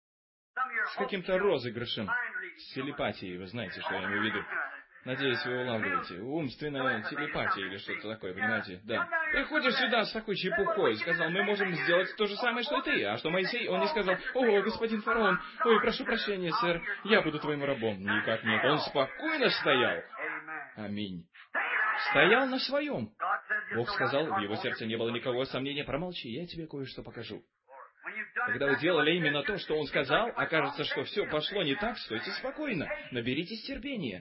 С каким-то розыгрышем, с телепатией, вы знаете, что я имею в виду. Надеюсь, вы улавливаете. Умственная телепатия или что-то такое, понимаете? Да. Приходишь сюда с такой чепухой, сказал: мы можем сделать то же самое, что и ты. А что Моисей? Он не сказал: о, господин фараон, ой, прошу прощения, сэр, я буду твоим рабом. Никак нет. Он спокойно стоял. Аминь. Стоял на своем. Бог сказал, в его сердце не было никакого сомнения: промолчи, я тебе кое-что покажу. Когда вы делали именно то, что он сказал, окажется, что все пошло не так, стойте спокойно, наберитесь терпения.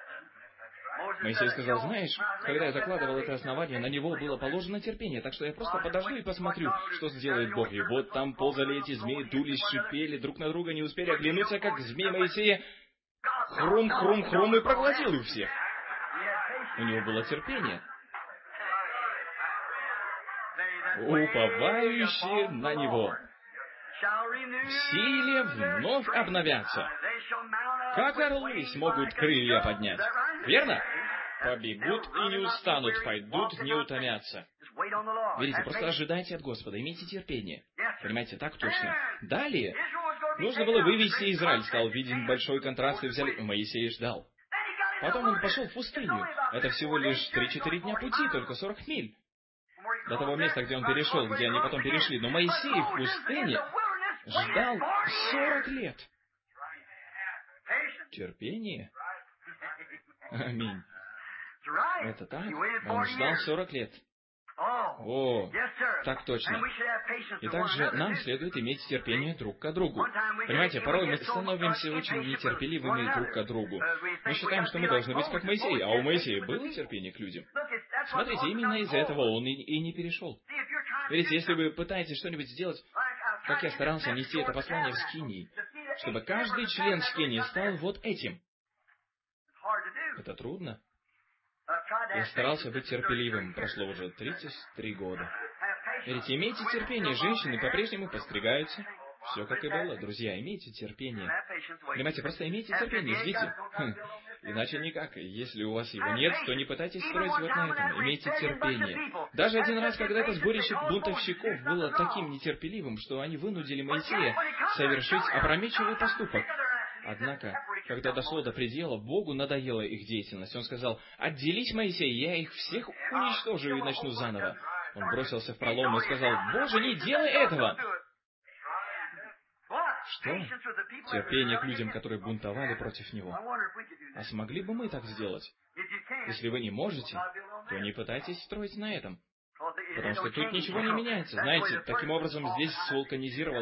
Моисей сказал: знаешь, когда я закладывал это основание, на него было положено терпение, так что я просто подожду и посмотрю, что сделает Бог. И вот там ползали эти змеи, дулись, шипели друг на друга, не успели оглянуться, как змей Моисея хрум-хрум-хрум и проглотил их всех. У него было терпение. Уповающие на него в силе вновь обновятся. Как орлы смогут крылья поднять. Верно? Побегут и не устанут, пойдут, не утомятся. Видите, просто ожидайте от Господа, имейте терпение. Понимаете, так точно. Далее нужно было вывести Израиль. Стал виден большой контраст, и взяли... Моисей ждал. Потом он пошел в пустыню. Это всего лишь 3-4 дня пути, только 40 миль. До того места, где он перешел, где они потом перешли. Но Моисей в пустыне ждал 40 лет. Терпение. Аминь. Это так? Он ждал 40 лет. О, так точно. И также нам следует иметь терпение друг к другу. Понимаете, порой мы становимся очень нетерпеливыми друг к другу. Мы считаем, что мы должны быть как Моисей, а у Моисея было терпение к людям. Смотрите, именно из-за этого он и не перешел. Видите, если вы пытаетесь что-нибудь сделать, как я старался нести это послание в Скинии, чтобы каждый член Скинии стал вот этим. Это трудно. Я старался быть терпеливым. Прошло уже 33 года. Видите, имейте терпение. Женщины по-прежнему постригаются. Все как и было. Друзья, имейте терпение. Понимаете, просто имейте терпение, ждите. Иначе никак. Если у вас его нет, то не пытайтесь строить вот на этом. Имейте терпение. Даже один раз, когда это сборище бунтовщиков было таким нетерпеливым, что они вынудили Моисея совершить опрометчивый поступок. Однако, когда дошло до предела, Богу надоела их деятельность. Он сказал: «Отделись, Моисей, я их всех уничтожу и начну заново». Он бросился в пролом и сказал: «Боже, не делай этого!» Что? Терпение к людям, которые бунтовали против него. А смогли бы мы так сделать? Если вы не можете, то не пытайтесь строить на этом. Потому что тут ничего не меняется. Знаете, таким образом здесь свулканизировалось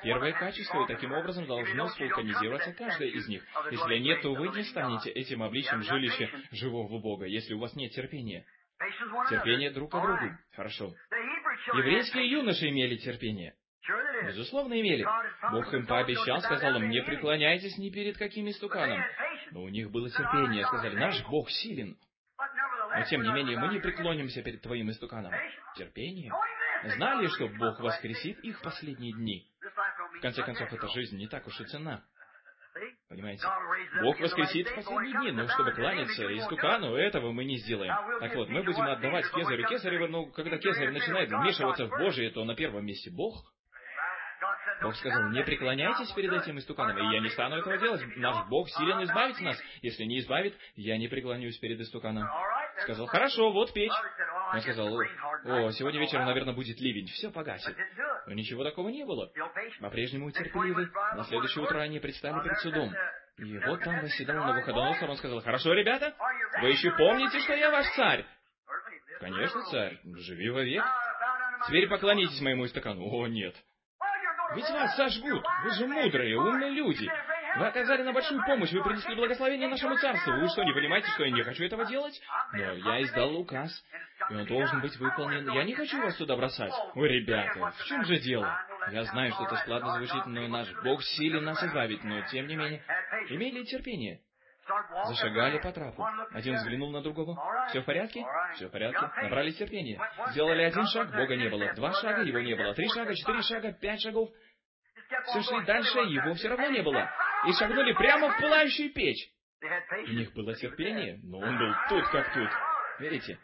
первое качество, и таким образом должно свулканизироваться каждое из них. Если нет, то вы не станете этим обличием жилища живого Бога, если у вас нет терпения. Терпение друг к другу. Хорошо. Еврейские юноши имели терпение. Безусловно, имели. Бог им пообещал, сказал им, не преклоняйтесь ни перед каким истуканом. Но у них было терпение, сказали, наш Бог силен. Но тем не менее, мы не преклонимся перед твоим истуканом. Терпение. Знали, что Бог воскресит их в последние дни. В конце концов, эта жизнь не так уж и ценна. Понимаете? Бог воскресит в последние дни, но чтобы кланяться истукану, этого мы не сделаем. Так вот, мы будем отдавать Кезарю Кезарева, но когда Кезарь начинает вмешиваться в Божие, то на первом месте Бог. Бог сказал, не преклоняйтесь перед этим истуканом, и я не стану этого делать. Наш Бог силен избавить нас. Если не избавит, я не преклонюсь перед истуканом. Сказал, хорошо, вот печь. Он сказал, сегодня вечером, наверное, будет ливень, все погасит. Но ничего такого не было. По-прежнему терпеливы. На следующее утро они предстали перед судом. И вот там восседал Навуходоносор, он сказал, хорошо, ребята, вы еще помните, что я ваш царь? Конечно, царь, живи вовек. Теперь поклонитесь моему истукану. О, нет. Ведь вас сожгут, вы же мудрые, умные люди. Вы оказали нам большую помощь, вы принесли благословение нашему царству. Вы что, не понимаете, что я не хочу этого делать? Но я издал указ, и он должен быть выполнен. Я не хочу вас туда бросать. Ой, ребята, в чем же дело? Я знаю, что это складно звучит, но наш Бог силен нас избавить, но тем не менее, имели терпение. Зашагали по трапу. Один взглянул на другого. Все в порядке? Все в порядке. Набрались терпения. Сделали один шаг, Бога не было. 2 шага, его не было. 3 шага, 4 шага, 5 шагов. Все шли дальше, его все равно не было. И шагнули прямо в пылающую печь. У них было терпение, но он был тут как тут. Верите?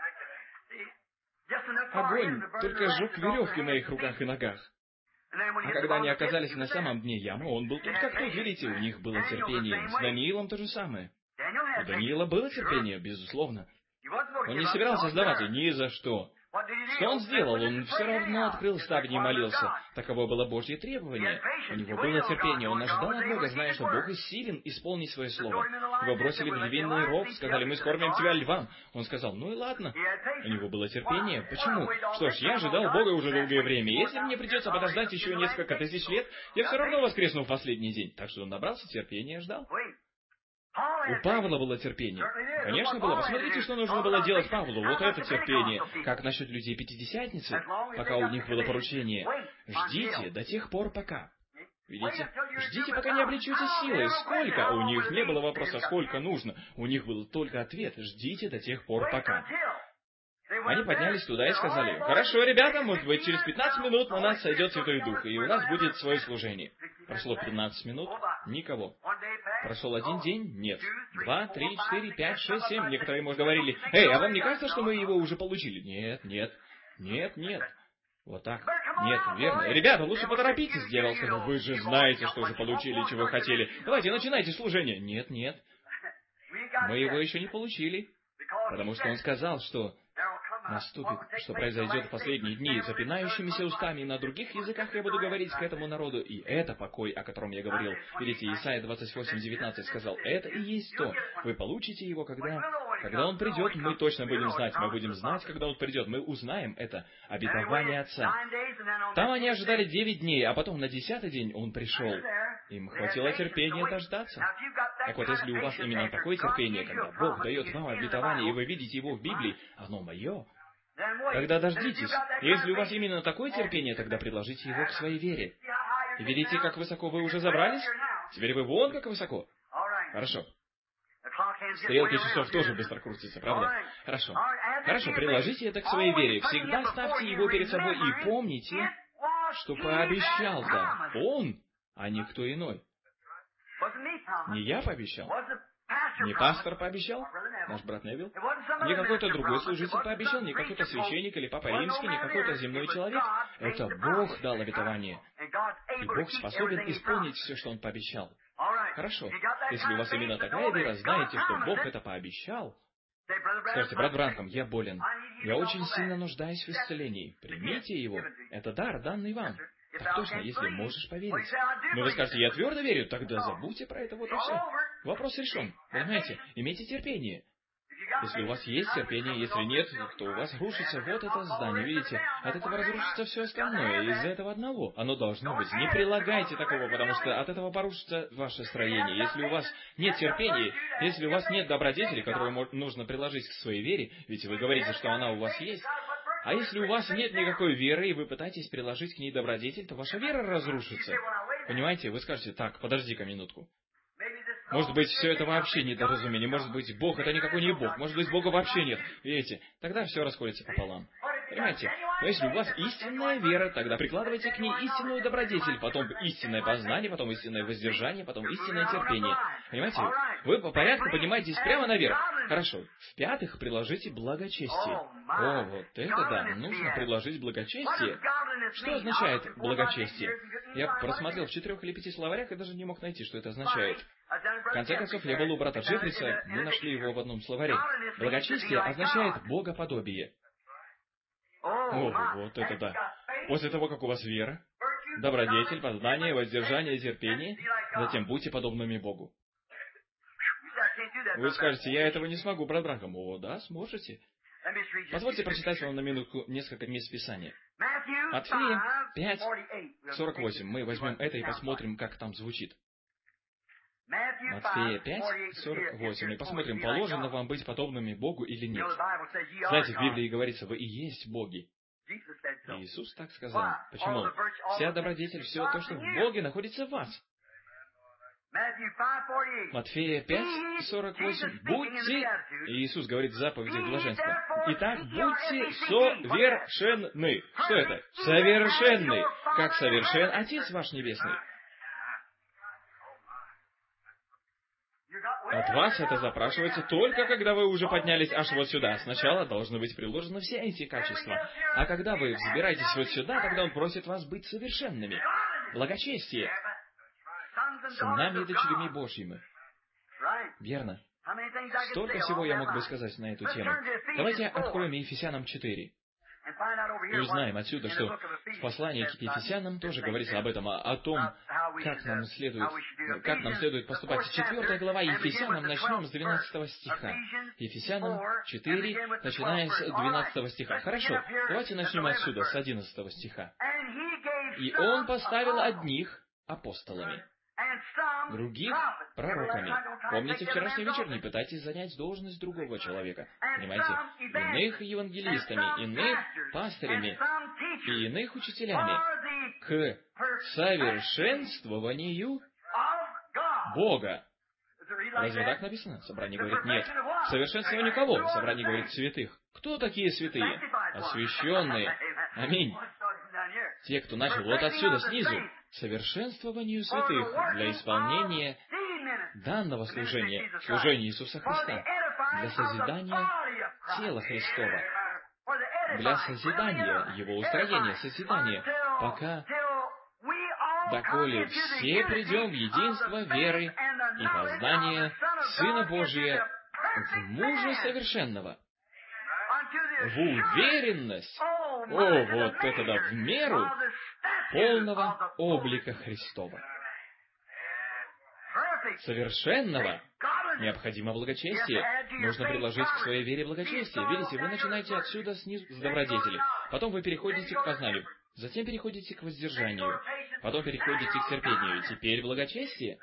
Огонь только сжег веревки на их руках и ногах. А когда они оказались на самом дне ямы, он был тут как тут, видите, у них было терпение. С Даниилом то же самое. У Даниила было терпение, безусловно. Он не собирался сдаваться ни за что. Что он сделал? Он все равно открыл ставни и молился. Таково было Божье требование. У него было терпение. Он ожидал от Бога, зная, что Бог силен исполнить свое слово. Его бросили в львиный ров, сказали, мы скормим тебя львам. Он сказал, ну и ладно. У него было терпение. Почему? Что ж, я ожидал Бога уже долгое время. Если мне придется подождать еще несколько тысяч лет, я все равно воскресну в последний день. Так что он набрался терпения и ждал. У Павла было терпение. Конечно, было. Посмотрите, что нужно было делать Павлу. Вот это терпение. Как насчет людей Пятидесятницы? Пока у них было поручение. Ждите до тех пор, пока. Видите? Ждите, пока не облечете силой. Сколько? У них не было вопроса, сколько нужно. У них был только ответ. Ждите до тех пор, пока. Они поднялись туда и сказали, хорошо, ребята, может быть, через 15 минут на нас сойдет Святой Дух, и у нас будет свое служение. Прошло 15 минут, никого. Прошел 1 день, нет. 2, 3, 4, 5, 6, 7. Некоторые, может, говорили, а вам не кажется, что мы его уже получили? Нет, нет, нет, нет. Вот так. Нет, верно. Ребята, лучше поторопитесь, дьявол сказал, вы же знаете, что уже получили, чего хотели. Давайте, начинайте служение. Нет, нет. Мы его еще не получили, потому что он сказал, что наступит, что произойдет в последние дни, запинающимися устами, и на других языках я буду говорить к этому народу, и это покой, о котором я говорил. Видите, Исайя 28:19 сказал, это и есть то. Вы получите его, когда он придет, мы точно будем знать. Мы будем знать, когда он придет. Мы узнаем это обетование Отца. Там они ожидали 9 дней, а потом на 10-й день он пришел. Им хватило терпения дождаться. Так вот, если у вас именно такое терпение, когда Бог дает вам обетование, и вы видите его в Библии, оно мое, тогда дождитесь. Если у вас именно такое терпение, тогда приложите его к своей вере. И видите, как высоко вы уже забрались? Теперь вы вон как высоко. Хорошо. Стрелки часов тоже быстро крутятся, правда? Хорошо. Хорошо, приложите это к своей вере. Всегда ставьте его перед собой и помните, что пообещал-то он, а не кто иной. Не я пообещал. Не пастор пообещал, наш брат Невилл, не какой-то другой служитель пообещал, не какой-то священник или папа римский, не какой-то земной человек. Это Бог дал обетование. И Бог способен исполнить все, что Он пообещал. Хорошо. Если у вас именно такая вера, знаете, что Бог это пообещал. Скажите, брат Бранхам, я болен. Я очень сильно нуждаюсь в исцелении. Примите его. Это дар, данный вам. Так точно, если можешь поверить. Но вы скажете, я твердо верю, тогда забудьте про это, вот и все. Вопрос решен. Понимаете? Имейте терпение. Если у вас есть терпение, если нет, то у вас рушится вот это здание, видите? От этого разрушится все остальное, из-за этого одного. Оно должно быть. Не прилагайте такого, потому что от этого порушится ваше строение. Если у вас нет терпения, если у вас нет добродетели, которую нужно приложить к своей вере, ведь вы говорите, что она у вас есть, а если у вас нет никакой веры, и вы пытаетесь приложить к ней добродетель, то ваша вера разрушится. Понимаете? Вы скажете, так, подожди-ка минутку. Может быть, все это вообще недоразумение. Может быть, Бог это никакой не Бог. Может быть, Бога вообще нет. Видите? Тогда все расходится пополам. Понимаете? Но если у вас истинная вера, тогда прикладывайте к ней истинную добродетель, потом истинное познание, потом истинное воздержание, потом истинное терпение. Понимаете? Вы по порядку поднимаетесь прямо наверх. Хорошо. В-пятых, приложите благочестие. О, вот это да. Нужно предложить благочестие. Что означает благочестие? Я просмотрел в 4 или 5 словарях и даже не мог найти, что это означает. В конце концов, я был у брата Джеффриса, мы нашли его в одном словаре. Благочестие означает богоподобие. О, вот это да. После того, как у вас вера, добродетель, познание, воздержание, терпение, затем будьте подобными Богу. Вы скажете, я этого не смогу, брат Бранхам. О, да, сможете. Позвольте прочитать вам на минутку несколько мест Писания. Матфея 5:48. Мы возьмем это и посмотрим, как там звучит. Матфея 5:48. И посмотрим, положено вам быть подобными Богу или нет. Знаете, в Библии говорится, вы и есть боги. И Иисус так сказал. Почему? Вся добродетель, все то, что в Боге, находится в вас. Матфея 5:48. Будьте, и Иисус говорит в заповедях блаженства. Итак, будьте совершенны. Что это? Совершенны, как совершен Отец ваш Небесный. От вас это запрашивается только, когда вы уже поднялись аж вот сюда. Сначала должны быть приложены все эти качества. А когда вы взбираетесь вот сюда, тогда Он просит вас быть совершенными. Благочестие. Сынами и дочерями Божьими. Верно. Столько всего я мог бы сказать на эту тему. Давайте откроем Ефесянам 4. И узнаем отсюда, что в послании к Ефесянам тоже говорится об этом, о том, как нам следует поступать. 4 глава Ефесянам, начнем с 12 стиха. Ефесянам 4, начиная с 12 стиха. Хорошо, давайте начнем отсюда, с 11 стиха. «И Он поставил одних апостолами, других пророками». Помните вчерашний вечер? Не пытайтесь занять должность другого человека. Понимаете? Иных евангелистами, иных пастырями и иных учителями к совершенствованию Бога. Разве так написано? Собрание говорит нет. К совершенствованию кого? Собрание говорит святых. Кто такие святые? Освященные. Аминь. Те, кто начал вот отсюда, снизу. Совершенствованию святых для исполнения данного служения, служения Иисуса Христа, для созидания тела Христова, для созидания Его устроения, созидания, пока, доколе все придем в единство веры и познания Сына Божия, в мужа совершенного, в уверенность, вот это да, в меру полного облика Христова. Совершенного необходимо благочестие. Нужно приложить к своей вере благочестие. Видите, вы начинаете отсюда снизу с добродетели. Потом вы переходите к познанию. Затем переходите к воздержанию. Потом переходите к терпению. Теперь благочестие.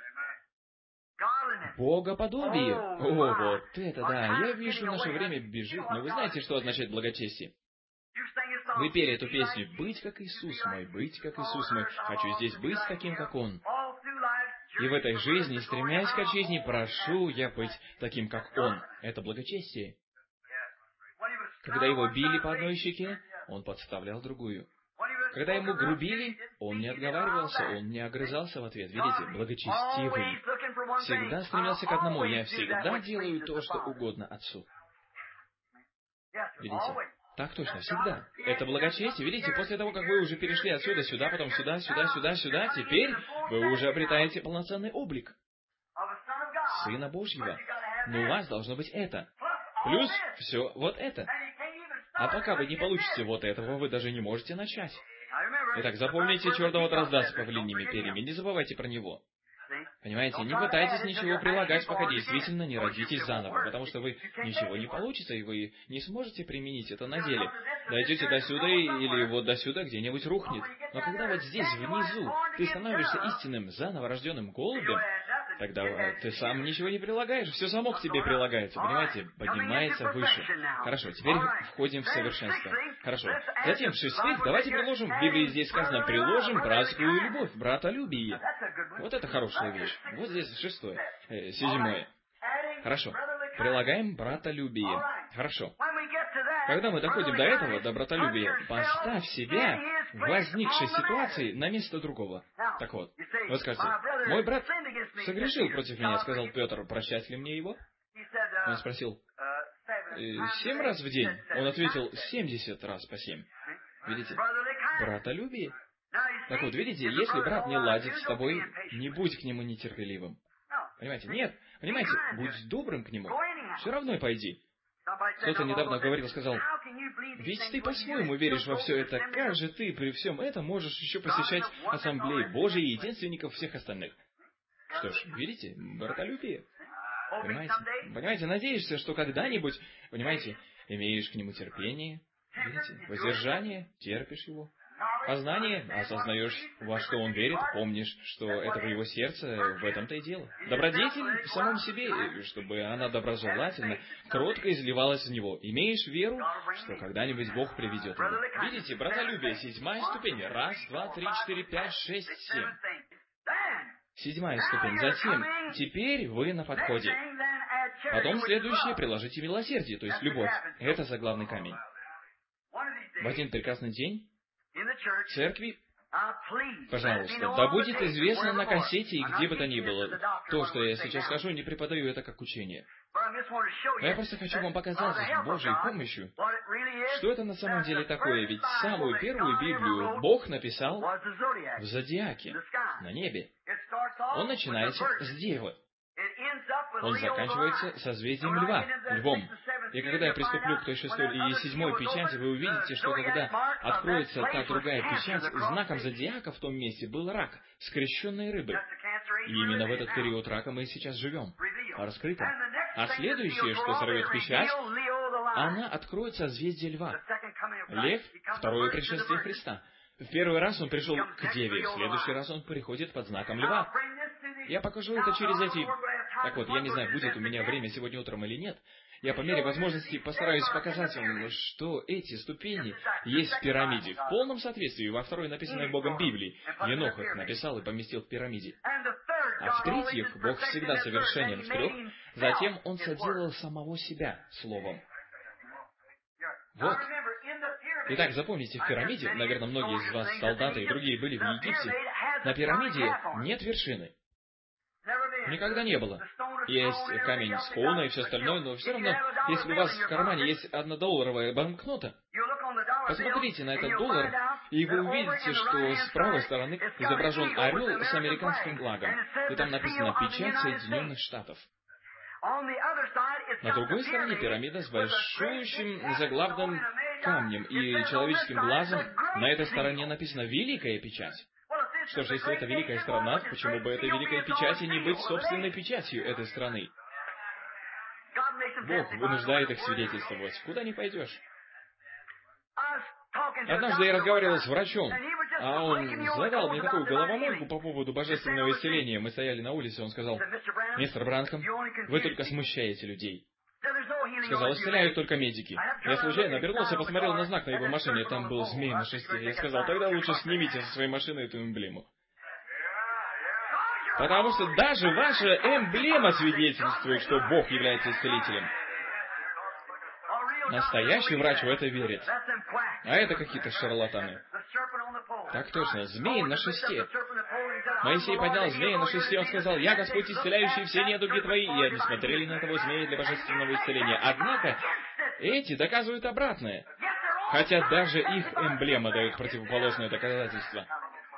Богоподобие. О, вот это да. Я вижу, наше время бежит. Но вы знаете, что означает благочестие? Вы пели эту песню «Быть как Иисус мой, быть как Иисус мой, хочу здесь быть таким, как Он». И в этой жизни, стремясь к жизни, прошу я быть таким, как Он. Это благочестие. Когда его били по одной щеке, он подставлял другую. Когда ему грубили, он не отговаривался, он не огрызался в ответ. Видите, благочестивый. Всегда стремился к одному. Я всегда делаю то, что угодно Отцу. Видите? Так точно, всегда. Это благочестие. Видите, после того, как вы уже перешли отсюда, сюда, потом сюда, сюда, сюда, сюда, теперь вы уже обретаете полноценный облик Сына Божьего. Но у вас должно быть это. Плюс все вот это. А пока вы не получите вот этого, вы даже не можете начать. Итак, запомните черного дрозда с павлиньими перьями. Не забывайте про него. Понимаете, не пытайтесь ничего прилагать, пока действительно не родитесь заново, потому что вы ничего не получится, и вы не сможете применить это на деле. Дойдете до сюда или вот до сюда где-нибудь рухнет. Но когда вот здесь, внизу, ты становишься истинным, заново рожденным голубем, тогда ты сам ничего не прилагаешь, все само к тебе прилагается, понимаете, поднимается выше. Хорошо, теперь входим в совершенство. Хорошо. Затем, в-шестых, давайте приложим, в Библии здесь сказано, приложим братскую любовь, братолюбие. Вот это хорошая вещь. Вот здесь седьмое. Хорошо. Прилагаем братолюбие. Хорошо. Когда мы доходим до этого, до братолюбия, поставь себя в возникшей ситуации на место другого. Так вот, вы скажете, мой брат согрешил против меня, сказал Петр, прощать ли мне его? Он спросил, 7 раз в день? Он ответил, 70 раз по 7. Видите? Братолюбие. Так вот, видите, если брат не ладит с тобой, не будь к нему нетерпеливым. Понимаете? Нет. Понимаете? Будь добрым к нему. Все равно пойди. Кто-то недавно говорил, сказал, ведь ты по-своему веришь во все это. Как же ты при всем этом можешь еще посещать ассамблеи Божьи и единственников всех остальных? Что ж, видите, братолюбие. Понимаете, надеешься, что когда-нибудь, понимаете, имеешь к нему терпение, видите, воздержание, терпишь его. Познание, осознаешь, во что он верит, помнишь, что это в его сердце, в этом-то и дело. Добродетель в самом себе, чтобы она доброжелательно, кротко изливалась в него. Имеешь веру, что когда-нибудь Бог приведет его. Видите, братолюбие, 7-я ступень. 1, 2, 3, 4, 5, 6, 7. 7-я ступень. Затем, теперь вы на подходе. Потом следующее, приложите милосердие, то есть любовь. Это заглавный камень. В один прекрасный день в церкви, пожалуйста, да будет известно на кассете и где бы то ни было. То, что я сейчас скажу, не преподаю это как учение. Но я просто хочу вам показать с Божьей помощью, что это на самом деле такое. Ведь самую первую Библию Бог написал в зодиаке, на небе. Он начинается с Девы. Он заканчивается созвездием Льва, Львом. И когда я приступлю к той 6-й и 7-й печати, вы увидите, что когда откроется та другая печать, знаком зодиака в том месте был рак, скрещенной рыбы. И именно в этот период рака мы сейчас живем. Раскрыто. А следующее, что сорвет печать, она откроет созвездие Льва. Лев — второе пришествие Христа. В первый раз он пришел к Деве, в следующий раз он приходит под знаком Льва. Я покажу это через эти... Так вот, я не знаю, будет у меня время сегодня утром или нет. Я по мере возможности постараюсь показать вам, что эти ступени есть в пирамиде, в полном соответствии. Во второй, написанной Богом Библии, Енох их написал и поместил в пирамиде. А в-третьих, Бог всегда совершенен в-трех, затем Он соделал самого себя Словом. Вот. Итак, запомните, в пирамиде, наверное, многие из вас, солдаты и другие, были в Египте, на пирамиде нет вершины. Никогда не было. Есть камень Скоуна и все остальное, но все равно, если у вас в кармане есть $1 банкнота, посмотрите на этот доллар, и вы увидите, что с правой стороны изображен орел с американским флагом, и там написано «Печать Соединенных Штатов». На другой стороне пирамида с большущим заглавным камнем и человеческим глазом. На этой стороне написано «Великая печать». Что ж, если это великая страна, почему бы этой великой печати не быть собственной печатью этой страны? Бог вынуждает их свидетельствовать. Куда не пойдешь? Однажды я разговаривал с врачом, а он задал мне такую головомойку по поводу божественного исцеления. Мы стояли на улице, он сказал: «Мистер Бранхам, вы только смущаете людей». Сказал: «Исцеляют только медики». Я случайно обернулся, посмотрел на знак на его машине, там был змей на шесте. Я сказал: «Тогда лучше снимите со своей машины эту эмблему». Потому что даже ваша эмблема свидетельствует, что Бог является исцелителем. Настоящий врач в это верит. А это какие-то шарлатаны. Так точно, змей на шесте. Моисей поднял змея на шесте, он сказал: «Я Господь, исцеляющий все недуги твои». И они смотрели на этого змея для божественного исцеления. Однако, эти доказывают обратное. Хотя даже их эмблема дает противоположное доказательство.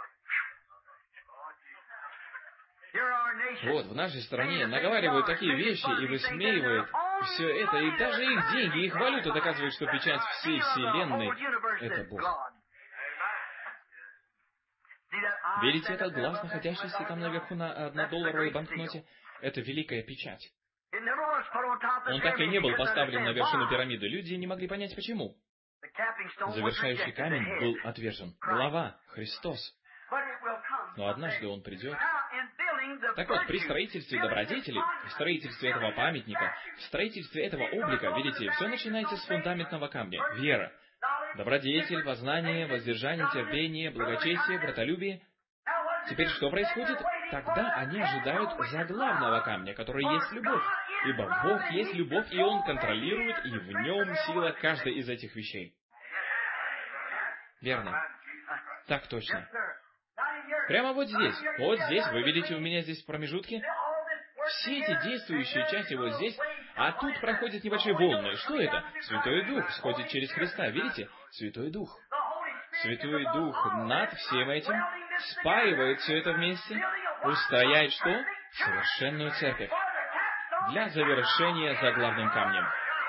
Вот, в нашей стране наговаривают такие вещи и высмеивают все это, и даже их деньги, их валюта доказывают, что печать всей Вселенной — это Бог. Видите этот глаз, находящийся там наверху на 1-долларовой банкноте? Это великая печать. Он так и не был поставлен на вершину пирамиды. Люди не могли понять, почему. Завершающий камень был отвержен. Глава, Христос. Но однажды Он придет. Так вот, при строительстве добродетели, в строительстве этого памятника, в строительстве этого облика, видите, все начинается с фундаментного камня — вера. Добродетель, познание, воздержание, терпение, благочестие, братолюбие. Теперь что происходит? Тогда они ожидают заглавного камня, который есть любовь. Ибо Бог есть любовь, и Он контролирует, и в Нем сила каждой из этих вещей. Верно. Так точно. Прямо вот здесь, вы видите у меня здесь в промежутке, все эти действующие части вот здесь, а тут проходят небольшие волны. Что это? Святой Дух сходит через Христа, видите? Святой Дух. Святой Дух над всем этим спаивает все это вместе, устрояет что? Совершенную церковь. Для завершения заглавным камнем.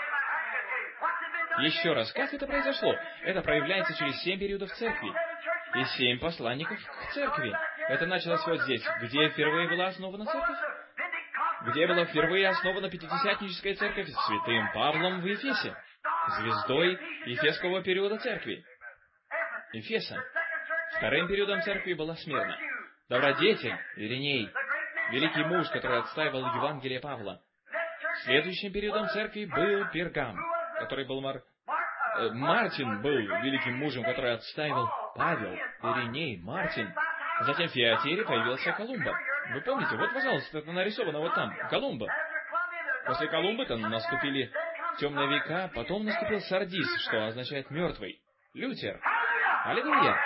Еще раз, как это произошло? Это проявляется через 7 периодов церкви и 7 посланников к церкви. Это началось вот здесь. Где впервые была основана церковь? Где была впервые основана Пятидесятническая церковь? Святым Павлом в Ефесе. Звездой Ефесского периода церкви. Ефеса. Вторым периодом церкви была Смирна. Добродетель, Ириней. Великий муж, который отстаивал Евангелие Павла. Следующим периодом церкви был Пергам, который был Мартин был великим мужем, который отстаивал Павел, Ириней, Мартин. Затем в Фиатере появился Колумба. Вы помните? Вот, пожалуйста, это нарисовано вот там. Колумба. После Колумбы-то наступили темные века, потом наступил Сардис, что означает мертвый. Лютер. Аллилуйя.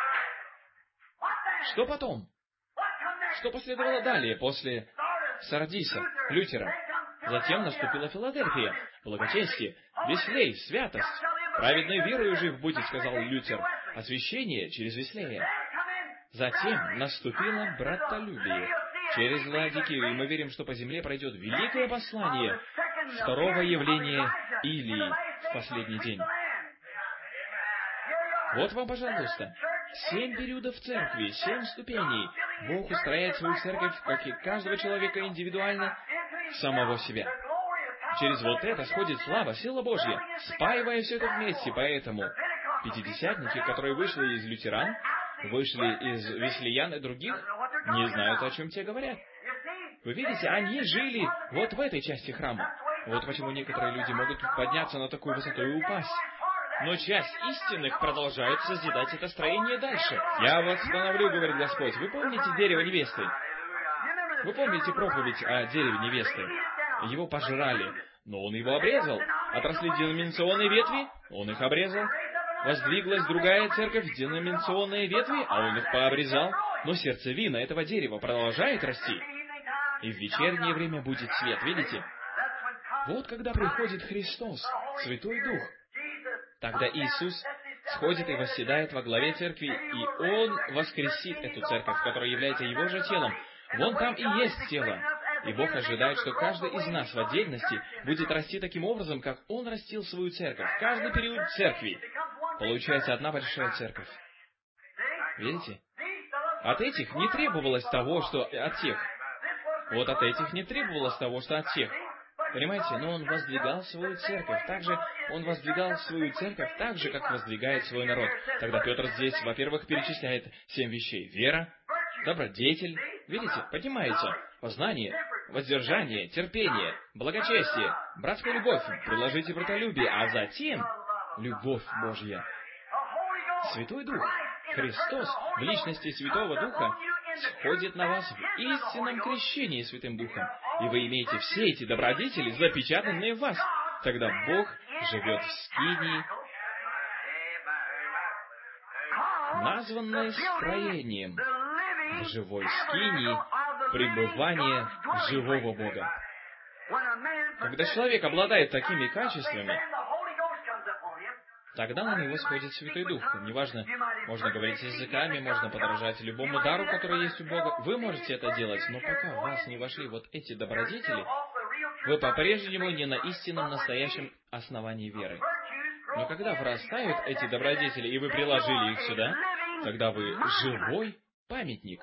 Что потом? Что последовало далее, после Сардиса, Лютера? Затем наступила Филадельфия, благочестие, Веслей, святость. Праведной верою жив будете, сказал Лютер. Освящение через Веслея. Затем наступило братолюбие через Ладикию, и мы верим, что по земле пройдет великое послание второго явления Илии в последний день. Вот вам, пожалуйста, 7 периодов церкви, 7 ступеней. Бог устрояет свою церковь, как и каждого человека индивидуально, самого себя. Через вот это сходит слава, сила Божья, спаивая все это вместе. Поэтому пятидесятники, которые вышли из лютеран, вышли из веслиян и других, не знают, о чем те говорят. Вы видите, они жили вот в этой части храма. Вот почему некоторые люди могут подняться на такую высоту и упасть. Но часть истинных продолжает созидать это строение дальше. «Я восстановлю, — говорит Господь». Вы помните дерево невесты? Вы помните проповедь о дереве невесты? Его пожрали, но Он его обрезал. Отросли деноминационные ветви, Он их обрезал. Воздвиглась другая церковь, деноминационные ветви, а Он их пообрезал. Но сердцевина этого дерева продолжает расти. И в вечернее время будет свет, видите? Вот когда приходит Христос, Святой Дух, тогда Иисус сходит и восседает во главе церкви, и Он воскресит эту церковь, которая является Его же телом. Вон там и есть тело. И Бог ожидает, что каждый из нас в отдельности будет расти таким образом, как Он растил свою церковь. Каждый период церкви получается одна большая церковь. Видите? От этих не требовалось того, что от тех. Вот от этих не требовалось того, что от тех. Понимаете? Но Он воздвигал свою церковь. Также Он воздвигал свою церковь так же, как воздвигает свой народ. Тогда Петр здесь, во-первых, перечисляет 7 вещей. Вера, добродетель. Видите? Поднимается. Познание, воздержание, терпение, благочестие, братская любовь, приложите братолюбие, а затем любовь Божья. Святой Дух, Христос в личности Святого Духа сходит на вас в истинном крещении Святым Духом, и вы имеете все эти добродетели, запечатанные в вас. Тогда Бог живет в скинии, названной строением, в живой скинии, пребывание живого Бога. Когда человек обладает такими качествами, тогда на него сходит Святой Дух. Неважно, можно говорить языками, можно подражать любому дару, который есть у Бога. Вы можете это делать, но пока в вас не вошли вот эти добродетели, вы по-прежнему не на истинном, настоящем основании веры. Но когда вырастают эти добродетели, и вы приложили их сюда, тогда вы живой памятник.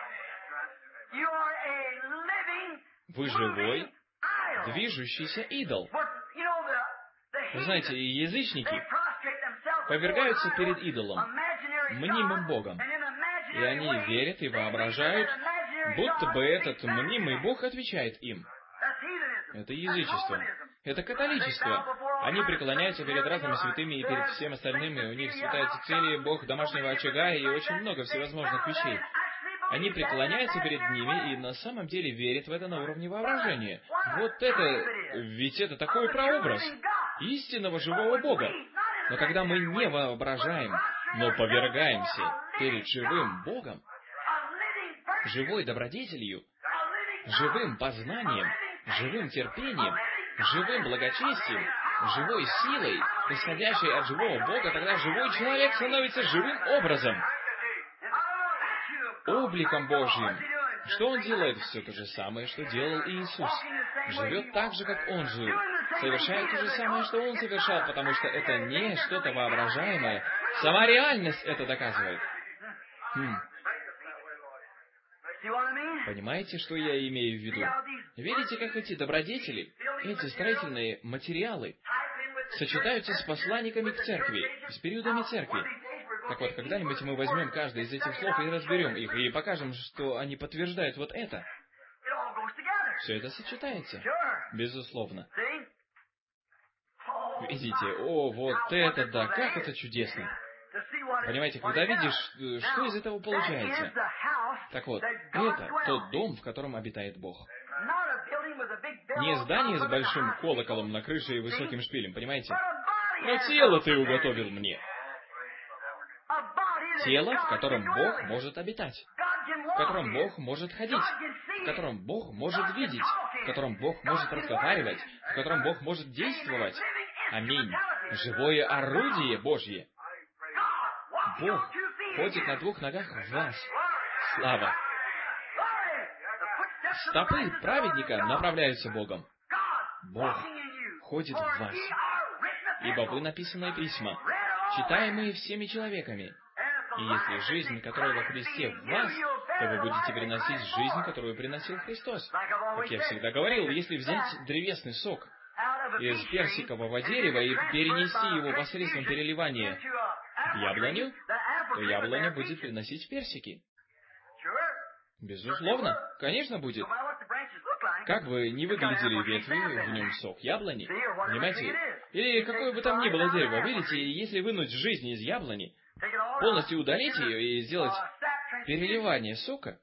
Вы живой, движущийся идол. Вы знаете, язычники повергаются перед идолом, мнимым богом. И они верят и воображают, будто бы этот мнимый бог отвечает им. Это язычество. Это католичество. Они преклоняются перед разными святыми и перед всем остальным, и у них святая Цицилия, бог домашнего очага и очень много всевозможных вещей. Они преклоняются перед ними и на самом деле верят в это на уровне воображения. Вот это, ведь это такой прообраз истинного живого Бога. Но когда мы не воображаем, но повергаемся перед живым Богом, живой добродетелью, живым познанием, живым терпением, живым благочестием, живой силой, исходящей от живого Бога, тогда живой человек становится живым образом, обликом Божьим. Что он делает? Все то же самое, что делал Иисус. Живет так же, как Он жил. Совершает то же самое, что Он совершал, потому что это не что-то воображаемое. Сама реальность это доказывает. Понимаете, что я имею в виду? Видите, как эти добродетели, эти строительные материалы сочетаются с посланниками к церкви, с периодами церкви. Так вот, когда-нибудь мы возьмем каждый из этих слов и разберем их, и покажем, что они подтверждают вот это. Все это сочетается. Безусловно. Видите, о, вот это да, как это чудесно. Понимаете, когда видишь, что из этого получается. Так вот, это тот дом, в котором обитает Бог. Не здание с большим колоколом на крыше и высоким шпилем, понимаете? Но тело ты уготовил мне. Тело, в котором Бог может обитать, в котором Бог может ходить, в котором Бог может видеть, в котором Бог может разговаривать, в котором Бог может действовать. Аминь. Живое орудие Божье. Бог ходит на двух ногах в вас. Слава. Стопы праведника направляются Богом. Бог ходит в вас. Ибо вы написанные письма, читаемые всеми человеками. И если жизнь, которая во Христе в вас, то вы будете переносить жизнь, которую приносил Христос. Как я всегда говорил, если взять древесный сок из персикового дерева и перенести его посредством переливания в яблоню, то яблоня будет приносить персики. Безусловно, конечно будет. Как бы ни выглядели ветви, в нем сок яблони, понимаете? Или какое бы там ни было дерево, видите, если вынуть жизнь из яблони, полностью удалить ее и сделать переливание сока,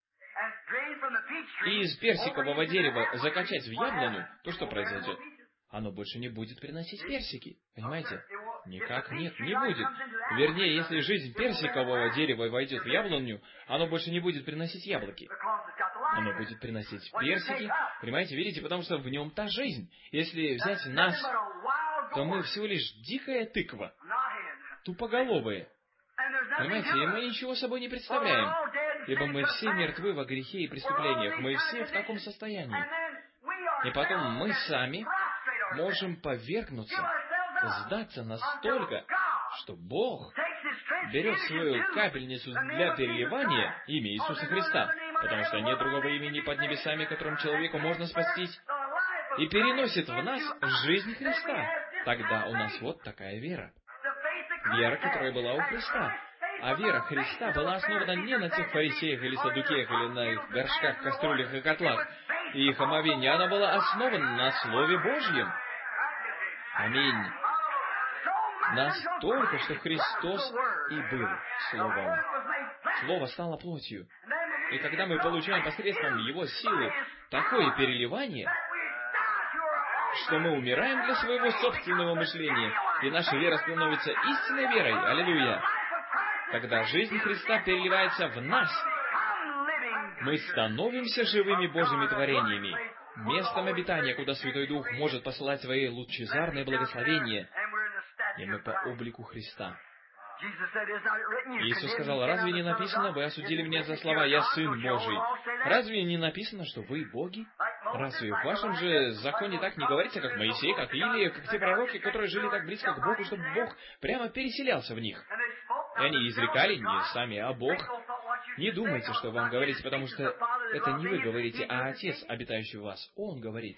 и из персикового дерева закачать в яблоню, то что произойдет? Оно больше не будет приносить персики, понимаете? Никак нет, не будет. Вернее, если жизнь персикового дерева войдет в яблоню, оно больше не будет приносить яблоки. Оно будет приносить персики, понимаете, видите, потому что в нем та жизнь. Если взять нас, то мы всего лишь дикая тыква, тупоголовые. Понимаете, и мы ничего собой не представляем, ибо мы все мертвы во грехе и преступлениях, мы все в таком состоянии. И потом мы сами можем повергнуться, сдаться настолько, что Бог берет свою капельницу для переливания, имя Иисуса Христа, потому что нет другого имени под небесами, которым человеку можно спастись, и переносит в нас жизнь Христа. Тогда у нас вот такая вера. Вера, которая была у Христа. А вера Христа была основана не на тех фарисеях или саддукеях, или на их горшках, кастрюлях и котлах, и их омовении. Она была основана на Слове Божьем. Аминь. Настолько, что Христос и был Словом. Слово стало плотью. И когда мы получаем посредством Его силы такое переливание, что мы умираем для своего собственного мышления, и наша вера становится истинной верой, аллилуйя, тогда жизнь Христа переливается в нас. Мы становимся живыми Божьими творениями, местом обитания, куда Святой Дух может посылать свои лучезарные благословения, и мы по облику Христа. Иисус сказал, разве не написано, вы осудили меня за слова, я Сын Божий? Разве не написано, что вы боги? Разве в вашем же законе так не говорится, как Моисей, как Илия, как те пророки, которые жили так близко к Богу, чтобы Бог прямо переселялся в них? И они изрекали не сами, а Бог. Не думайте, что вам говорите, потому что это не вы говорите, а Отец, обитающий в вас. Он говорит.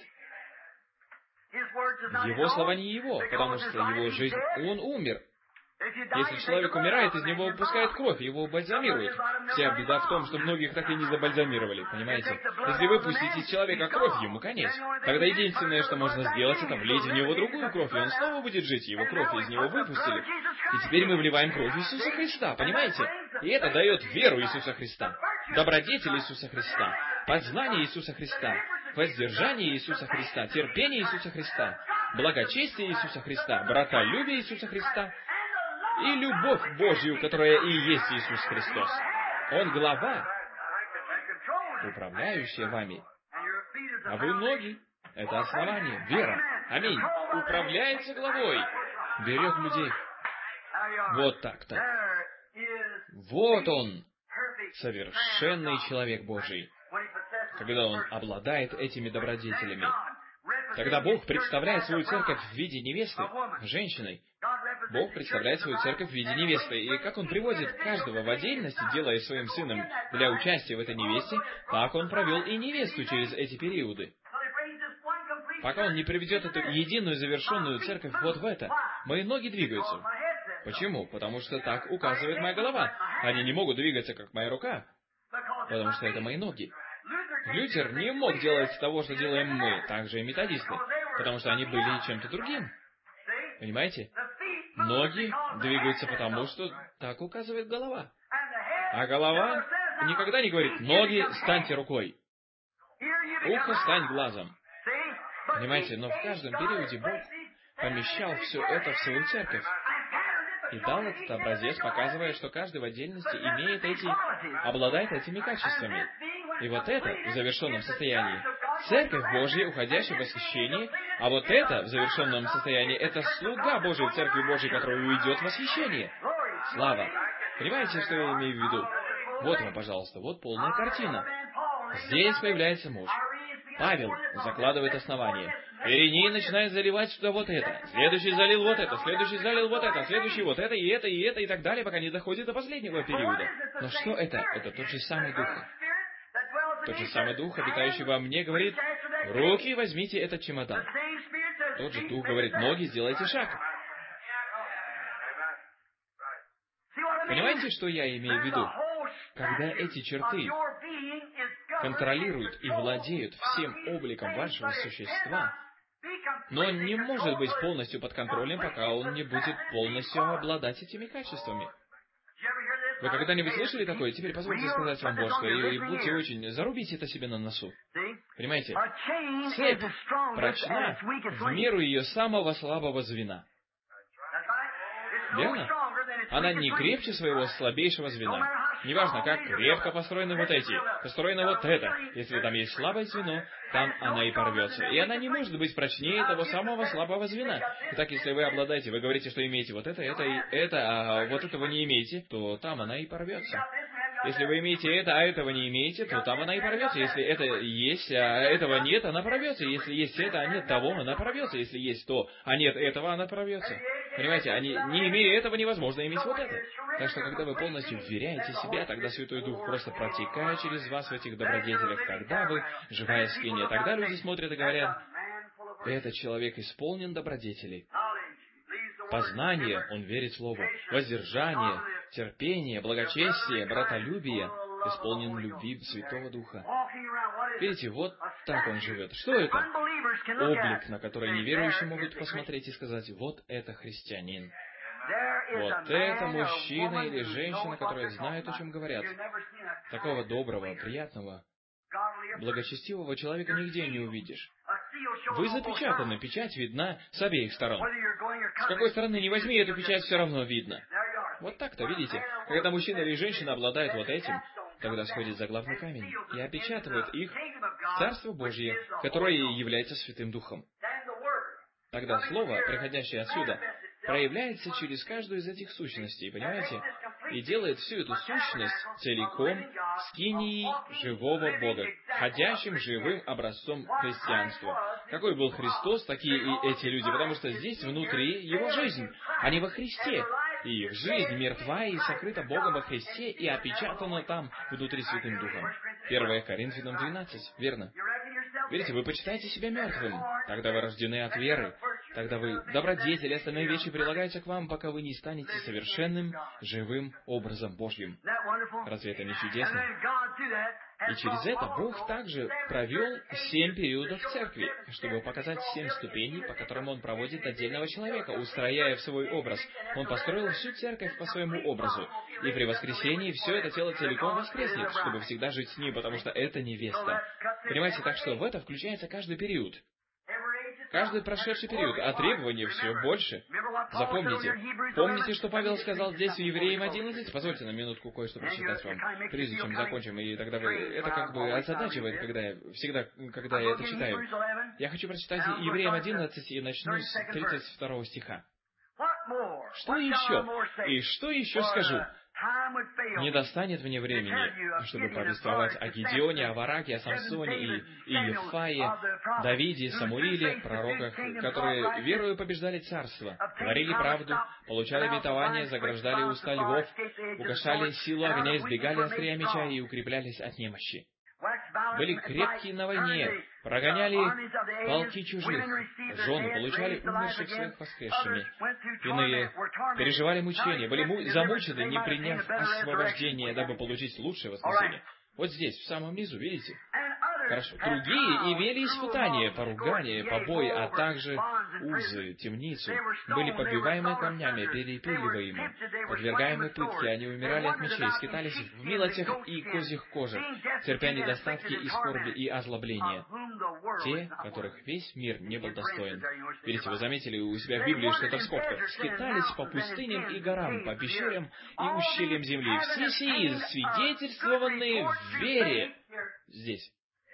Его слова не его, потому что его жизнь, он умер. Если человек умирает, из него выпускает кровь, его бальзамируют. Вся беда в том, что многих так и не забальзамировали, понимаете? Если выпустить из человека кровь, ему конец. Тогда единственное, что можно сделать, это влить в него другую кровь, и он снова будет жить, его кровь из него выпустили. И теперь мы вливаем кровь Иисуса Христа, понимаете? И это дает веру Иисуса Христа, добродетель Иисуса Христа, познание Иисуса Христа, воздержание Иисуса Христа, терпение Иисуса Христа, благочестие Иисуса Христа, братолюбие Иисуса Христа, и любовь Божью, которая и есть Иисус Христос. Он глава, управляющая вами. А вы ноги. Это основание, вера. Аминь. Управляется главой. Берет людей. Вот так-то. Вот он, совершенный человек Божий, когда он обладает этими добродетелями. Когда Бог представляет свою церковь в виде невесты, женщиной, Бог представляет свою церковь в виде невесты, и как Он приводит каждого в отдельности, делая своим сыном для участия в этой невесте, так Он провел и невесту через эти периоды. Пока Он не приведет эту единую завершенную церковь вот в это, мои ноги двигаются. Почему? Потому что так указывает моя голова. Они не могут двигаться, как моя рука, потому что это мои ноги. Лютер не мог делать того, что делаем мы, также и методисты, потому что они были чем-то другим. Понимаете? Ноги двигаются потому, что так указывает голова. А голова никогда не говорит: ноги, станьте рукой. Ухо, стань глазом. Понимаете? Но в каждом периоде Бог помещал все это в свою церковь. И дал этот образец, показывая, что каждый в отдельности обладает этими качествами. И вот это в завершенном состоянии Церковь Божья, уходящая в восхищение, а вот это в завершенном состоянии, это слуга Божий в Церкви Божьей, который уйдет в восхищение. Слава! Понимаете, что я имею в виду? Вот вам, пожалуйста, вот полная картина. Здесь появляется муж. Павел закладывает основание. Ириней начинает заливать сюда вот это. Следующий залил вот это, следующий залил вот это, следующий вот это, и так далее, пока не доходит до последнего периода. Но что это? Это тот же самый Дух. Тот же самый Дух, обитающий во мне, говорит: руки, возьмите этот чемодан. Тот же Дух говорит: ноги, сделайте шаг. Понимаете, что я имею в виду? Когда эти черты контролируют и владеют всем обликом вашего существа, но он не может быть полностью под контролем, пока он не будет полностью обладать этими качествами. Вы когда-нибудь слышали такое? Теперь позвольте сказать вам вот что, и будьте очень... Зарубите это себе на носу. Понимаете? Цепь прочна в меру ее самого слабого звена. Верно? Она не крепче своего слабейшего звена. Неважно, как крепко построены вот эти, построено вот это. Если там есть слабое звено, там она и порвется. И она не может быть прочнее того самого слабого звена. Итак, если вы обладаете, вы говорите, что имеете вот это и это, а вот этого не имеете, то там она и порвется. Если вы имеете это, а этого не имеете, то там она и порвется. Если это есть, а этого нет, она порвется. Если есть это, а нет того, она порвется. Если есть то, а нет этого, она порвется. Понимаете, не имея этого, невозможно иметь вот это. Так что, когда вы полностью вверяете себя, тогда Святой Дух просто протекает через вас в этих добродетелях. Тогда вы живая скиния. Тогда люди смотрят и говорят: этот человек исполнен добродетелей. Познание, он верит Слову. Воздержание, терпение, благочестие, братолюбие, исполнен любви Святого Духа. Видите, вот так он живет. Что это? Облик, на который неверующие могут посмотреть и сказать: вот это христианин. Вот это мужчина или женщина, которые знают, о чем говорят. Такого доброго, приятного, благочестивого человека нигде не увидишь. Вы запечатаны, печать видна с обеих сторон. С какой стороны не возьми, эту печать все равно видно. Вот так-то, видите? Когда мужчина или женщина обладает вот этим, тогда сходит за главный камень и опечатывает их в Царство Божье, которое является Святым Духом. Тогда Слово, приходящее отсюда, проявляется через каждую из этих сущностей, понимаете? И делает всю эту сущность целиком скинией живого Бога, ходящим живым образцом христианства. Какой был Христос, такие и эти люди, потому что здесь внутри Его жизнь, они во Христе. и их жизнь мертва и сокрыта Богом во Христе и опечатана там внутри Святым Духом. 1 Коринфянам 12, верно? Видите, вы почитаете себя мертвым, тогда вы рождены от веры, тогда вы добродетели, остальные вещи прилагаются к вам, пока вы не станете совершенным, живым образом Божьим. Разве это не чудесно? И через это Бог также провел 7 периодов церкви, чтобы показать 7 ступеней, по которым Он проводит отдельного человека, устрояя в свой образ. Он построил всю церковь по своему образу. И при воскресении все это тело целиком воскреснет, чтобы всегда жить с Ним, потому что это невеста. Понимаете, так что в это включается каждый период. Каждый прошедший период, а требования все больше. Помните, что Павел сказал здесь в Евреям 11? Позвольте на минутку кое-что прочитать вам, прежде чем закончим, и тогда вы... Это как бы озадачивает, когда я это читаю. Я хочу прочитать Евреям 11 и начну с 32 стиха. Что еще? И что еще скажу? Не достанет мне времени, чтобы повествовать о Гедеоне, о Вараке, о Самсоне и Ефае, Давиде, Самуиле, пророках, которые верою побеждали царство, говорили правду, получали обетование, заграждали уста львов, угашали силу огня, избегали острия меча и укреплялись от немощи. Были крепкие на войне, прогоняли полки чужих, жены получали умерших своих воскресшими. Иные переживали мучения, были замучены, не приняв освобождение, дабы получить лучшее воскресение. Вот здесь, в самом низу, видите? Хорошо. Другие имели испытания, поругания, побои, а также узы, темницу, были побиваемы камнями, перепиливаемы, подвергаемы пытке, они умирали от мечей, скитались в милотях и козьих кожах, терпя недостатки и скорби и озлобления. Те, которых весь мир не был достоин. Видите, вы заметили у себя в Библии, что это в скобках. Скитались по пустыням и горам, по пещерам и ущельям земли. Все сии свидетельствованные в вере. Здесь.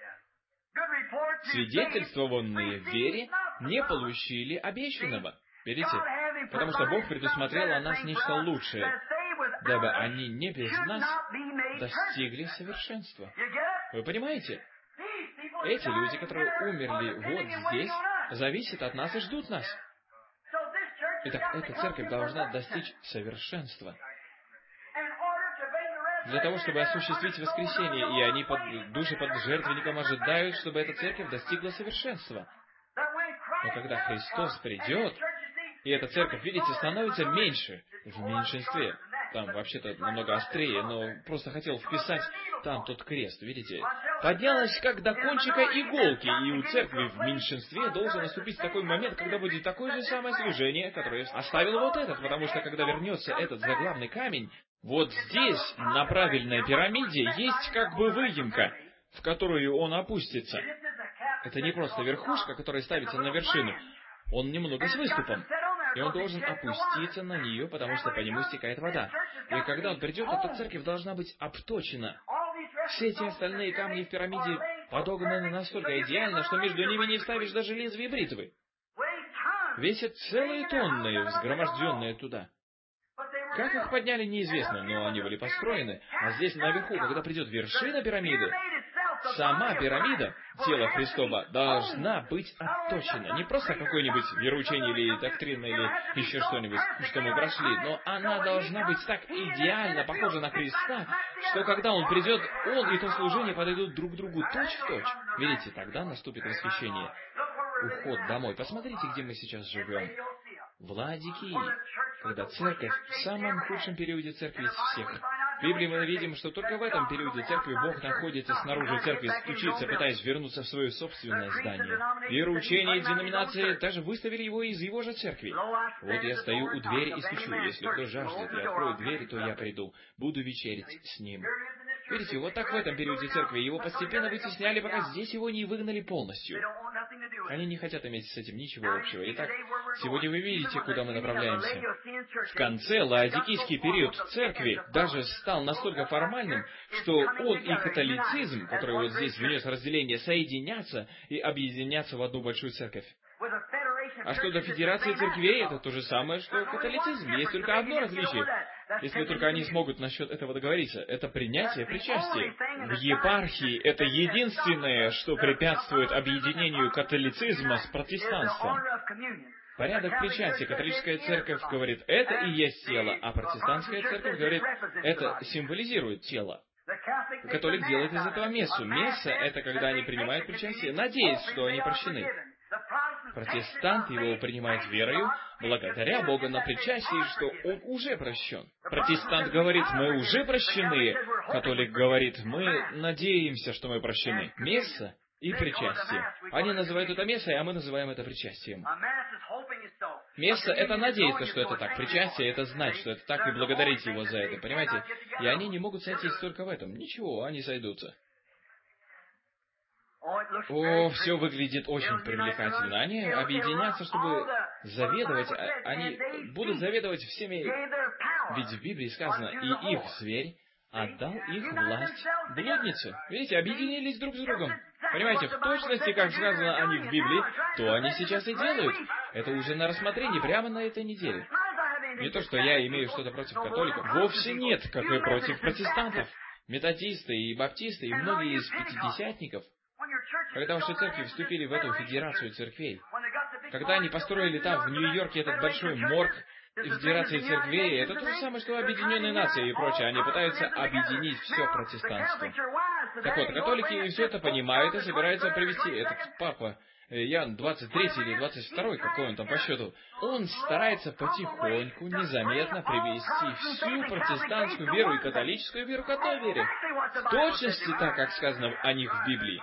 Свидетельствованные в вере не получили обещанного. Видите? Потому что Бог предусмотрел о нас нечто лучшее, дабы они не без нас достигли совершенства. Вы понимаете? Эти люди, которые умерли вот здесь, зависят от нас и ждут нас. Итак, эта церковь должна достичь совершенства. Для того, чтобы осуществить воскресение, и они души под жертвенником ожидают, чтобы эта церковь достигла совершенства. Но когда Христос придет, и эта церковь, видите, становится меньше, в меньшинстве. Там вообще-то намного острее, но просто хотел вписать там тот крест, видите. Поднялась как до кончика иголки, и у церкви в меньшинстве должен наступить такой момент, когда будет такое же самое служение, которое оставил вот этот, потому что когда вернется этот заглавный камень, вот здесь, на правильной пирамиде, есть как бы выемка, в которую он опустится. Это не просто верхушка, которая ставится на вершину. Он немного с выступом. И он должен опуститься на нее, потому что по нему стекает вода. И когда он придет, эта церковь должна быть обточена. Все эти остальные камни в пирамиде подогнаны настолько идеально, что между ними не вставишь даже лезвие бритвы. Весят целые тонны, взгроможденные туда. Как их подняли, неизвестно, но они были построены. А здесь наверху, когда придет вершина пирамиды, сама пирамида, тело Христово, должна быть отточена. Не просто какое-нибудь вероучение или доктрина, или еще что-нибудь, что мы прошли, но она должна быть так идеально похожа на Христа, что когда Он придет, Он и то служение подойдут друг к другу точь-в-точь. Видите, тогда наступит восхищение. Уход домой. Посмотрите, где мы сейчас живем. В Лаодикии, когда церковь в самом худшем периоде церкви из всех. В Библии мы видим, что только в этом периоде церкви Бог находится снаружи церкви, стучится, пытаясь вернуться в свое собственное здание. Вероучения и деноминации даже выставили его из его же церкви. Вот я стою у двери и стучу. Если кто жаждет и откроет дверь, то я приду. Буду вечерить с ним. Видите, вот так в этом периоде церкви его постепенно вытесняли, пока здесь его не выгнали полностью. Они не хотят иметь с этим ничего общего. Итак, сегодня вы видите, куда мы направляемся. В конце лаодикийский период церкви даже стал настолько формальным, что он и католицизм, который вот здесь внес разделение, соединятся и объединятся в одну большую церковь. А что до федерации церквей, это то же самое, что католицизм. Есть только одно различие. Если только они смогут насчет этого договориться. Это принятие причастия. В епархии это единственное, что препятствует объединению католицизма с протестанством. Порядок причастия. Католическая церковь говорит, это и есть тело, а протестантская церковь говорит, это символизирует тело. Католик делает из этого мессу. Месса — это когда они принимают причастие, надеясь, что они прощены. Протестант его принимает верою, благодаря Богу на причастии, что он уже прощен. Протестант говорит, мы уже прощены. Католик говорит, мы надеемся, что мы прощены. Месса и причастие. Они называют это мессой, а мы называем это причастием. Месса — это надеяться, что это так. Причастие — это знать, что это так, и благодарить Его за это. Понимаете? И они не могут сойтись только в этом. Ничего, они сойдутся. О, все выглядит очень привлекательно. Они объединятся, чтобы заведовать. Они будут заведовать всеми. Ведь в Библии сказано, и их зверь отдал их власть блуднице. Видите, объединились друг с другом. Понимаете, в точности, как сказано о них в Библии, то они сейчас и делают. Это уже на рассмотрении прямо на этой неделе. Не то, что я имею что-то против католиков. Вовсе нет, как и против протестантов. Методисты и баптисты, и многие из пятидесятников. Когда ваши церкви вступили в эту федерацию церквей, когда они построили там, в Нью-Йорке, этот большой морг федерации церквей, это то же самое, что Объединенные Нации и прочее. Они пытаются объединить все протестантство. Так вот, католики все это понимают и собираются привести этот папа, Иоанн 23 или 22, какой он там по счету, он старается потихоньку, незаметно привести всю протестантскую веру и католическую веру к одной вере. В точности так, как сказано о них в Библии.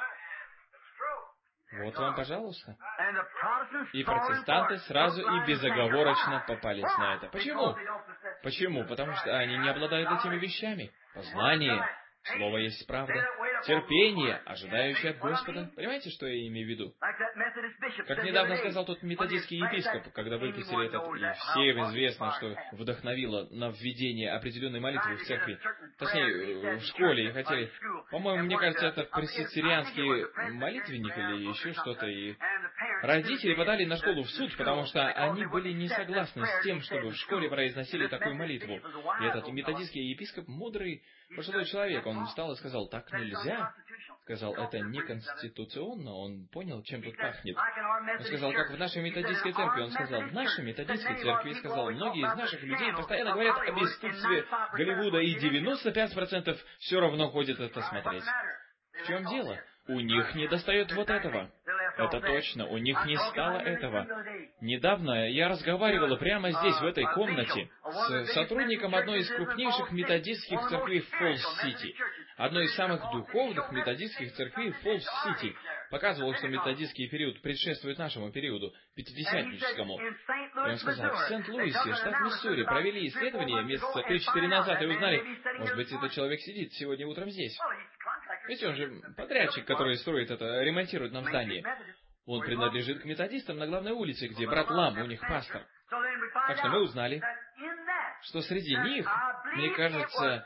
Вот вам, пожалуйста. И протестанты сразу и безоговорочно попались на это. Почему? Почему? Потому что они не обладают этими вещами. Познание, слово есть правда, терпение, ожидающее от Господа. Понимаете, что я имею в виду? Как недавно сказал тот методистский епископ, когда выпустили этот, и всем известно, что вдохновило на введение определенной молитвы в церкви, точнее, в школе, и хотели, по-моему, мне кажется, это пресвитерианский молитвенник или еще что-то, и родители подали на школу в суд, потому что они были не согласны с тем, чтобы в школе произносили такую молитву. И этот методистский епископ, мудрый пожилой человек, он встал и сказал, так нельзя. Сказал, это неконституционно, он понял, чем тут пахнет. Он сказал, как в нашей методистской церкви. Он сказал, в нашей методистской церкви, сказал, многие из наших людей постоянно говорят о бесстыдстве Голливуда, и 95% все равно ходят это смотреть. В чем дело? У них не достает вот этого. Это точно, у них не стало этого. Недавно я разговаривала прямо здесь, в этой комнате, с сотрудником одной из крупнейших методистских церквей в Фолс-Сити. Одной из самых духовных методистских церквей в Фолс-Сити. Показывал, что методистский период предшествует нашему периоду, пятидесятническому. И он сказал, в Сент-Луисе, штат Миссури, провели исследование месяца 3-4 назад и узнали, может быть, этот человек сидит сегодня утром здесь. Ведь он же подрядчик, который строит это, ремонтирует нам здание. Он принадлежит к методистам на главной улице, где брат Лам, у них пастор. Так что мы узнали, что среди них, мне кажется,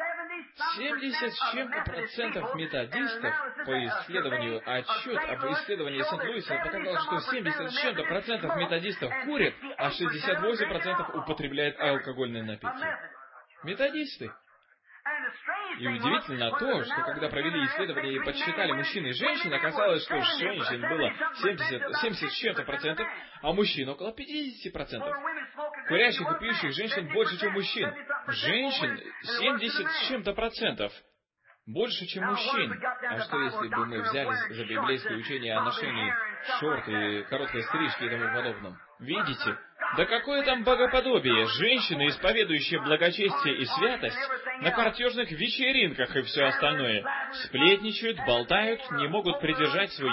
70 с чем-то процентов методистов, по исследованию, отчет об исследовании Сент-Луиса показал, что 70 с чем-то процентов методистов курят, а 68% употребляют алкогольные напитки. Методисты. И удивительно то, что когда провели исследование и подсчитали мужчин и женщин, оказалось, что женщин было 70 с чем-то процентов, а мужчин около 50%. Курящих и пьющих женщин больше, чем мужчин. Женщин 70 с чем-то процентов. Больше, чем мужчин. А что, если бы мы взялись за библейское учение о ношении шорт и короткой стрижки и тому подобном? Видите? Да какое там богоподобие! Женщины, исповедующие благочестие и святость, на картежных вечеринках и все остальное, сплетничают, болтают, не могут придержать свой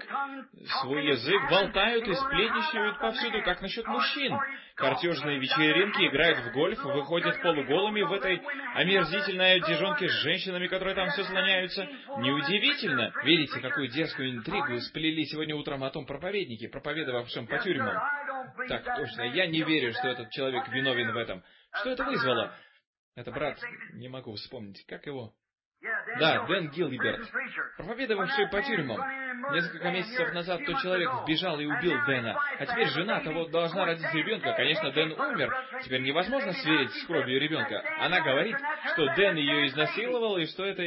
язык болтают и сплетничают повсюду, как насчет мужчин. Картежные вечеринки, играют в гольф, выходят полуголыми в этой омерзительной одежонке с женщинами, которые там все слоняются. Неудивительно. Видите, какую дерзкую интригу сплели сегодня утром о том проповеднике, проповедовавшем по тюрьмам. Так точно, я не верю, что этот человек виновен в этом. Что это вызвало? Это брат, не могу вспомнить, как его? Да, Дэн Гилберт, проповедовавший по тюрьмам. Несколько месяцев назад тот человек вбежал и убил Дэна, а теперь жена того должна родить ребенка. Конечно, Дэн умер, теперь невозможно сверить с кровью ребенка. Она говорит, что Дэн ее изнасиловал и что это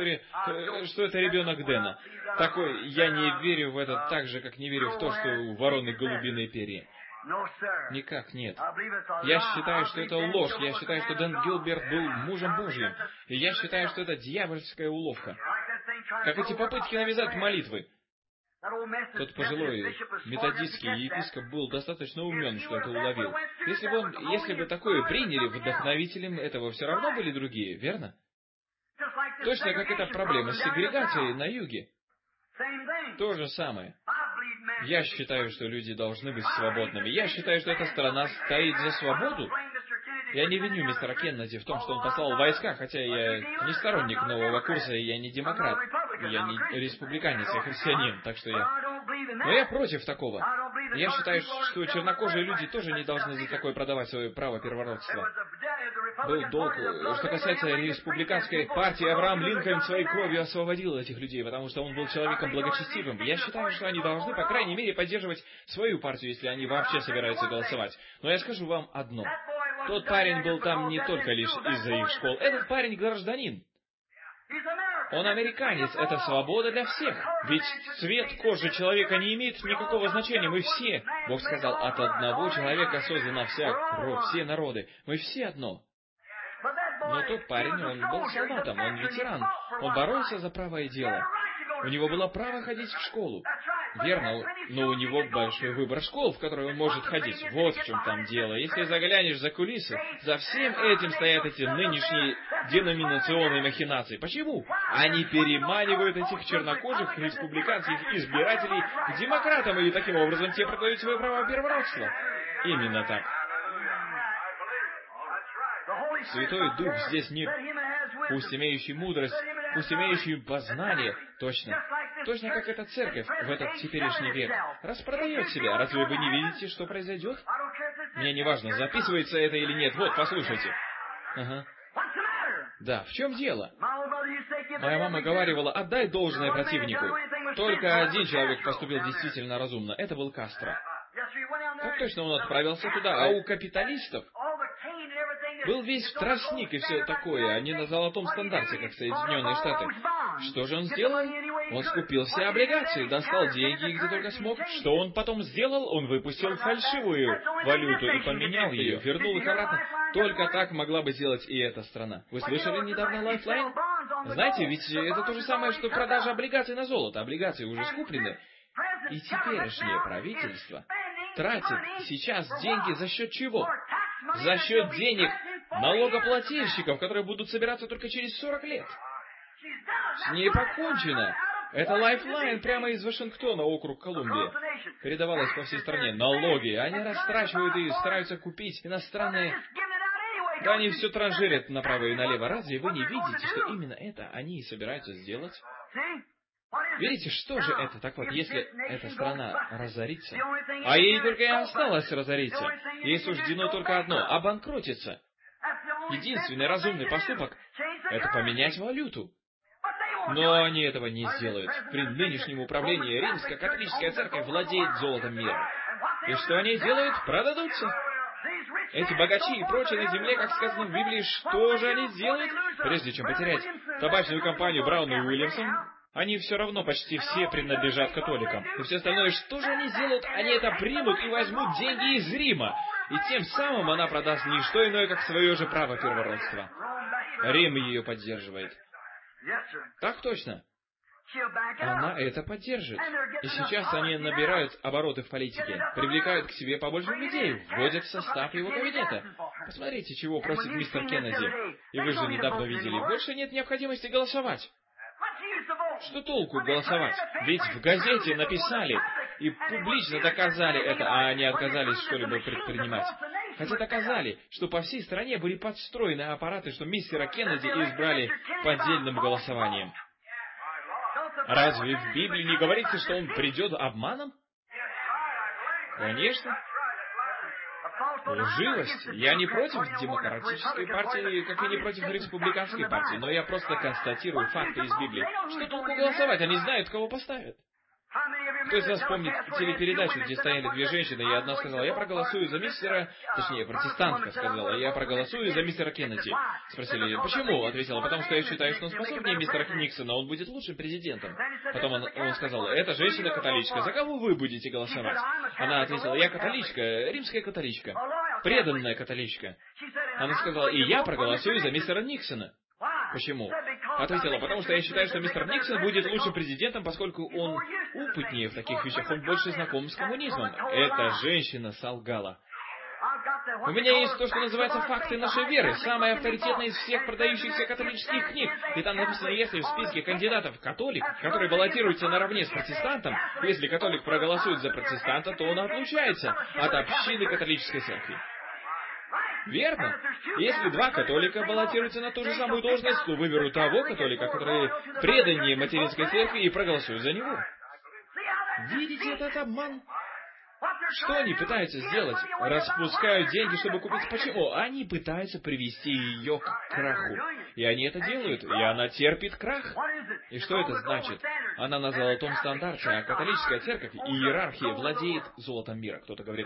ребенок Дэна. Такой, я не верю в это так же, как не верю в то, что у вороны голубиные перья. Никак нет. Я считаю, что это ложь. Я считаю, что Дэн Гилберт был мужем Божьим. И я считаю, что это дьявольская уловка. Как эти попытки навязать молитвы. Тот пожилой методистский епископ был достаточно умен, что это уловил. Если бы такое приняли, вдохновителем этого все равно были другие, верно? Точно как эта проблема с сегрегацией на юге. То же самое. Я считаю, что люди должны быть свободными. Я считаю, что эта страна стоит за свободу. Я не виню мистера Кеннеди в том, что он послал войска, хотя я не сторонник нового курса, и я не демократ. Я не республиканец, я христианин, так что я... Но я против такого. Я считаю, что чернокожие люди тоже не должны за такое продавать свое право первородства. Был долг. Что касается республиканской партии, Авраам Линкольн своей кровью освободил этих людей, потому что он был человеком благочестивым. Я считаю, что они должны, по крайней мере, поддерживать свою партию, если они вообще собираются голосовать. Но я скажу вам одно. Тот парень был там не только лишь из-за их школ. Этот парень гражданин. Он американец. Это свобода для всех. Ведь цвет кожи человека не имеет никакого значения. Мы все, Бог сказал, от одного человека создана вся кровь, все народы. Мы все одно. Но тот парень, он был солдатом, он ветеран. Он боролся за правое дело. У него было право ходить в школу. Верно, но у него большой выбор школ, в которые он может ходить. Вот в чем там дело. Если заглянешь за кулисы, за всем этим стоят эти нынешние деноминационные махинации. Почему? Они переманивают этих чернокожих республиканских избирателей к демократам, и таким образом те продают свое право первородства. Именно так. Святой Дух здесь не пусть имеющий мудрость, пусть имеющий познание, точно. Точно как эта церковь в этот теперешний век распродает себя. Разве вы не видите, что произойдет? Мне не важно, записывается это или нет. Вот, послушайте. Ага. Да, в чем дело? Моя мама говаривала, отдай должное противнику. Только один человек поступил действительно разумно. Это был Кастро. Как точно он отправился туда? А у капиталистов был весь тростник и все такое, а не на золотом стандарте, как Соединенные Штаты. Что же он сделал? Он скупил все облигации, достал деньги где только смог. Что он потом сделал? Он выпустил фальшивую валюту и поменял ее, вернул их обратно. Только так могла бы сделать и эта страна. Вы слышали недавно Lifeline? Знаете, ведь это то же самое, что продажа облигаций на золото. Облигации уже скуплены. И теперешнее правительство тратит сейчас деньги за счет чего? За счет денег налогоплательщиков, которые будут собираться только через 40 лет. С ней покончено. Это Lifeline прямо из Вашингтона, округ Колумбия. Передавалось по всей стране. Налоги. Они растрачивают и стараются купить иностранные... Да они все транжирят направо и налево. Разве вы не видите, что именно это они и собираются сделать? Видите, что же это? Так вот, если эта страна разорится, а ей только и осталось разориться, ей суждено только одно — обанкротиться. Единственный разумный поступок — это поменять валюту. Но они этого не сделают. При нынешнем управлении Римско-католическая церковь владеет золотом мира. И что они делают? Продадутся. Эти богачи и прочие на земле, как сказано в Библии, что же они делают? Прежде чем потерять табачную компанию Браун и Уильямсон, они все равно почти все принадлежат католикам. И все остальное, что же они сделают? Они это примут и возьмут деньги из Рима. И тем самым она продаст не что иное, как свое же право первородства. Рим ее поддерживает. Так точно. Она это поддержит. И сейчас они набирают обороты в политике, привлекают к себе побольше людей, вводят в состав его кабинета. Посмотрите, чего просит мистер Кеннеди. И вы же недавно видели, больше нет необходимости голосовать. Что толку голосовать? Ведь в газете написали и публично доказали это, а они отказались что-либо предпринимать. Хотя доказали, что по всей стране были подстроены аппараты, что мистера Кеннеди избрали поддельным голосованием. Разве в Библии не говорится, что он придет обманом? Конечно. Лживость. Я не против демократической партии, как и не против республиканской партии, но я просто констатирую факты из Библии. Что толку голосовать? Они знают, кого поставят. Кто из вас помнит телепередачу, где стояли две женщины, и одна сказала, я проголосую за мистера, точнее, протестантка сказала, я проголосую за мистера Кеннеди. Спросили ее, почему? Ответила, потому что я считаю, что он способнее мистера Никсона, он будет лучшим президентом. Потом он сказал, эта женщина католичка, за кого вы будете голосовать? Она ответила, я католичка, римская католичка, преданная католичка. Она сказала, и я проголосую за мистера Никсона. Почему? Ответила, потому что я считаю, что мистер Никсон будет лучшим президентом, поскольку он опытнее в таких вещах, он больше знаком с коммунизмом. Эта женщина солгала. У меня есть то, что называется «Факты нашей веры», самая авторитетная из всех продающихся католических книг. И там написано, если в списке кандидатов католик, который баллотируется наравне с протестантом, если католик проголосует за протестанта, то он отлучается от общины католической церкви. Верно? Если два католика баллотируются на ту же самую должность, то выберут того католика, который преданнее материнской церкви, и проголосуют за него. Видите этот обман? Что они пытаются сделать? Распускают деньги, чтобы купить. Почему? Они пытаются привести ее к краху. И они это делают, и она терпит крах. И что это значит? Она на золотом стандарте, а католическая церковь и иерархия владеет золотом мира. Кто-то говорит,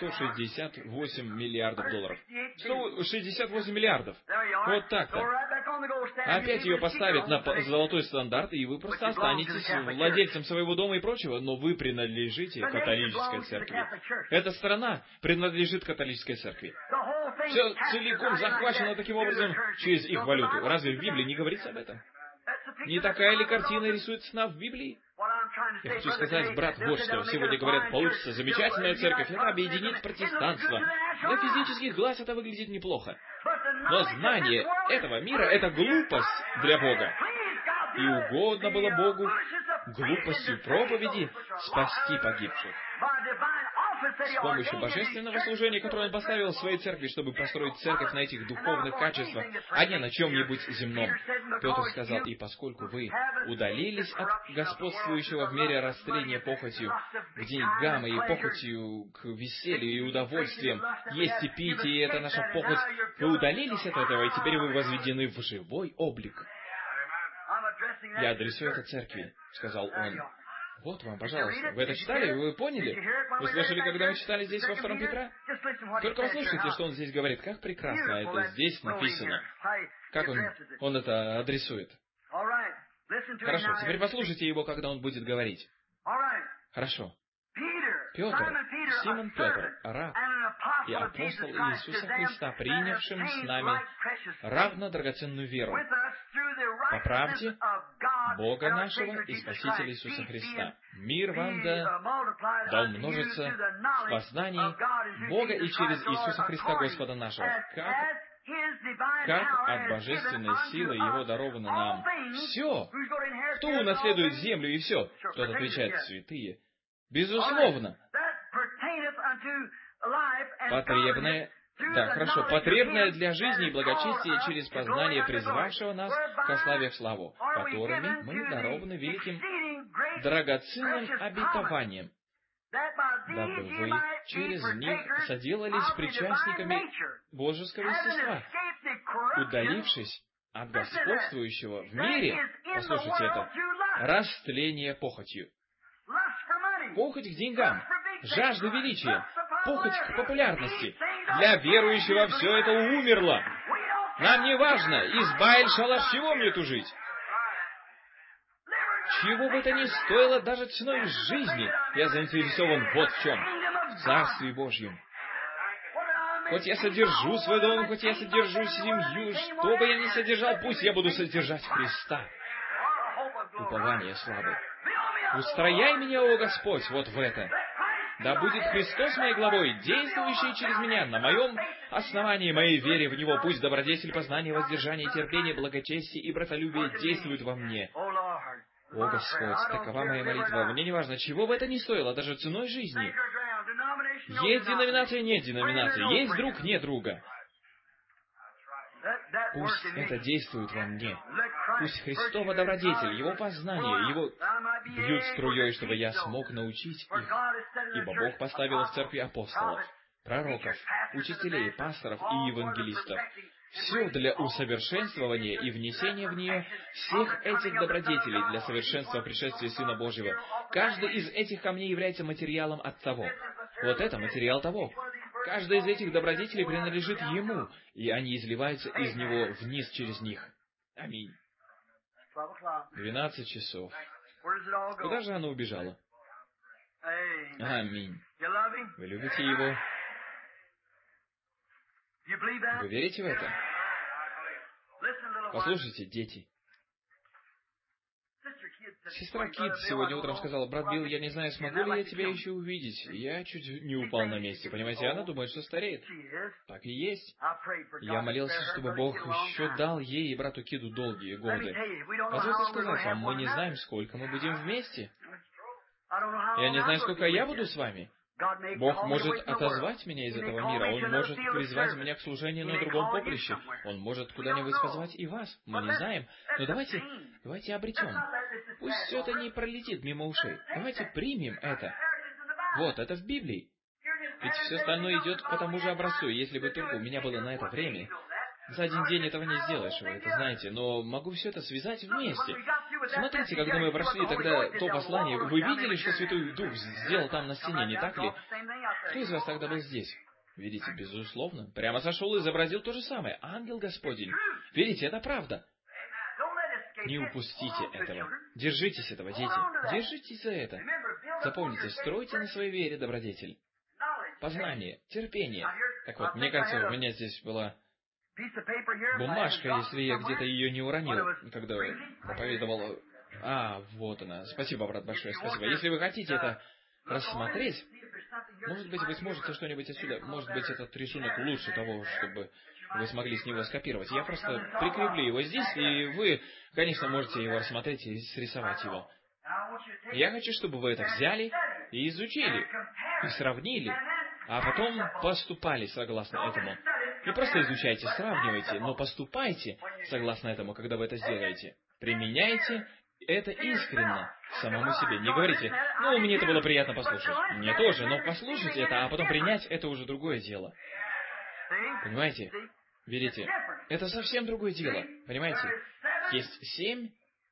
168 миллиардов долларов. 168 миллиардов. Вот так-то. Опять ее поставят на золотой стандарт, и вы просто останетесь владельцем своего дома и прочего, но вы принадлежите католической церкви. Эта страна принадлежит католической церкви. Все целиком захвачено таким образом через их валюту. Разве в Библии не говорится об этом? Не такая ли картина рисуется нам в Библии? Я хочу сказать, брат, вот что. Сегодня говорят, получится замечательная церковь, это объединит протестанство. Для физических глаз это выглядит неплохо. Но знание этого мира — это глупость для Бога. И угодно было Богу глупостью проповеди спасти погибших. С помощью божественного служения, которое Он поставил в своей церкви, чтобы построить церковь на этих духовных качествах, а не на чем-нибудь земном. Петр сказал, и поскольку вы удалились от господствующего в мире растления похотью к деньгам и похотью к веселью и удовольствиям, есть и пить, и это наша похоть, вы удалились от этого, и теперь вы возведены в живой облик. Я адресую это церкви, сказал он. Вот вам, пожалуйста. Вы это читали? Вы поняли? Вы слышали, когда мы читали здесь во 2 Петра? Только послушайте, что он здесь говорит. Как прекрасно это здесь написано. Как он это адресует. Хорошо, теперь послушайте его, когда он будет говорить. Хорошо. Петр, Симон Петр, раб и апостол Иисуса Христа, принявшим с нами равно драгоценную веру по правде Бога нашего и Спасителя Иисуса Христа. Мир вам да умножится в познании Бога и через Иисуса Христа Господа нашего, как от божественной силы Его даровано нам все. Кто унаследует землю и все? Кто-то отвечает, святые. Безусловно. Потребное для жизни и благочестия через познание призвавшего нас ко славе в славу, которыми мы дарованы великим драгоценным обетованием, дабы вы через них соделались причастниками божеского естества, удалившись от господствующего в мире, послушайте это, растление похотью. Похоть к деньгам, жажда величия, похоть к популярности. Для верующего все это умерло. Нам не важно, из Бааль-Шалаш чего мне тужить. Чего бы это ни стоило, даже ценой жизни, я заинтересован вот в чем. В Царстве Божьем. Хоть я содержу свой дом, хоть я содержу семью, что бы я ни содержал, пусть я буду содержать Христа. Упование славы. Устрояй меня, о Господь, вот в это. Да будет Христос моей главой, действующий через меня, на моем основании, моей вере в Него. Пусть добродетель, познание, воздержание, терпение, благочестие и братолюбие действуют во мне. О Господь, такова моя молитва. Мне не важно, чего бы это ни стоило, даже ценой жизни. Есть деноминация, нет деноминации. Есть друг, нет друга. Пусть это действует во мне. Пусть Христово добродетель, Его познание, Его бьют струей, чтобы я смог научить их. Ибо Бог поставил в церкви апостолов, пророков, учителей, пасторов и евангелистов Все для усовершенствования и внесения в нее всех этих добродетелей для совершенства пришествия Сына Божьего. Каждый из этих камней является материалом от того. Вот это материал того. Каждый из этих добродетелей принадлежит Ему, и они изливаются из Него вниз через них. Аминь. 12 часов. Куда же оно убежало? Аминь. Вы любите Его? Вы верите в это? Послушайте, дети. Сестра Кит сегодня утром сказала: «Брат Билл, я не знаю, смогу ли я тебя еще увидеть». Я чуть не упал на месте, понимаете? Она думает, что стареет. Так и есть. Я молился, чтобы Бог еще дал ей и брату Киду долгие годы. Позвольте сказать вам, мы не знаем, сколько мы будем вместе. Я не знаю, сколько я буду с вами. Бог может отозвать меня из этого мира, Он может призвать меня к служению на другом поприще, Он может куда-нибудь позвать и вас, мы не знаем. Но давайте обретем. Пусть все это не пролетит мимо ушей. Давайте примем это. Вот, это в Библии. Ведь все остальное идет по тому же образцу, и если бы только у меня было на это время. За один день этого не сделаешь, вы это знаете, но могу все это связать вместе. Смотрите, когда мы прошли тогда то послание, вы видели, что Святой Дух сделал там на стене, не так ли? Кто из вас тогда был здесь? Видите, безусловно. Прямо сошел и изобразил то же самое. Ангел Господень. Видите, это правда. Не упустите этого. Держитесь этого, дети. Держитесь за это. Запомните, стройте на своей вере добродетель. Познание, терпение. Так вот, мне кажется, у меня здесь была бумажка, если я где-то ее не уронил, когда проповедовал. Вот она. Спасибо, брат, большое, спасибо. Если вы хотите это рассмотреть, может быть, вы сможете что-нибудь отсюда, может быть, этот рисунок лучше того, чтобы вы смогли с него скопировать. Я просто прикреплю его здесь, и вы, конечно, можете его рассмотреть и срисовать его. Я хочу, чтобы вы это взяли и изучили, и сравнили, а потом поступали согласно этому. Не просто изучайте, сравнивайте, но поступайте согласно этому, когда вы это сделаете. Применяйте это искренно самому себе. Не говорите: «Ну, мне это было приятно послушать». Мне тоже, но послушать это, а потом принять, это уже другое дело. Понимаете? Видите? Это совсем другое дело. Понимаете? Есть 7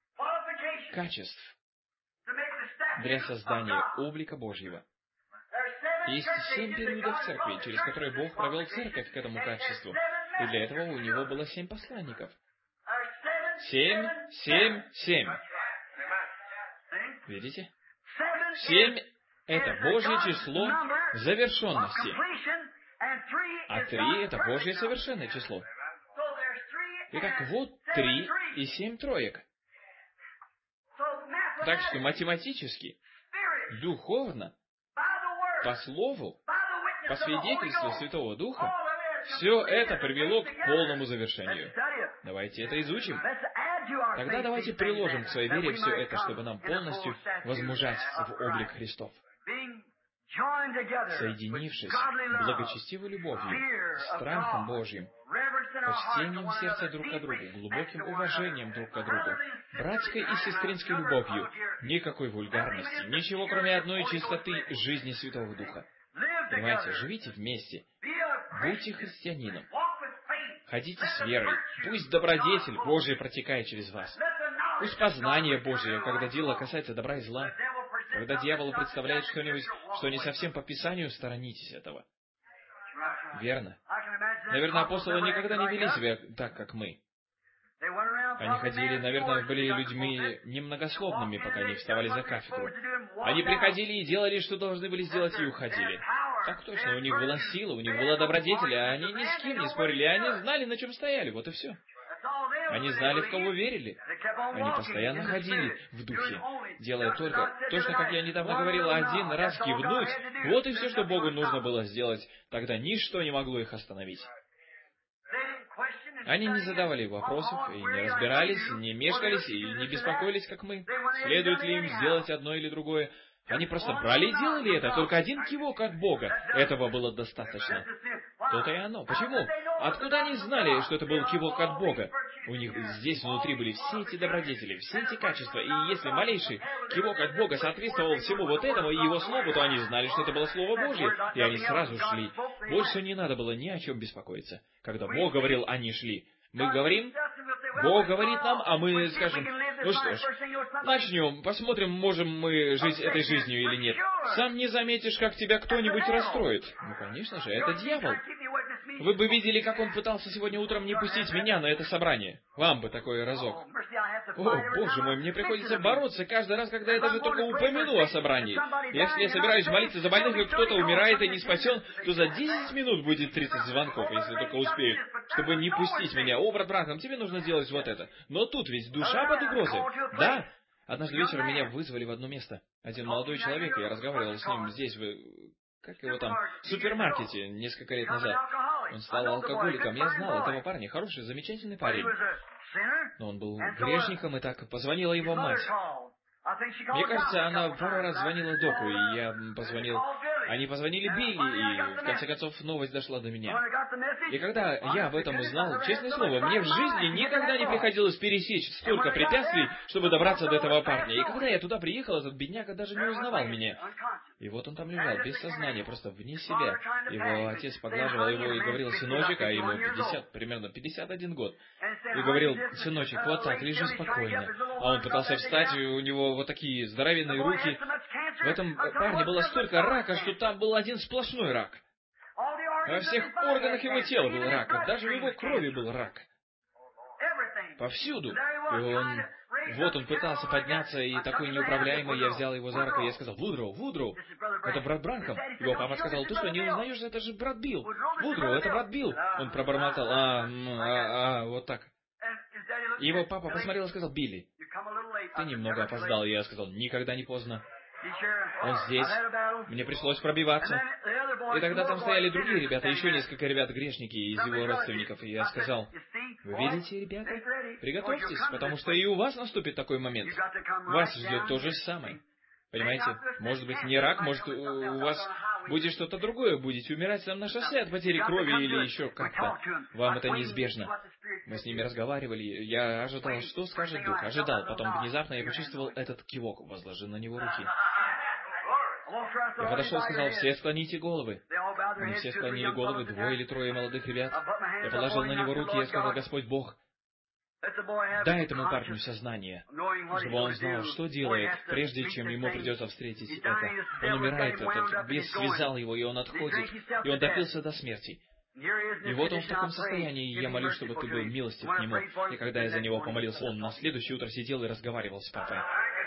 качеств для создания облика Божьего. Есть 7 периодов церкви, через которые Бог провел церковь к этому качеству. И для этого у Него было 7 посланников. 7, 7, 7. Видите? 7 — это Божье число завершенности. А 3 — это Божье совершенное число. Итак, вот 3 и 7 троек. Так что математически, духовно, по слову, по свидетельству Святого Духа, все это привело к полному завершению. Давайте это изучим. Тогда давайте приложим к своей вере все это, чтобы нам полностью возмужать в облик Христов. Соединившись благочестивой любовью, страхом Божьим, почтением сердца друг к другу, глубоким уважением друг к другу, братской и сестринской любовью, никакой вульгарности, ничего, кроме одной чистоты жизни Святого Духа. Понимаете, живите вместе, будьте христианином, ходите с верой, пусть добродетель Божия протекает через вас, пусть познание Божие, когда дело касается добра и зла, когда дьявол представляет что-нибудь, что не совсем по Писанию, сторонитесь этого. Верно. Наверное, апостолы никогда не вели себя так, как мы. Они ходили, наверное, были людьми немногословными, пока не вставали за кафедру. Они приходили и делали, что должны были сделать, и уходили. Так точно, у них была сила, у них была добродетель, а они ни с кем не спорили, они знали, на чем стояли, вот и все. Они знали, в кого верили. Они постоянно ходили в духе, делая только, точно как я недавно говорил, один раз кивнуть, вот и все, что Богу нужно было сделать. Тогда ничто не могло их остановить. Они не задавали вопросов, и не разбирались, не мешкались, и не беспокоились, как мы, следует ли им сделать одно или другое. Они просто брали и делали это, только один кивок от Бога. Этого было достаточно. То-то и оно. Почему? Откуда они знали, что это был кивок от Бога? У них здесь внутри были все эти добродетели, все эти качества, и если малейший кивок от Бога соответствовал всему вот этому и Его Слову, то они знали, что это было Слово Божье, и они сразу шли. Больше не надо было ни о чем беспокоиться. Когда Бог говорил, они шли. Мы говорим, Бог говорит нам, а мы скажем, ну что ж, начнем, посмотрим, можем мы жить этой жизнью или нет. Сам не заметишь, как тебя кто-нибудь расстроит. Ну, конечно же, это дьявол. Вы бы видели, как он пытался сегодня утром не пустить меня на это собрание. Вам бы такой разок. О, Боже мой, мне приходится бороться каждый раз, когда я даже только упомяну о собрании. Если я собираюсь молиться за больных, и кто-то умирает и не спасен, то за 10 минут будет 30 звонков, если только успею, чтобы не пустить меня. О, брат Бранхам, тебе нужно делать вот это. Но тут ведь душа под угрозой. Да. Однажды вечером меня вызвали в одно место. Один молодой человек, я разговаривал с ним здесь, как его там, в супермаркете несколько лет назад. Он стал алкоголиком. Я знал этого парня. Хороший, замечательный парень. Но он был грешником, и так позвонила его мать. Мне кажется, она пару раз звонила доку, и я позвонил. Они позвонили Билли, и в конце концов новость дошла до меня. И когда я об этом узнал, честное слово, мне в жизни никогда не приходилось пересечь столько препятствий, чтобы добраться до этого парня. И когда я туда приехал, этот бедняга даже не узнавал меня. И вот он там лежал, без сознания, просто вне себя. Его отец поглаживал его и говорил, сыночек, а ему примерно 51 год. И говорил, сыночек, вот так, лежи спокойно. А он пытался встать, и у него вот такие здоровенные руки. В этом парне было столько рака, что там был один сплошной рак. Во всех органах его тела был рак, а даже в его крови был рак. Повсюду. И он пытался подняться, и такой неуправляемый, я взял его за руку, и я сказал, Вудроу, это брат Бранхам. Его папа сказал, ты что, не узнаешь, это же брат Билл. Вудроу, это брат Билл. Он пробормотал, вот так. И его папа посмотрел и сказал, Билли, ты немного опоздал. И я сказал, никогда не поздно. Он здесь. Мне пришлось пробиваться. И тогда там стояли другие ребята, еще несколько ребят-грешники из его родственников. И я сказал, вы видите, ребята, приготовьтесь, потому что и у вас наступит такой момент. Вас ждет то же самое. Понимаете? Может быть, не рак, может, у вас будет что-то другое, будете умирать там на шоссе от потери крови или еще как-то. Вам это неизбежно. Мы с ними разговаривали, я ожидал, что скажет Дух, ожидал. Потом внезапно я почувствовал этот кивок, возложил на него руки. Я подошел и сказал, все склоните головы. Они все склонили головы, 2 или 3 молодых ребят. Я положил на него руки, и я сказал, Господь Бог, дай этому парню сознание, чтобы он знал, что делает, прежде чем ему придется встретить это. Он умирает, этот бес связал его, и он отходит, и он допился до смерти. И вот он в таком состоянии, и я молюсь, чтобы ты был милостив к нему. И когда я за него помолился, он на следующее утро сидел и разговаривал с папой.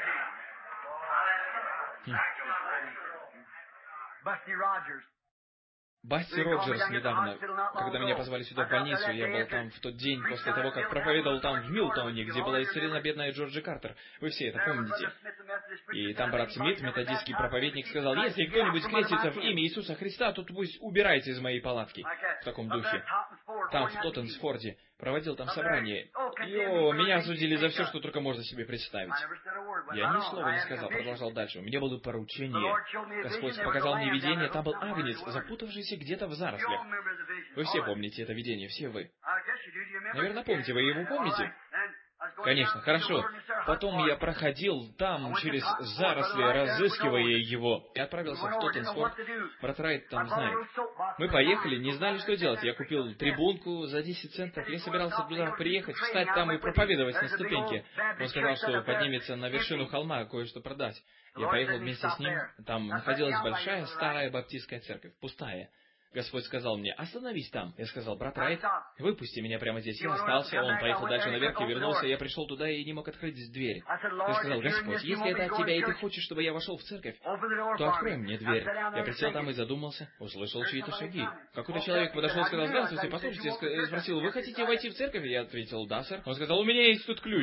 Басти Роджерс недавно, когда меня позвали сюда в больницу, я был там в тот день после того, как проповедовал там в Милтоне, где была исцелена бедная Джорджи Картер. Вы все это помните. И там брат Смит, методистский проповедник, сказал, если кто-нибудь крестится в имя Иисуса Христа, то пусть убирайте из моей палатки. В таком духе. Там, в Тоттенсфорде. Проводил там собрание. И, меня осудили за все, что только можно себе представить. Я ни слова не сказал, продолжал дальше. У меня было поручение. Господь показал мне видение, там был агнец, запутавшийся где-то в зарослях. Вы все помните это видение, все вы. Наверное, помните, вы его помните? Конечно, хорошо. Потом я проходил там, через заросли, разыскивая его, и отправился в Тоттенсфорд. Брат Райт там знает. Мы поехали, не знали, что делать. Я купил трибунку за 10 центов. Я собирался туда приехать, встать там и проповедовать на ступеньке. Он сказал, что поднимется на вершину холма кое-что продать. Я поехал вместе с ним. Там находилась большая старая баптистская церковь, пустая. Господь сказал мне, остановись там. Я сказал, брат Райт, выпусти меня прямо здесь. Я остался, он поехал дальше наверх и вернулся. Я пришел туда и не мог открыть дверь. Я сказал, Господь, если это от Тебя, и Ты хочешь, чтобы я вошел в церковь, то открой мне дверь. Я присел там и задумался, услышал чьи-то шаги. Какой-то человек подошел и сказал, здравствуйте, послушайте, я спросил, вы хотите войти в церковь? Я ответил, да, сэр. Он сказал, у меня есть тут ключ.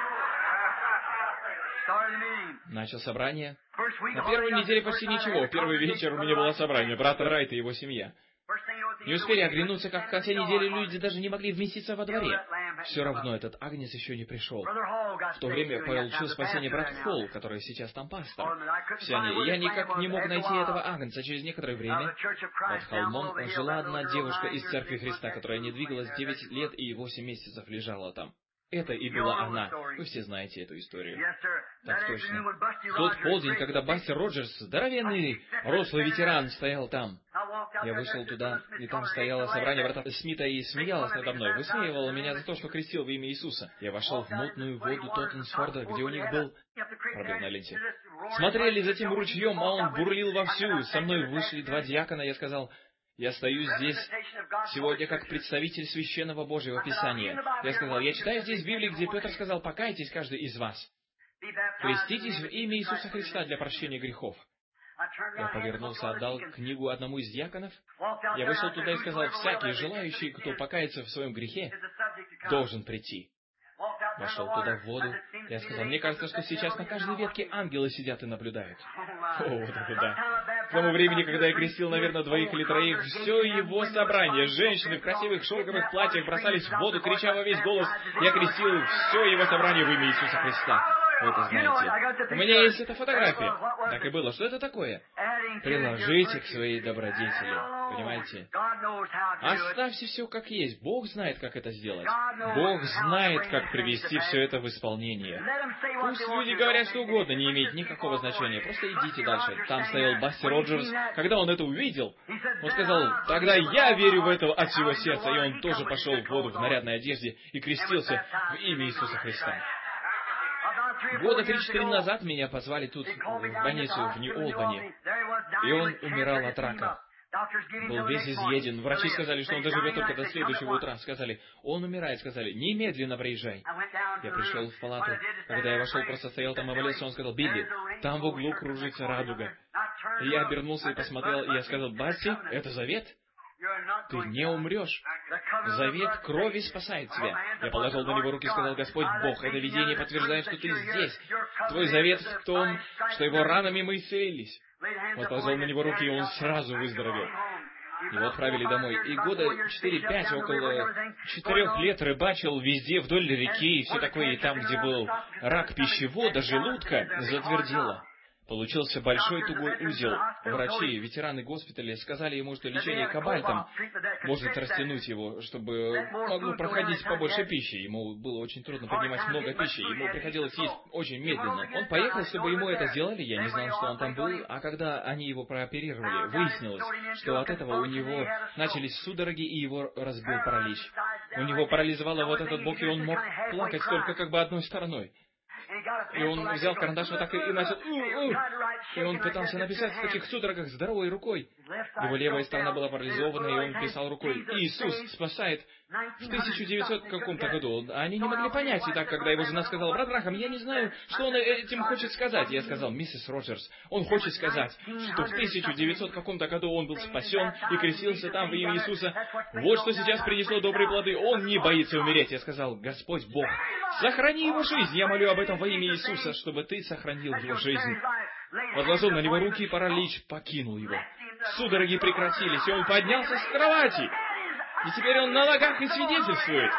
Начал собрание. На первой неделе почти ничего. Первый вечер у меня было собрание. Брат Райт и его семья. Не успели оглянуться, как в конце недели люди даже не могли вместиться во дворе. Все равно этот агнец еще не пришел. В то время получил спасение брат Холл, который сейчас там пастор. Все они. Я никак не мог найти этого агнца. Через некоторое время под холмом жила одна девушка из Церкви Христа, которая не двигалась 9 лет и 8 месяцев лежала там. Это и была она. Вы все знаете эту историю. Так точно. В тот полдень, когда Бастер Роджерс, здоровенный, рослый ветеран, стоял там, я вышел туда, и там стояло собрание брата Смита и смеялось надо мной, высмеивало меня за то, что крестил во имя Иисуса. Я вошел в мутную воду Тоттенсфорда, где у них был пробел на ленте. Смотрели за тем ручьем, а он бурлил вовсю. Со мной вышли 2 диакона, я сказал: я стою здесь сегодня как представитель священного Божьего Писания. Я сказал: я читаю здесь в Библии, где Петр сказал: покайтесь каждый из вас. Креститесь в имя Иисуса Христа для прощения грехов. Я повернулся, отдал книгу одному из диаконов. Я вышел туда и сказал: всякий желающий, кто покается в своем грехе, должен прийти. Вошел туда в воду. Я сказал: мне кажется, что сейчас на каждой ветке ангелы сидят и наблюдают. О, вот это да. К тому времени, когда я крестил, наверное, 2 или 3, все его собрание, женщины в красивых шелковых платьях бросались в воду, крича во весь голос. Я крестил все его собрание в имя Иисуса Христа. Вы это знаете. У меня есть эта фотография. Так и было. Что это такое? Приложите к своей добродетели. Понимаете? Оставьте все как есть. Бог знает, как это сделать. Бог знает, как привести все это в исполнение. Пусть люди говорят что угодно, не имеет никакого значения. Просто идите дальше. Там стоял Бастер Роджерс. Когда он это увидел, он сказал: тогда я верю в это от всего сердца. И он тоже пошел в воду в нарядной одежде и крестился в имя Иисуса Христа. Года 3-4 назад меня позвали тут, в больницу, в Нью-Олбани, и он умирал от рака. Был весь изъеден. Врачи сказали, что он доживет только до следующего утра. Сказали: он умирает. Сказали: немедленно приезжай. Я пришел в палату. Когда я вошел, просто стоял там и молился, он сказал: Билли, там в углу кружится радуга. И я обернулся и посмотрел, и я сказал: Басси, это завет? Ты не умрешь. Завет крови спасает тебя. Я положил на него руки и сказал: Господь Бог, это видение подтверждает, что ты здесь. Твой завет в том, что его ранами мы исцелились. Он положил на него руки, и он сразу выздоровел. Его отправили домой. И года 4-5, около 4 лет рыбачил везде, вдоль реки и все такое. И там, где был рак пищевода, желудка, затвердело. Получился большой тугой узел. Врачи, ветераны госпиталя сказали ему, что лечение кобальтом может растянуть его, чтобы могло проходить побольше пищи. Ему было очень трудно принимать много пищи, ему приходилось есть очень медленно. Он поехал, чтобы ему это сделали, я не знал, что он там был, а когда они его прооперировали, выяснилось, что от этого у него начались судороги, и его разбил паралич. У него парализовало вот этот бок, и он мог плакать только как бы одной стороной. И он взял карандаш вот так и начал... И он пытался написать в таких судорогах здоровой рукой. Его левая сторона была парализована, и он писал рукой: «Иисус спасает». В 1900 каком-то году они не могли понять. И так, когда его жена сказала: «Брат Брахам, я не знаю, что он этим хочет сказать». Я сказал: «Миссис Роджерс, он хочет сказать, что в 1900 каком-то году он был спасен и крестился там во имя Иисуса. Вот что сейчас принесло добрые плоды. Он не боится умереть». Я сказал: «Господь Бог, сохрани его жизнь. Я молю об этом во имя Иисуса, чтобы ты сохранил его жизнь». Возложил на него руки, и паралич покинул его. Судороги прекратились, и он поднялся с кровати. И теперь он на ногах и свидетельствует.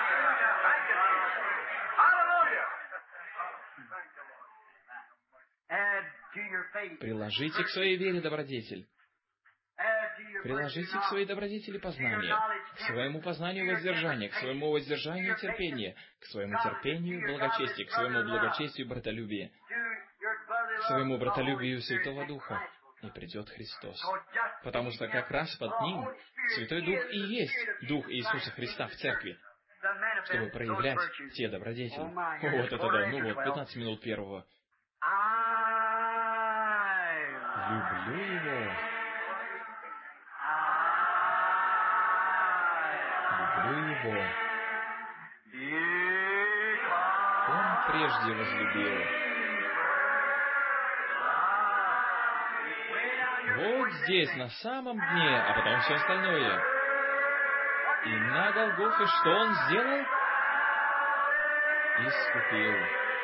Приложите к своей вере добродетель. Приложите к своей добродетели познание, к своему познанию воздержание, к своему воздержанию терпение, к своему терпению благочестие, к своему благочестию братолюбие, к своему братолюбию Святого Духа. И придет Христос. Потому что как раз под Ним Святой Дух и есть Дух Иисуса Христа в церкви, чтобы проявлять те добродетели. О, вот это да, ну вот, 15 минут первого. Люблю Его. Люблю Его. Он прежде возлюбил. Вот здесь, на самом дне, а потом все остальное. И на Голгофе что Он сделал? Искупил.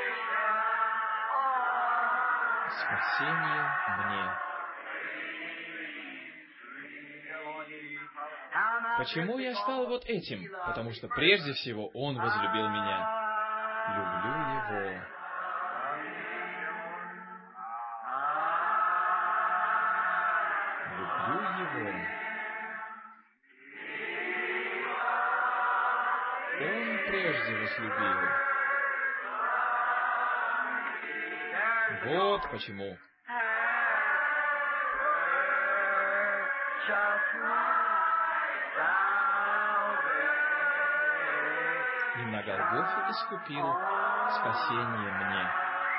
Спасение мне. Почему я стал вот этим? Потому что прежде всего Он возлюбил меня. Люблю Его. Люблю Его. Он прежде возлюбил. Вот почему. И на Голгофе искупил спасение мне.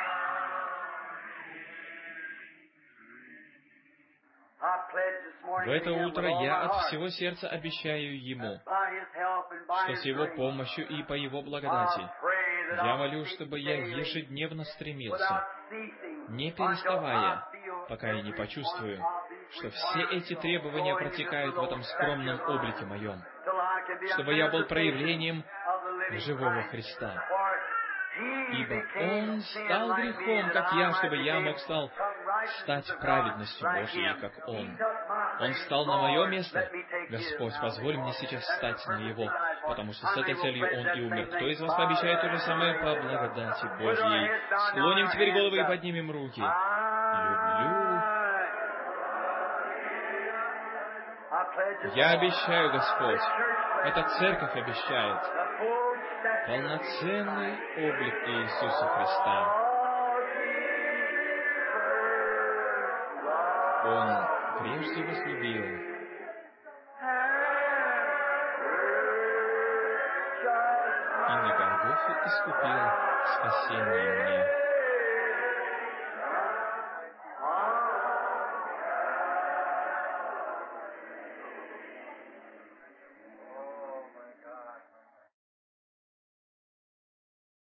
В это утро я от всего сердца обещаю Ему, что с Его помощью и по Его благодати я молю, чтобы я ежедневно стремился, не переставая, пока я не почувствую, что все эти требования протекают в этом скромном облике моем, чтобы я был проявлением живого Христа. Ибо Он стал грехом, как я, чтобы я мог стать праведностью Божией, как Он. Он встал на мое место. Господь, позволь мне сейчас встать на Его, потому что с этой целью Он и умер. Кто из вас пообещает то же самое по благодати Божьей? Склоним теперь головы и поднимем руки. Люблю. Я обещаю, Господь, эта церковь обещает полноценный облик Иисуса Христа. Он прежде возлюбил. И на Голгофе искупил спасение мне.